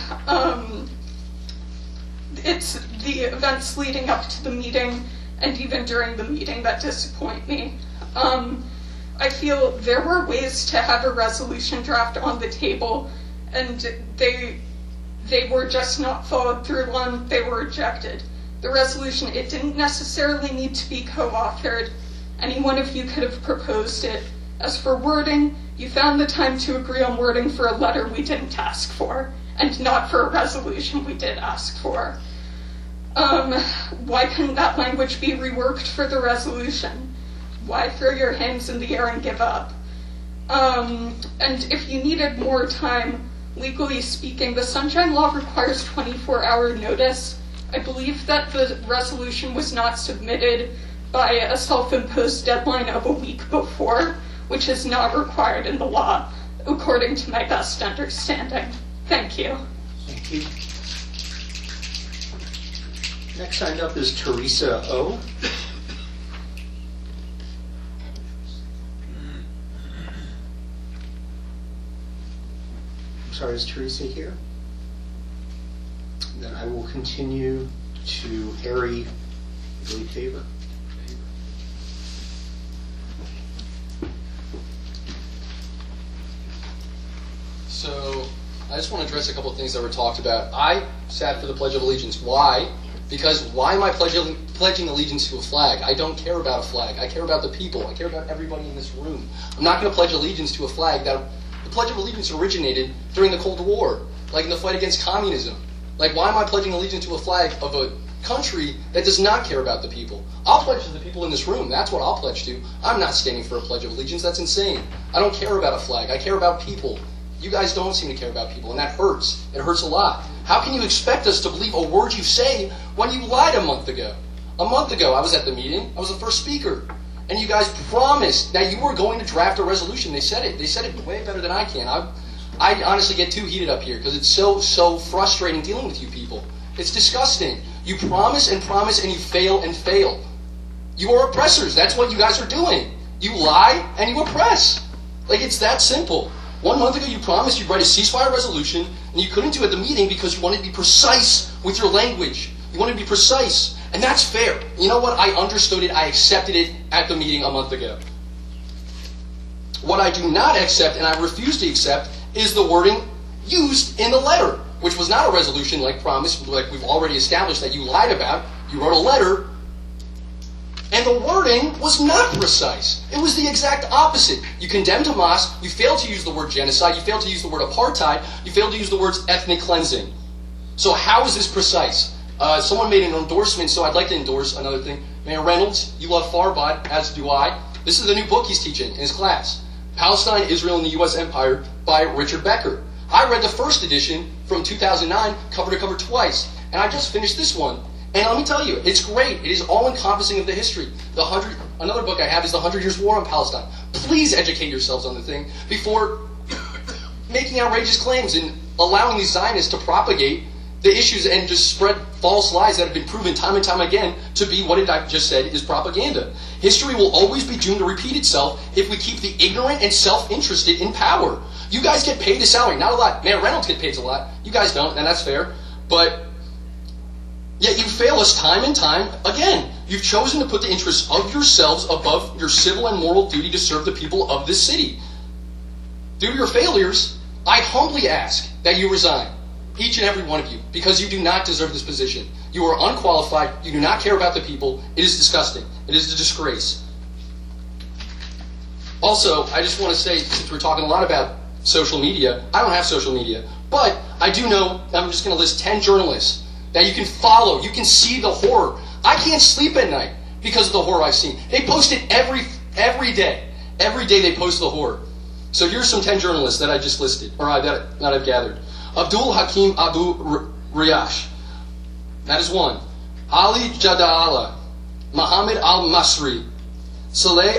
it's the events leading up to the meeting and even during the meeting that disappoint me. I feel there were ways to have a resolution draft on the table, and they were just not followed through on. They were rejected. The resolution, it didn't necessarily need to be co-authored. Any one of you could have proposed it. As for wording, you found the time to agree on wording for a letter we didn't ask for, and not for a resolution we did ask for. Why couldn't that language be reworked for the resolution? Why throw your hands in the air and give up? And if you needed more time, legally speaking, the Sunshine Law requires 24-hour notice. I believe that the resolution was not submitted by a self-imposed deadline of a week before, which is not required in the law, according to my best understanding. Thank you. Thank you. Next signed up is Teresa O. I'm sorry, is Teresa here? Then I will continue to Harry, I believe, Favor. just want to address a couple of things that were talked about. I sat for the Pledge of Allegiance. Why? Because why am I pledging allegiance to a flag? I don't care about a flag. I care about the people. I care about everybody in this room. I'm not going to pledge allegiance to a flag that the Pledge of Allegiance originated during the Cold War, like in the fight against communism. Like, why am I pledging allegiance to a flag of a country that does not care about the people? I'll pledge to the people in this room. That's what I'll pledge to. I'm not standing for a Pledge of Allegiance. That's insane. I don't care about a flag. I care about people. You guys don't seem to care about people, and that hurts. It hurts a lot. How can you expect us to believe a word you say when you lied a month ago? A month ago, I was at the meeting. I was the first speaker. And you guys promised that you were going to draft a resolution. They said it. They said it way better than I can. I honestly get too heated up here because it's so frustrating dealing with you people. It's disgusting. You promise and promise and you fail and fail. You are oppressors. That's what you guys are doing. You lie and you oppress. Like, it's that simple. 1 month ago, you promised you'd write a ceasefire resolution, and you couldn't do it at the meeting because you wanted to be precise with your language. You wanted to be precise, and that's fair. You know what? I understood it. I accepted it at the meeting a month ago. What I do not accept, and I refuse to accept, is the wording used in the letter, which was not a resolution like promised, like we've already established that you lied about. You wrote a letter, and the wording was not precise. It was the exact opposite. You condemned Hamas, you failed to use the word genocide, you failed to use the word apartheid, you failed to use the words ethnic cleansing. So how is this precise? Someone made an endorsement, so I'd like to endorse another thing. Mayor Reynolds, you love Farbad, as do I. This is the new book he's teaching in his class. Palestine, Israel, and the U.S. Empire by Richard Becker. I read the first edition from 2009, cover to cover twice, and I just finished this one. And let me tell you, it's great. It is all-encompassing of the history. Another book I have is The 100 Years' War on Palestine. Please educate yourselves on the thing before making outrageous claims and allowing these Zionists to propagate the issues and just spread false lies that have been proven time and time again to be what I just said is propaganda. History will always be doomed to repeat itself if we keep the ignorant and self-interested in power. You guys get paid a salary. Not a lot. Mayor Reynolds gets paid a lot. You guys don't, and that's fair. But yet you fail us time and time again. You've chosen to put the interests of yourselves above your civil and moral duty to serve the people of this city. Due to your failures, I humbly ask that you resign, each and every one of you, because you do not deserve this position. You are unqualified. You do not care about the people. It is disgusting. It is a disgrace. Also, I just want to say, since we're talking a lot about social media, I don't have social media, but I do know, I'm just going to list 10 journalists that you can follow. You can see the horror. I can't sleep at night because of the horror I've seen. They post it every day. Every day they post the horror. So here's some 10 journalists that I just listed, or that I've gathered. Abdul Hakim Abu Riash. That is one. Ali Jadala. Muhammad Al-Masri. Saleh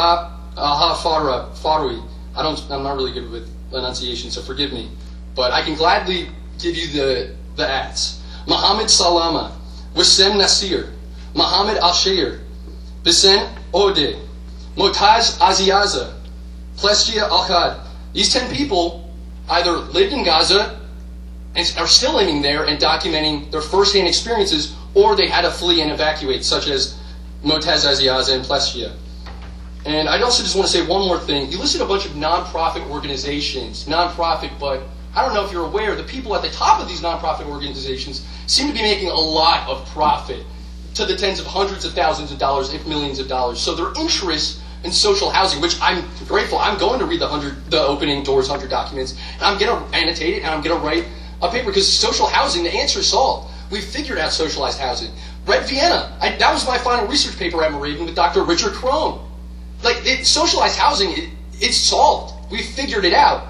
Al-Farwi. I'm not really good with pronunciation, so forgive me. But I can gladly give you the ads. Muhammad Salama, Wissem Nasir, Muhammad Al-Shair, Bisen Ode, Motaz Aziaza, Plestia Al-Khad. These 10 people either lived in Gaza and are still living there and documenting their first-hand experiences, or they had to flee and evacuate, such as Motaz Aziaza and Plestia. And I also just want to say one more thing. You listed a bunch of non-profit organizations, but I don't know if you're aware, the people at the top of these non-profit organizations seem to be making a lot of profit, to the tens of hundreds of thousands of dollars, if millions of dollars. So their interest in social housing, which I'm grateful, I'm going to read the opening doors 100 documents, and I'm going to annotate it, and I'm going to write a paper, because social housing, the answer is solved. We've figured out socialized housing. Red Vienna, that was my final research paper at Moravian with Dr. Richard Crone. Like, socialized housing, it's solved. We figured it out.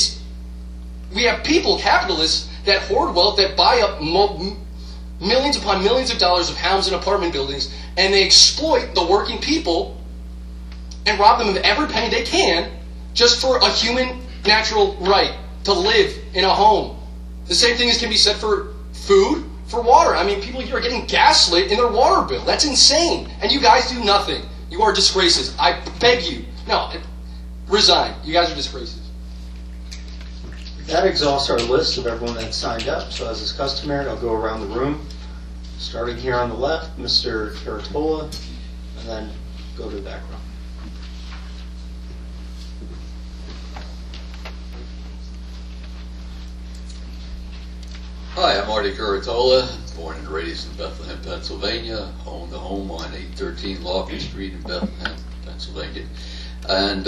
We have people, capitalists, that hoard wealth, that buy up millions upon millions of dollars of homes and apartment buildings, and they exploit the working people and rob them of every penny they can just for a human natural right to live in a home. The same thing can be said for food, for water. I mean, people here are getting gaslit in their water bill. That's insane. And you guys do nothing. You are disgraces. I beg you. No, resign. You guys are disgraces. That exhausts our list of everyone that signed up. So as is customary, I'll go around the room, starting here on the left, Mr. Caratola, and then go to the back row. Hi, I'm Marty Curatola, born and raised in Bethlehem, Pennsylvania. Owned a home on 813 Lofty Street in Bethlehem, Pennsylvania. And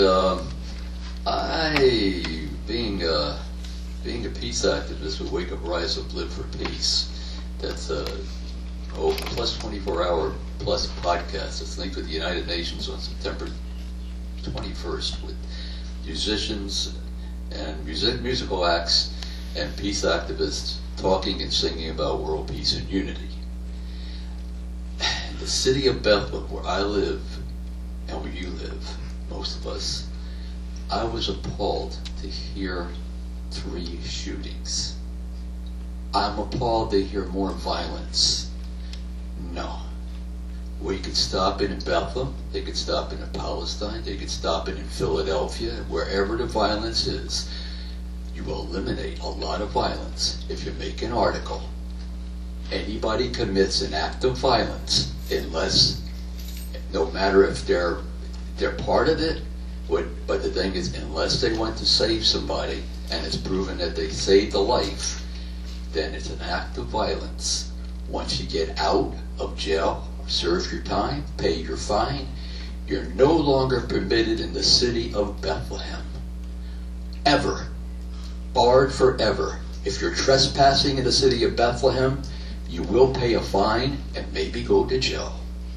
I, being a peace activist with Wake Up, Rise Up, Live for Peace, that's plus 24-hour plus podcast. It's linked with the United Nations on September 21st with musicians and musical acts and peace activists talking and singing about world peace and unity. In the city of Bethlehem, where I live and where you live, most of us, I was appalled to hear 3 shootings. I'm appalled to hear more violence. No. We could stop it in Bethlehem, they could stop it in Palestine, they could stop it in Philadelphia, wherever the violence is. You will eliminate a lot of violence if you make an article. Anybody commits an act of violence, unless, no matter if they're part of it, but the thing is, unless they went to save somebody and it's proven that they saved a life, then it's an act of violence. Once you get out of jail, serve your time, pay your fine, you're no longer permitted in the city of Bethlehem. Ever. Barred forever. If you're trespassing in the city of Bethlehem, you will pay a fine and maybe go to jail.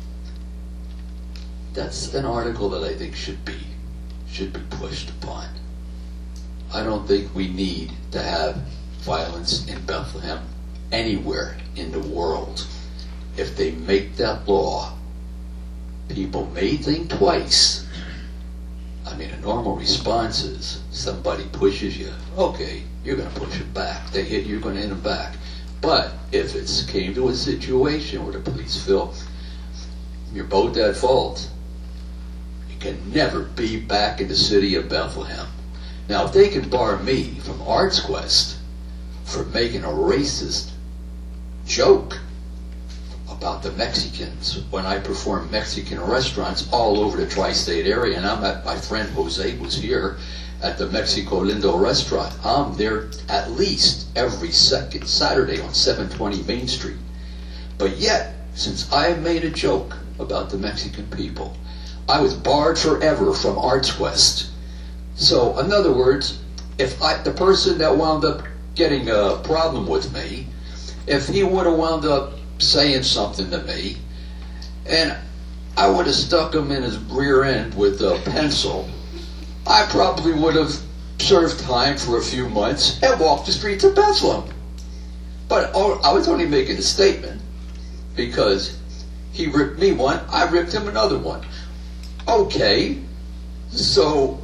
That's an article that I think should be pushed upon. I don't think we need to have violence in Bethlehem anywhere in the world. If they make that law, people may think twice. I mean, a normal response is somebody pushes you. Okay, you're going to push them back. They hit you, you're going to hit them back. But if it came to a situation where the police feel you're both at fault, you can never be back in the city of Bethlehem. Now, if they can bar me from Arts Quest for making a racist joke about the Mexicans when I perform Mexican restaurants all over the tri-state area, and my friend Jose was here at the Mexico Lindo restaurant. I'm there at least every second Saturday on 720 Main Street. But yet, since I made a joke about the Mexican people, I was barred forever from Arts Quest. So, in other words, if the person that wound up getting a problem with me, if he would have wound up saying something to me, and I would have stuck him in his rear end with a pencil, I probably would have served time for a few months and walked the streets of Bethlehem. But I was only making a statement because he ripped me one, I ripped him another one. Okay, so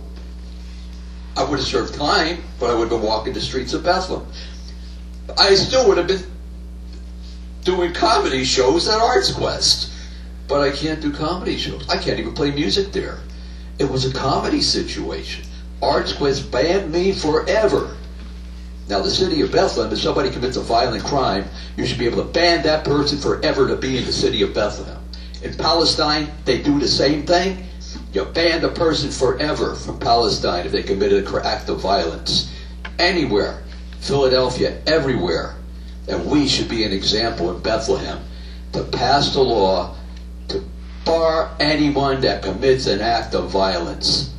I would have served time, but I would have been walking the streets of Bethlehem. I still would have been doing comedy shows at Arts Quest, but I can't do comedy shows. I can't even play music there. It was a comedy situation. Arts Quest banned me forever. Now, the city of Bethlehem, if somebody commits a violent crime, you should be able to ban that person forever to be in the city of Bethlehem. In Palestine, they do the same thing. You ban a person forever from Palestine if they committed an act of violence. Anywhere, Philadelphia, everywhere. And we should be an example in Bethlehem to pass the law to bar anyone that commits an act of violence.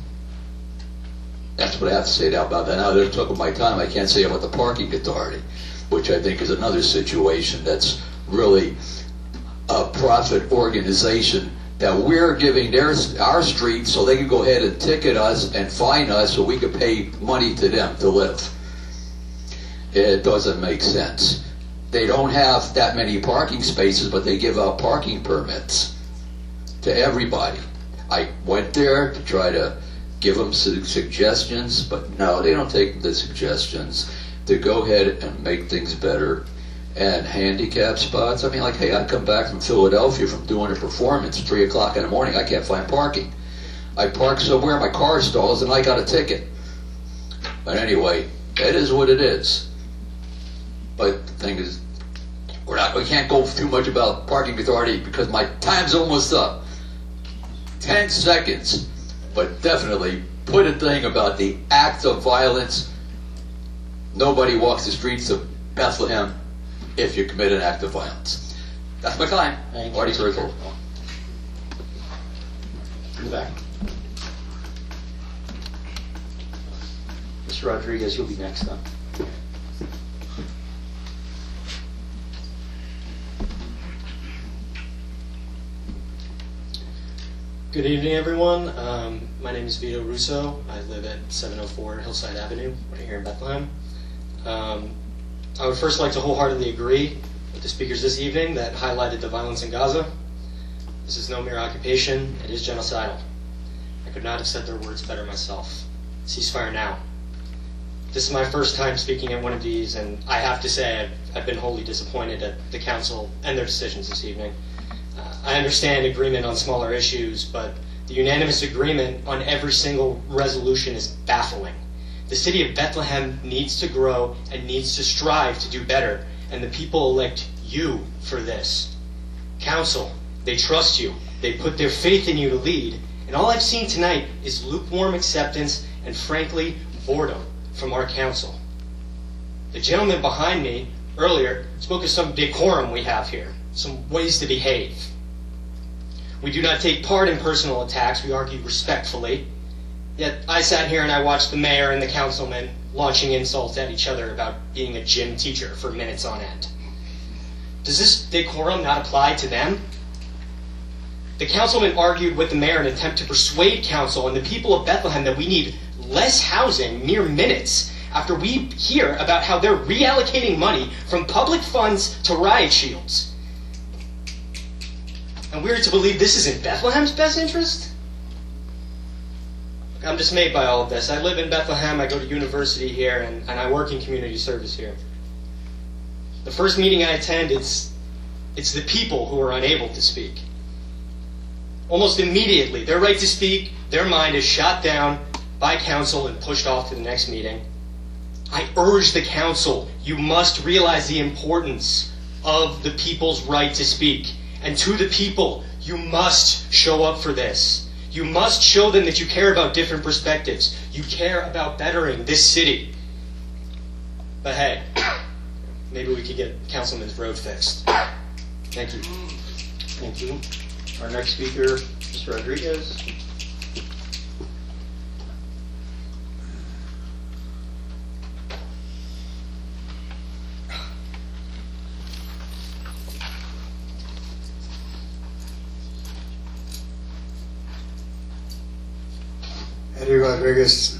That's what I have to say about that. Now, they're talking my time. I can't say about the parking authority, which I think is another situation that's really a profit organization that we're giving our streets so they can go ahead and ticket us and fine us so we can pay money to them to live. It doesn't make sense. They don't have that many parking spaces, but they give out parking permits to everybody. I went there to try to give them suggestions, but no, they don't take the suggestions to go ahead and make things better. And handicap spots, I mean, like, hey, I come back from Philadelphia from doing a performance, 3 o'clock in the morning, I can't find parking. I park somewhere, my car stalls, and I got a ticket. But anyway, it is what it is. But the thing is, we can't go too much about parking authority because my time's almost up. 10 seconds. But definitely put a thing about the acts of violence. Nobody walks the streets of Bethlehem if you commit an act of violence. That's my client, Marty Grizzle. In the back. Mr. Rodriguez, you'll be next up. Good evening, everyone. My name is Vito Russo. I live at 704 Hillside Avenue, right here in Bethlehem. I would first like to wholeheartedly agree with the speakers this evening that highlighted the violence in Gaza. This is no mere occupation, it is genocidal. I could not have said their words better myself. Ceasefire now. This is my first time speaking at one of these, and I have to say I've been wholly disappointed at the council and their decisions this evening. I understand agreement on smaller issues, but the unanimous agreement on every single resolution is baffling. The city of Bethlehem needs to grow and needs to strive to do better, and the people elect you for this. Council, they trust you. They put their faith in you to lead, and all I've seen tonight is lukewarm acceptance and, frankly, boredom from our council. The gentleman behind me earlier spoke of some decorum we have here, some ways to behave. We do not take part in personal attacks, we argue respectfully. Yet I sat here and I watched the mayor and the councilman launching insults at each other about being a gym teacher for minutes on end. Does this decorum not apply to them? The councilman argued with the mayor in an attempt to persuade council and the people of Bethlehem that we need less housing mere minutes after we hear about how they're reallocating money from public funds to riot shields. And we're to believe this is in Bethlehem's best interest? I'm dismayed by all of this. I live in Bethlehem, I go to university here, and I work in community service here. The first meeting I attend, it's the people who are unable to speak. Almost immediately, their right to speak, their mind is shot down by council and pushed off to the next meeting. I urge the council, you must realize the importance of the people's right to speak. And to the people, you must show up for this. You must show them that you care about different perspectives. You care about bettering this city. But hey, maybe we could get Councilman's road fixed. Thank you. Thank you. Our next speaker, Mr. Rodriguez. Eddie Rodriguez,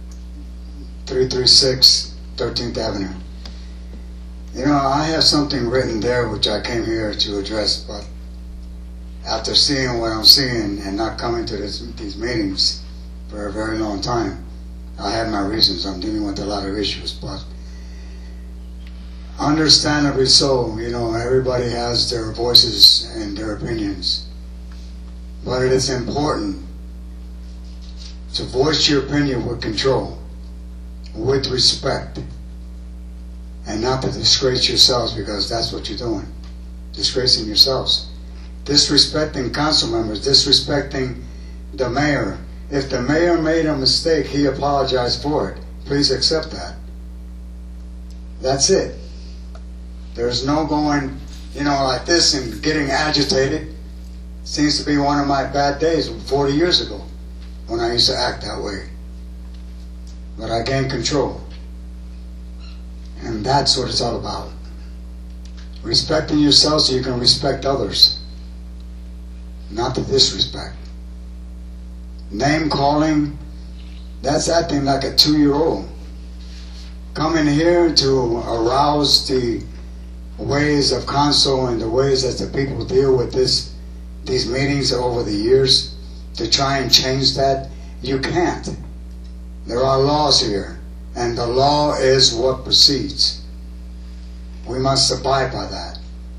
336 13th Avenue. You know, I have something written there which I came here to address, but after seeing what I'm seeing and not coming to these meetings for a very long time, I have my reasons. I'm dealing with a lot of issues, but understandably so, you know, everybody has their voices and their opinions. But it is important to voice your opinion with control, with respect, and not to disgrace yourselves, because that's what you're doing, disgracing yourselves. Disrespecting council members, disrespecting the mayor. If the mayor made a mistake, he apologized for it. Please accept that. That's it. There's no going, you know, like this and getting agitated. Seems to be one of my bad days 40 years ago, when I used to act that way. But I gained control. And that's what it's all about. Respecting yourself so you can respect others. Not to disrespect. Name calling, that's acting like a 2-year-old. Coming here to arouse the ways of council and the ways that the people deal with these meetings over the years, to try and change that, you can't. There are laws here, and the law is what proceeds. We must abide by that.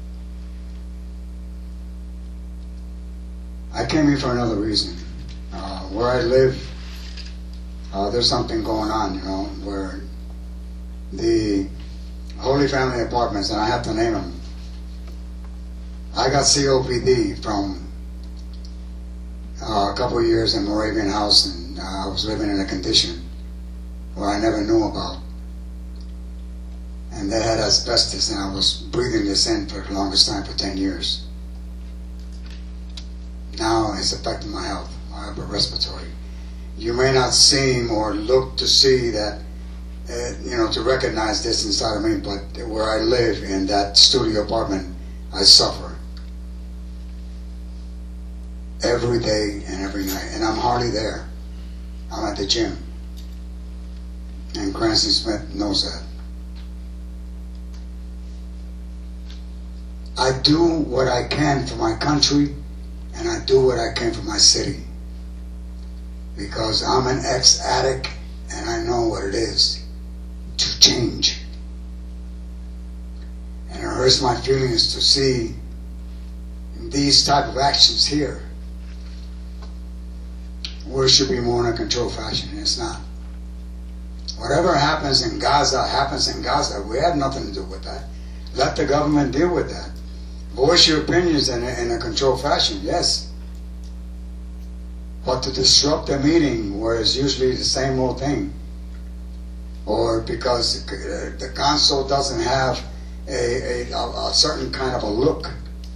I came here for another reason. Where I live, there's something going on, you know, where the Holy Family Apartments, and I have to name them, I got COPD from a couple of years in Moravian House, and I was living in a condition where I never knew about. And and they had asbestos, and I was breathing this in for the longest time, for 10 years. Now it's affecting my health, my upper respiratory. You may not seem or look to see that, to recognize this inside of me, but where I live in that studio apartment, I suffer every day and every night, and I'm hardly there. I'm at the gym, and Cranston Smith knows that. I do what I can for my country, and I do what I can for my city, because I'm an ex-addict, and I know what it is to change. And it hurts my feelings to see these type of actions here, where it should be more in a controlled fashion, and it's not. Whatever happens in Gaza happens in Gaza. We have nothing to do with that. Let the government deal with that. Voice your opinions in a controlled fashion, yes. But to disrupt a meeting where it's usually the same old thing, or because the council doesn't have a certain kind of a look,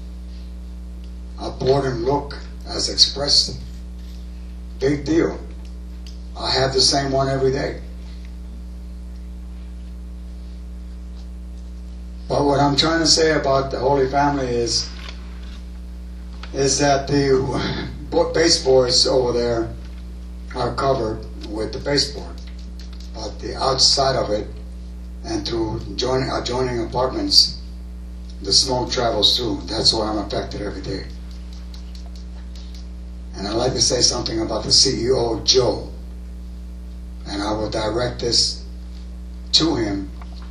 a boredom look as expressed, big deal. I have the same one every day. But what I'm trying to say about the Holy Family is that the baseboards over there are covered with the baseboard, but the outside of it and to adjoining apartments, the smoke travels through. That's why I'm affected every day. And I'd like to say something about the CEO, Joe, and I will direct this to him,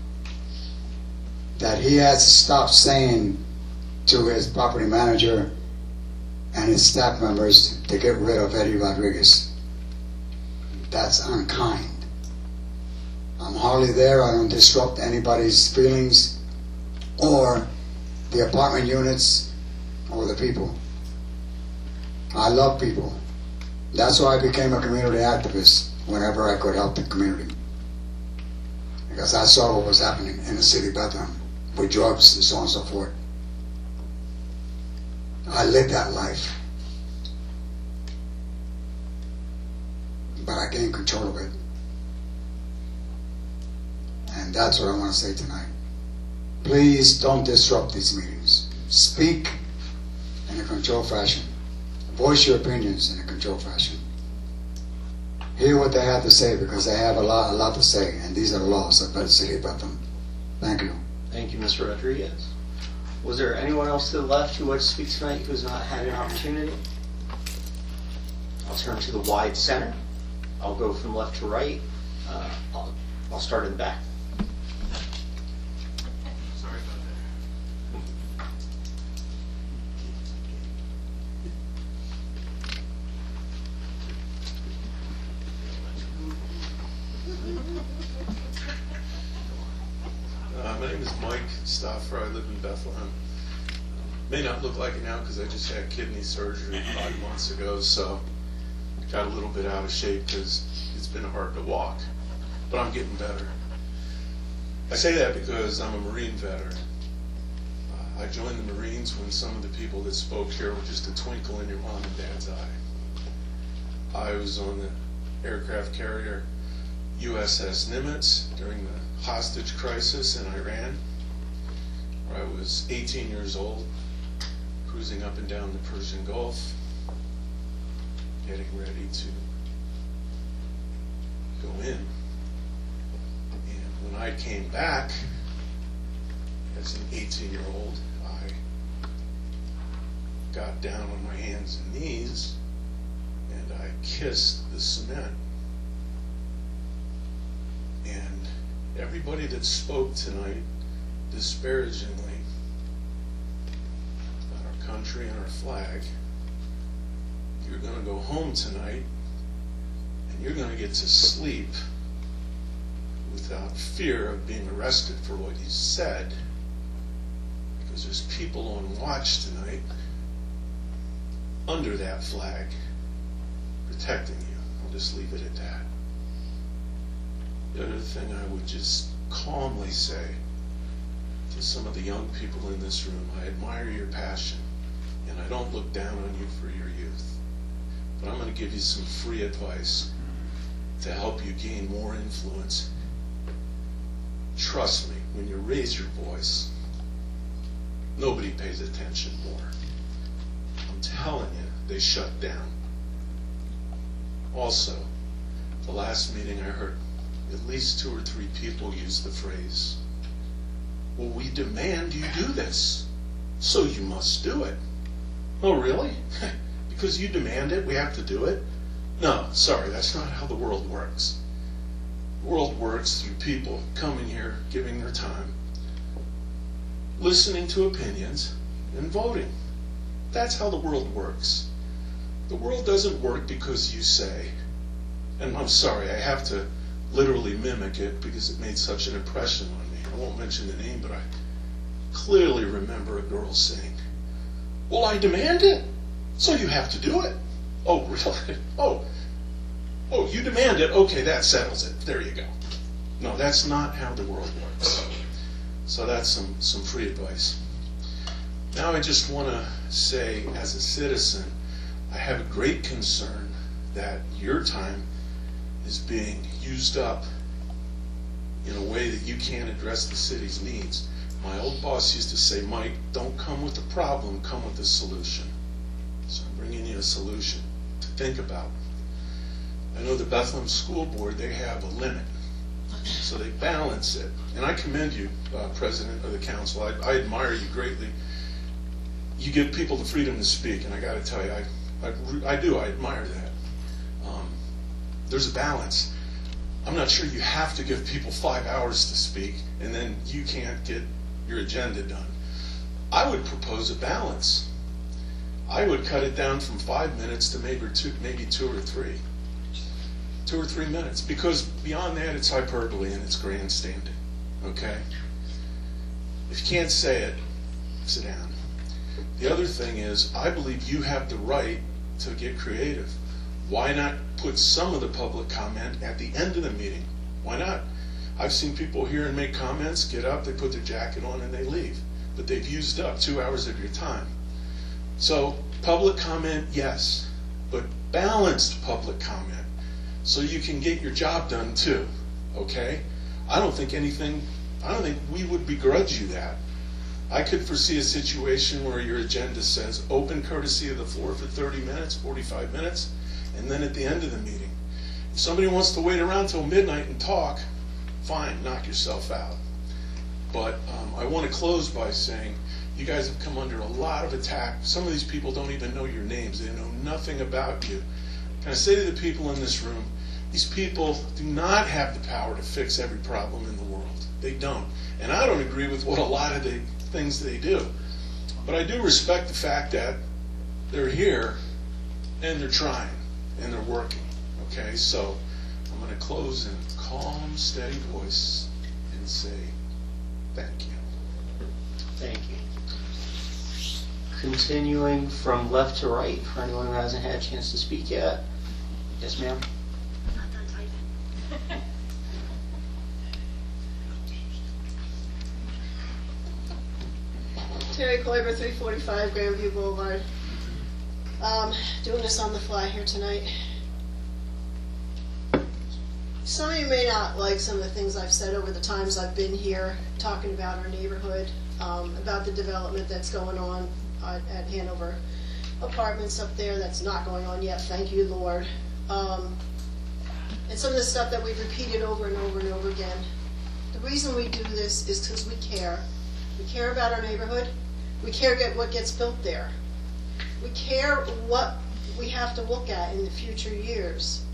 that he has to stop saying to his property manager and his staff members to get rid of Eddie Rodriguez. That's unkind. I'm hardly there. I don't disrupt anybody's feelings or the apartment units or the people. I love people. That's why I became a community activist whenever I could help the community, because I saw what was happening in the city of Bethlehem with drugs and so on and so forth. I lived that life, but I gained control of it. And that's what I want to say tonight. Please don't disrupt these meetings. Speak in a controlled fashion. Voice your opinions in a controlled fashion. Hear what they have to say, because they have a lot to say, and these are the laws of the city of Bethlehem. Thank you. Thank you, Mr. Rodriguez. Was there anyone else to the left who would like to speak tonight who has not had an opportunity? I'll turn to the wide center. I'll go from left to right. I'll start in the back. Sorry about that. My name is Mike Stauffer. I live in Bethlehem. May not look like it now because I just had kidney surgery 5 months ago, so got a little bit out of shape because it's been hard to walk. But I'm getting better. I say that because I'm a Marine veteran. I joined the Marines when some of the people that spoke here were just a twinkle in your mom and dad's eye. I was on the aircraft carrier USS Nimitz during the hostage crisis in Iran, where I was 18 years old, cruising up and down the Persian Gulf, getting ready to go in. And when I came back as an 18-year-old, I got down on my hands and knees and I kissed the cement. And everybody that spoke tonight disparagingly about our country and our flag, you're going to go home tonight and you're going to get to sleep without fear of being arrested for what you said, because there's people on watch tonight under that flag protecting you. I'll just leave it at that. The other thing I would just calmly say some of the young people in this room, I admire your passion, and I don't look down on you for your youth. But I'm going to give you some free advice to help you gain more influence. Trust me, when you raise your voice, nobody pays attention more. I'm telling you, they shut down. Also, the last meeting I heard at least 2 or 3 people use the phrase, well, we demand you do this, so you must do it. Oh, really? Because you demand it, we have to do it? No, sorry, that's not how the world works. The world works through people coming here, giving their time, listening to opinions, and voting. That's how the world works. The world doesn't work because you say, and I'm sorry, I have to literally mimic it because it made such an impression on me. I won't mention the name, but I clearly remember a girl saying, well, I demand it, so you have to do it. Oh, really? Oh, you demand it? Okay, that settles it. There you go. No, that's not how the world works. So that's some free advice. Now I just want to say, as a citizen, I have a great concern that your time is being used up in a way that you can't address the city's needs. My old boss used to say, Mike, don't come with a problem, come with a solution. So I'm bringing you a solution to think about. I know the Bethlehem School Board, they have a limit. So they balance it. And I commend you, President of the Council. I admire you greatly. You give people the freedom to speak, and I got to tell you, I admire that. There's a balance. I'm not sure you have to give people 5 hours to speak, and then you can't get your agenda done. I would propose a balance. I would cut it down from 5 minutes to maybe 2 or 3. 2 or 3 minutes, because beyond that it's hyperbole and it's grandstanding. Okay? If you can't say it, sit down. The other thing is, I believe you have the right to get creative. Why not put some of the public comment at the end of the meeting? Why not? I've seen people here and make comments, get up, they put their jacket on and they leave. But they've used up 2 hours of your time. So public comment, yes, but balanced public comment so you can get your job done too, okay? I don't think we would begrudge you that. I could foresee a situation where your agenda says open courtesy of the floor for 30 minutes, 45 minutes, and then at the end of the meeting. If somebody wants to wait around till midnight and talk, fine, knock yourself out. But I want to close by saying you guys have come under a lot of attack. Some of these people don't even know your names. They know nothing about you. Can I say to the people in this room, these people do not have the power to fix every problem in the world. They don't. And I don't agree with what a lot of the things they do. But I do respect the fact that they're here and they're trying and they're working. Okay, so I'm going to close in a calm, steady voice and say thank you. Thank you. Continuing from left to right, for anyone who hasn't had a chance to speak yet. Yes, ma'am. Terry Kloiber, 345 Grandview Boulevard. Doing this on the fly here tonight. Some of you may not like some of the things I've said over the times I've been here talking about our neighborhood, about the development that's going on at Hanover Apartments up there that's not going on yet, thank you, Lord. And some of the stuff that we've repeated over and over and over again. The reason we do this is because we care. We care about our neighborhood. We care what gets built there. We care what we have to look at in the future years.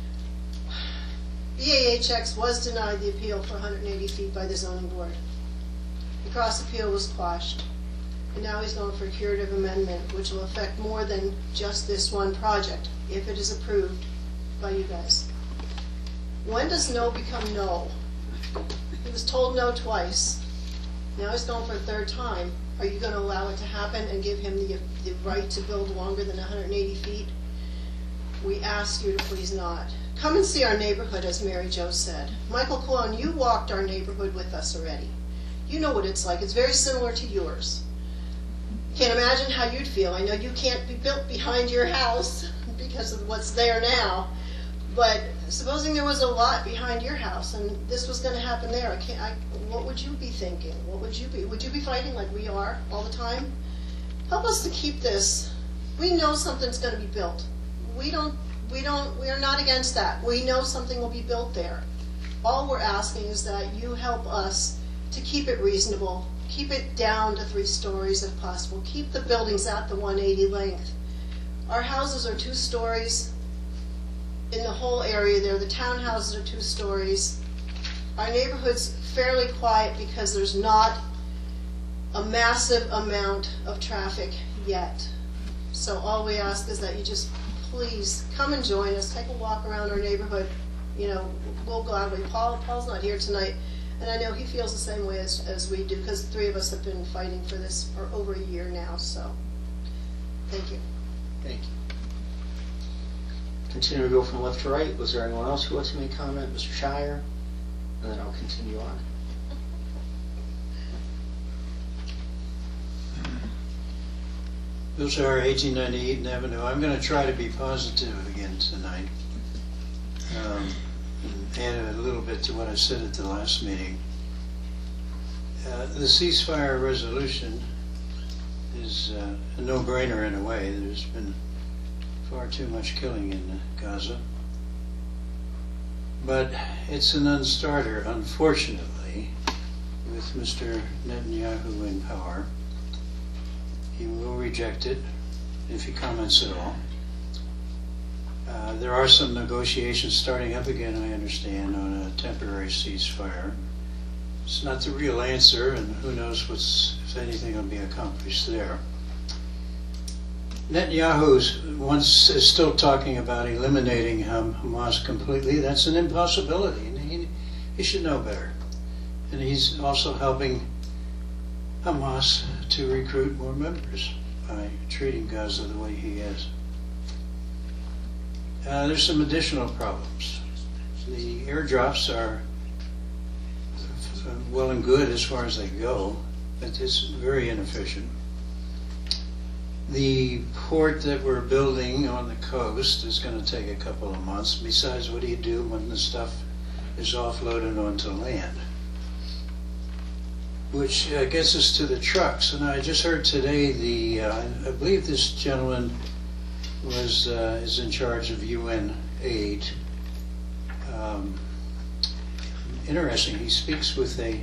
BAHX was denied the appeal for 180 feet by the zoning board. The cross appeal was quashed. And now he's going for a curative amendment, which will affect more than just this one project, if it is approved by you guys. When does no become no? He was told no twice. Now he's going for a third time. Are you going to allow it to happen and give him the right to build longer than 180 feet? We ask you to please not. Come and see our neighborhood, as Mary Jo said. Michael Colon, you walked our neighborhood with us already. You know what it's like. It's very similar to yours. Can't imagine how you'd feel. I know you can't be built behind your house because of what's there now, but supposing there was a lot behind your house and this was going to happen there, what would you be thinking? Would you be fighting like we are all the time? Help us to keep this. We know something's going to be built. We are not against that. We know something will be built there. All we're asking is that you help us to keep it reasonable, keep it down to 3 stories if possible, keep the buildings at the 180 length. Our houses are 2 stories in the whole area there. The townhouses are 2 stories. Our neighborhood's fairly quiet because there's not a massive amount of traffic yet. So all we ask is that you just please come and join us, take a walk around our neighborhood. You know, we'll gladly. Paul's not here tonight, and I know he feels the same way as we do, because the 3 of us have been fighting for this for over a year now. So thank you. Thank you. Continue to go from left to right. Was there anyone else who wants to make a comment? Mr. Shire? And then I'll continue on. Bill Shire, 1898 Avenue. I'm going to try to be positive again tonight. Add a little bit to what I said at the last meeting. The ceasefire resolution is a no-brainer in a way. There's been far too much killing in Gaza. But it's a non-starter, unfortunately, with Mr. Netanyahu in power. He will reject it if he comments at all. There are some negotiations starting up again, I understand, on a temporary ceasefire. It's not the real answer, and who knows if anything will be accomplished there. Netanyahu is still talking about eliminating Hamas completely. That's an impossibility, and he should know better. And he's also helping Hamas to recruit more members by treating Gaza the way he is. There's some additional problems. The airdrops are well and good as far as they go, but it's very inefficient. The port that we're building on the coast is going to take a couple of months. Besides, what do you do when the stuff is offloaded onto land? Which gets us to the trucks. And I just heard today I believe this gentleman is in charge of UN aid. Interesting. He speaks with a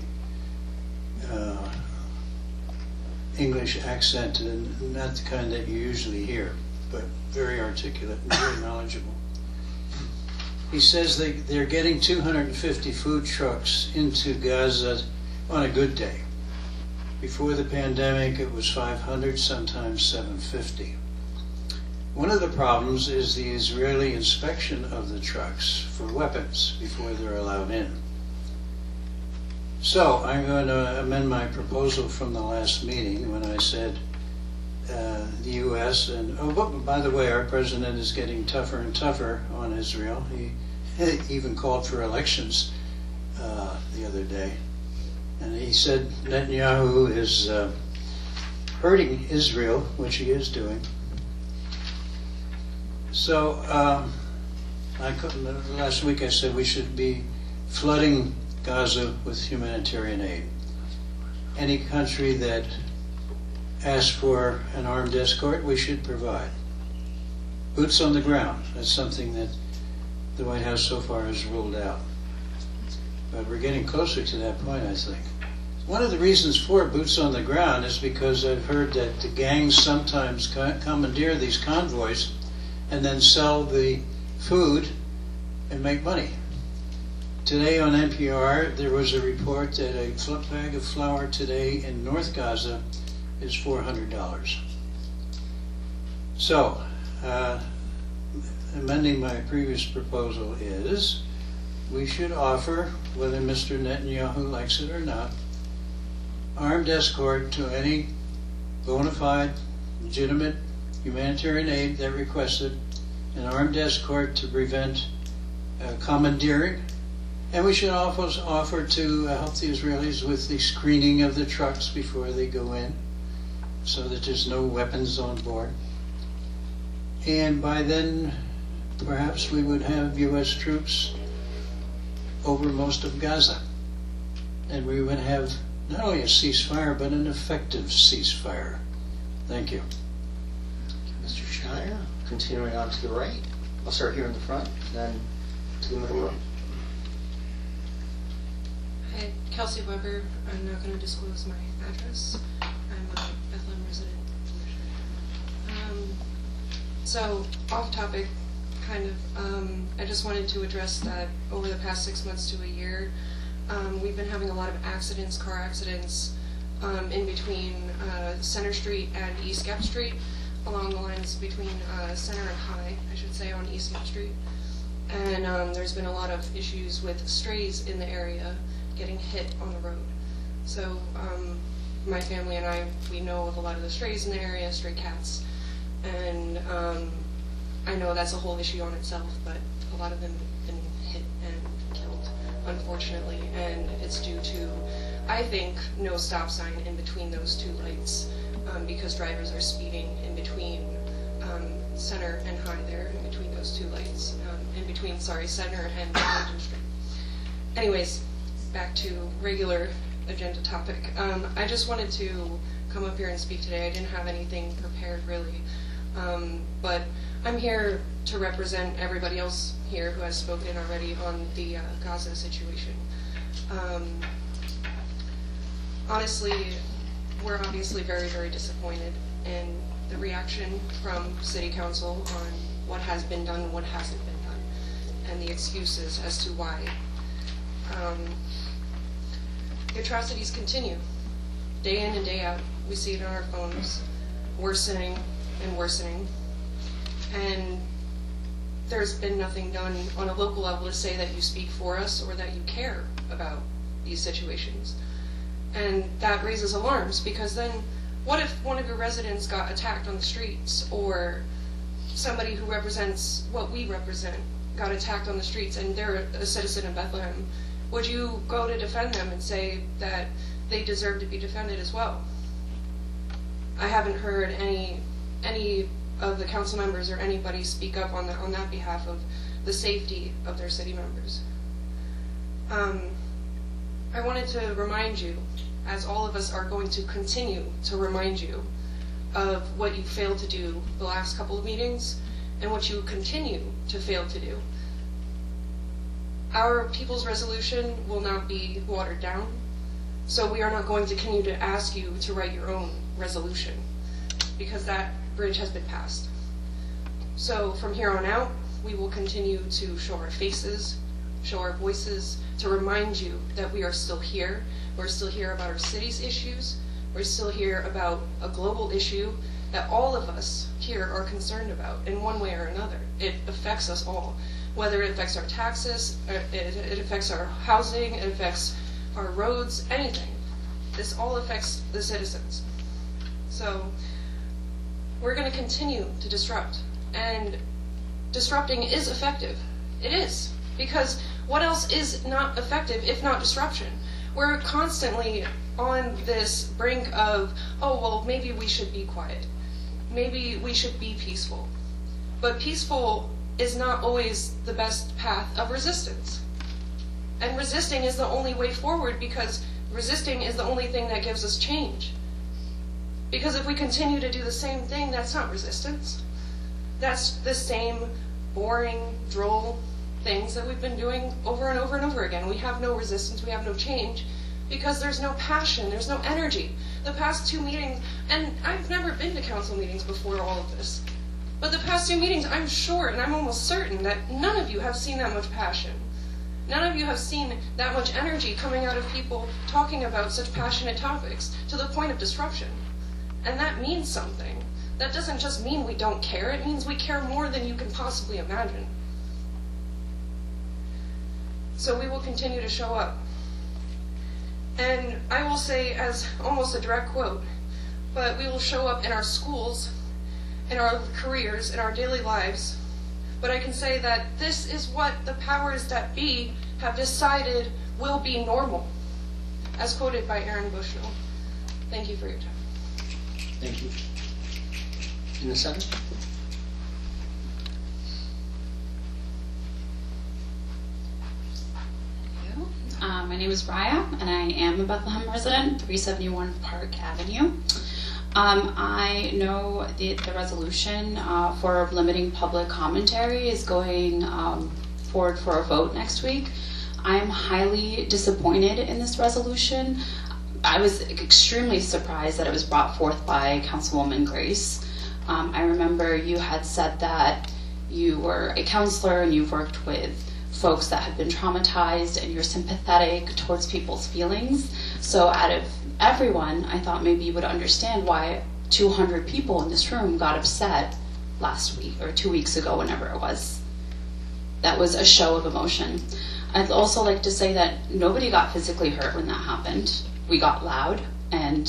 English accent, and not the kind that you usually hear, but very articulate and very knowledgeable. He says they're getting 250 food trucks into Gaza on a good day. Before the pandemic, it was 500, sometimes 750. One of the problems is the Israeli inspection of the trucks for weapons before they're allowed in. So I'm going to amend my proposal from the last meeting when I said the U.S. and, by the way, our president is getting tougher and tougher on Israel. He even called for elections the other day. And he said Netanyahu is hurting Israel, which he is doing. So last week I said we should be flooding Gaza with humanitarian aid. Any country that asks for an armed escort, we should provide. Boots on the ground, that's something that the White House so far has ruled out. But we're getting closer to that point, I think. One of the reasons for boots on the ground is because I've heard that the gangs sometimes commandeer these convoys and then sell the food and make money. Today on NPR, there was a report that a bag of flour today in North Gaza is $400. So, amending my previous proposal is we should offer, whether Mr. Netanyahu likes it or not, armed escort to any bona fide, legitimate humanitarian aid that requests it, an armed escort to prevent commandeering And we should also offer to help the Israelis with the screening of the trucks before they go in, so that there's no weapons on board. And by then, perhaps we would have U.S. troops over most of Gaza. And we would have not only a ceasefire, but an effective ceasefire. Thank you. Mr. Shire, continuing on to the right. I'll start here in the front, then to the middle row. Hi, Kelsey Weber. I'm not going to disclose my address. I'm a Bethlehem resident. So, off topic, kind of, I just wanted to address that over the past 6 months to a year, we've been having a lot of accidents, car accidents, in between Center Street and East Gap Street, along the lines between Center and High, I should say, on East Gap Street. And there's been a lot of issues with strays in the area getting hit on the road. So my family and I, we know of a lot of the strays in the area, stray cats. And I know that's a whole issue on itself, but a lot of them have been hit and killed, unfortunately. And it's due to, I think, no stop sign in between those two lights, because drivers are speeding in between Center and High there, in between those two lights, Center and Washington Street. Anyways, back to regular agenda topic. I just wanted to come up here and speak today. I didn't have anything prepared really, but I'm here to represent everybody else here who has spoken already on the Gaza situation. Honestly, we're obviously very, very disappointed in the reaction from City Council on what has been done and what hasn't been done, and the excuses as to why. The atrocities continue, day in and day out. We see it on our phones, worsening and worsening, and there's been nothing done on a local level to say that you speak for us or that you care about these situations. And that raises alarms, because then what if one of your residents got attacked on the streets, or somebody who represents what we represent got attacked on the streets and they're a citizen of Bethlehem? Would you go to defend them and say that they deserve to be defended as well? I haven't heard any of the council members or anybody speak up on that behalf of the safety of their city members. I wanted to remind you, as all of us are going to continue to remind you, of what you failed to do the last couple of meetings and what you continue to fail to do. Our people's resolution will not be watered down, so we are not going to continue to ask you to write your own resolution, because that bridge has been passed. So from here on out, we will continue to show our faces, show our voices, to remind you that we are still here. We're still here about our city's issues. We're still here about a global issue that all of us here are concerned about in one way or another. It affects us all, whether it affects our taxes, it affects our housing, it affects our roads, anything. This all affects the citizens. So we're going to continue to disrupt, and disrupting is effective. It is, because what else is not effective if not disruption? We're constantly on this brink of, oh, well, maybe we should be quiet. Maybe we should be peaceful. But peaceful is not always the best path of resistance. And resisting is the only way forward, because resisting is the only thing that gives us change. Because if we continue to do the same thing, that's not resistance. That's the same boring, droll things that we've been doing over and over and over again. We have no resistance, we have no change, because there's no passion, there's no energy. The past two meetings, and I've never been to council meetings before all of this, but the past two meetings, I'm sure, and I'm almost certain that none of you have seen that much passion. None of you have seen that much energy coming out of people talking about such passionate topics to the point of disruption. And that means something. That doesn't just mean we don't care, it means we care more than you can possibly imagine. So we will continue to show up. And I will say, as almost a direct quote, but we will show up in our schools, in our careers, in our daily lives. But I can say that this is what the powers that be have decided will be normal, as quoted by Aaron Bushnell. Thank you for your time. Thank you. In the second? My name is Raya, and I am a Bethlehem resident, 371 Park Avenue. I know the resolution for limiting public commentary is going forward for a vote next week. I am highly disappointed in this resolution. I was extremely surprised that it was brought forth by Councilwoman Grace. I remember you had said that you were a counselor and you've worked with folks that have been traumatized and you're sympathetic towards people's feelings. So out of everyone, I thought maybe you would understand why 200 people in this room got upset last week or 2 weeks ago, whenever it was. That was a show of emotion. I'd also like to say that nobody got physically hurt when that happened. We got loud, and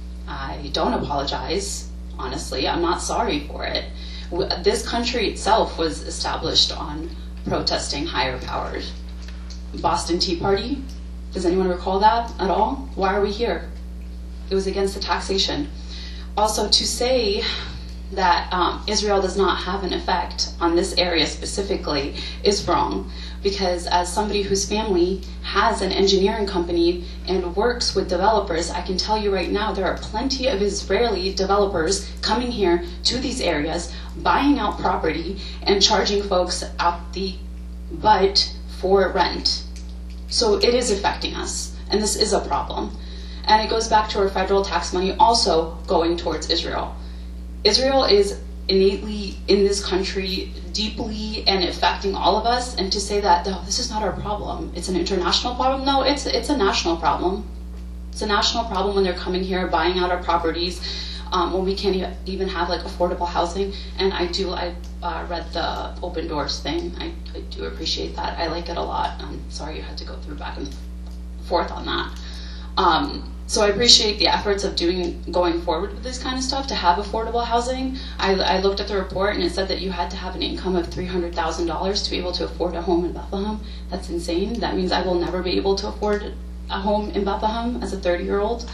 I don't apologize, honestly. I'm not sorry for it. This country itself was established on protesting higher powers. Boston Tea Party, does anyone recall that at all? Why are we here? It was against the taxation. Also, to say that Israel does not have an effect on this area specifically is wrong, because as somebody whose family has an engineering company and works with developers, I can tell you right now there are plenty of Israeli developers coming here to these areas, buying out property and charging folks out the butt for rent. So it is affecting us, and this is a problem. And it goes back to our federal tax money also going towards Israel. Israel is innately in this country deeply and affecting all of us, and to say that, no, this is not our problem, it's an international problem. No, it's a national problem. It's a national problem when they're coming here, buying out our properties, when we can't even have like affordable housing. And I read the Open Doors thing. I do appreciate that. I like it a lot. I'm sorry you had to go through back and forth on that. So I appreciate the efforts of going forward with this kind of stuff to have affordable housing. I looked at the report and it said that you had to have an income of $300,000 to be able to afford a home in Bethlehem. That's insane. That means I will never be able to afford a home in Bethlehem as a 30-year-old.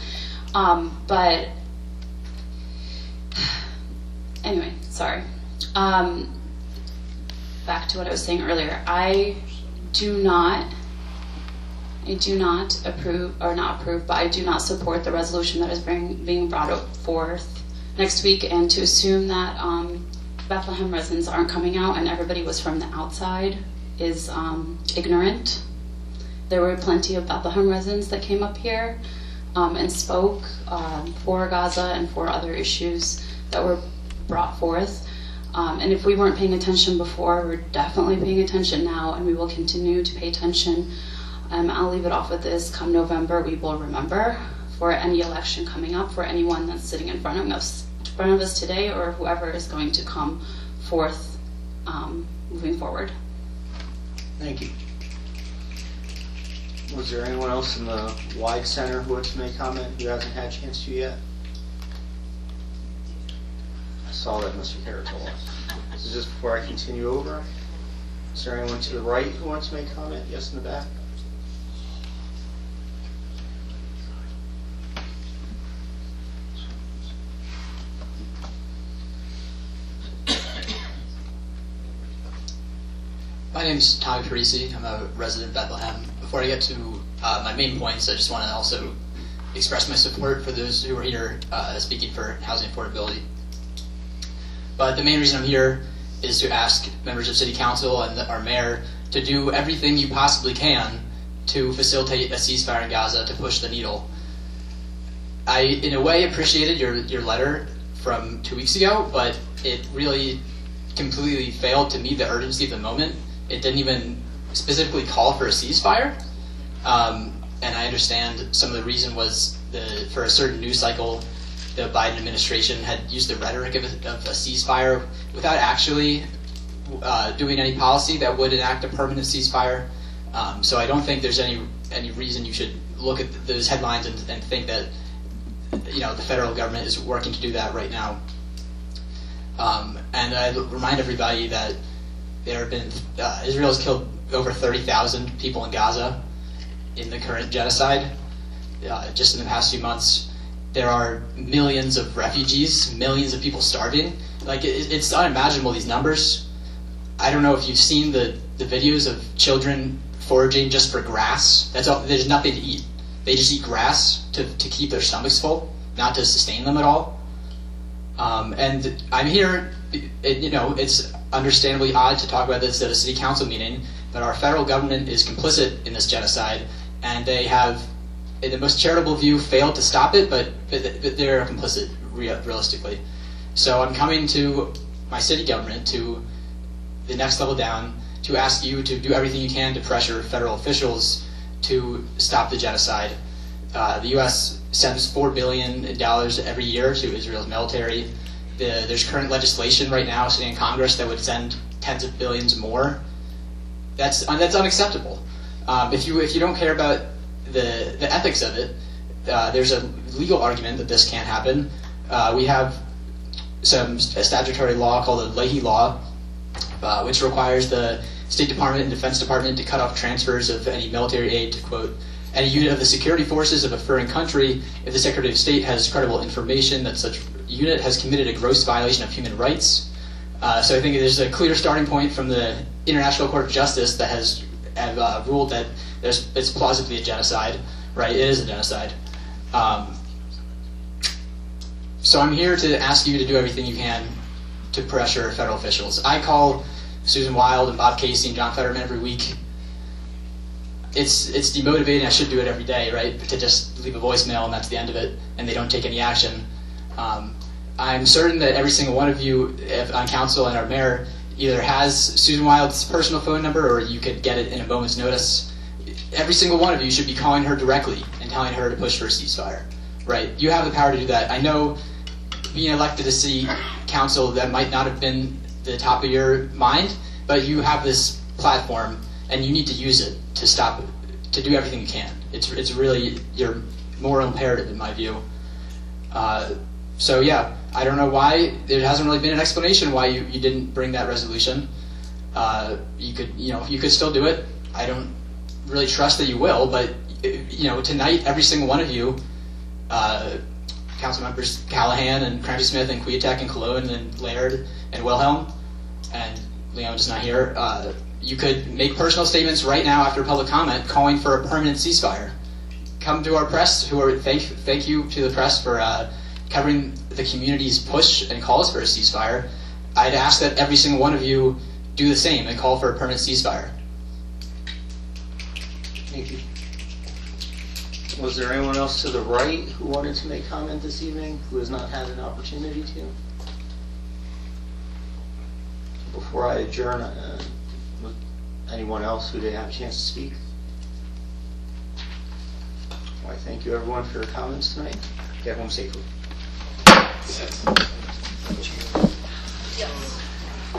But anyway, sorry. Back to what I was saying earlier. I do not approve, or not approve, but I do not support the resolution that is being brought forth next week, and to assume that Bethlehem residents aren't coming out and everybody was from the outside is ignorant. There were plenty of Bethlehem residents that came up here and spoke for Gaza and for other issues that were brought forth. And if we weren't paying attention before, we're definitely paying attention now, and we will continue to pay attention. I'll leave it off with this. Come November, we will remember for any election coming up, for anyone that's sitting in front of us today, or whoever is going to come forth moving forward. Thank you. Was there anyone else in the wide center who wants to make a comment who hasn't had a chance to yet? I saw that Mr. Carroll told us. So just before I continue over, is there anyone to the right who wants to make a comment? Yes, in the back. My name is Tommy Parisi. I'm a resident of Bethlehem. Before I get to my main points, I just want to also express my support for those who are here speaking for housing affordability. But the main reason I'm here is to ask members of City Council and our mayor to do everything you possibly can to facilitate a ceasefire in Gaza, to push the needle. I, in a way, appreciated your letter from 2 weeks ago, but it really completely failed to meet the urgency of the moment. It didn't even specifically call for a ceasefire, and I understand some of the reason was for a certain news cycle, the Biden administration had used the rhetoric of a ceasefire without actually doing any policy that would enact a permanent ceasefire. So I don't think there's any reason you should look at those headlines and think that the federal government is working to do that right now. And I remind everybody that there have been Israel has killed over 30,000 people in Gaza in the current genocide. Just in the past few months, there are millions of refugees, millions of people starving. Like, it's unimaginable, these numbers. I don't know if you've seen the videos of children foraging just for grass. That's all, there's nothing to eat. They just eat grass to keep their stomachs full, not to sustain them at all. And I'm here, it's understandably odd to talk about this at a city council meeting, but our federal government is complicit in this genocide, and they have, in the most charitable view, failed to stop it, but they're complicit, realistically. So I'm coming to my city government, to the next level down, to ask you to do everything you can to pressure federal officials to stop the genocide. The U.S. sends $4 billion every year to Israel's military. There's current legislation right now sitting in Congress that would send tens of billions more. That's unacceptable. If you don't care about the ethics of it, there's a legal argument that this can't happen. We have a statutory law called the Leahy Law, which requires the State Department and Defense Department to cut off transfers of any military aid to, quote, any unit of the security forces of a foreign country if the Secretary of State has credible information that such unit has committed a gross violation of human rights. So I think there's a clear starting point from the International Court of Justice that has ruled that it's plausibly a genocide, right? It is a genocide. So I'm here to ask you to do everything you can to pressure federal officials. I call Susan Wild and Bob Casey and John Fetterman every week. It's demotivating. I should do it every day, right? To just leave a voicemail and that's the end of it, and they don't take any action. I'm certain that every single one of you on council and our mayor either has Susan Wild's personal phone number or you could get it in a moment's notice. Every single one of you should be calling her directly and telling her to push for a ceasefire, right? You have the power to do that. I know being elected to city council, that might not have been the top of your mind, but you have this platform and you need to use it to stop it, to do everything you can. It's really your moral imperative in my view. So yeah, I don't know why there hasn't really been an explanation why you didn't bring that resolution. You could still do it. I don't really trust that you will, but tonight every single one of you, council members Callahan and Cramsey Smith and Kwiatek and Cologne and Laird and Wilhelm, and Leon is not here, you could make personal statements right now after public comment calling for a permanent ceasefire. Come to our press, thank you to the press for covering the community's push and calls for a ceasefire. I'd ask that every single one of you do the same and call for a permanent ceasefire. Thank you. Was there anyone else to the right who wanted to make comment this evening who has not had an opportunity to? Before I adjourn, anyone else who didn't have a chance to speak? Well, I thank you everyone for your comments tonight. Get home safely. Yes.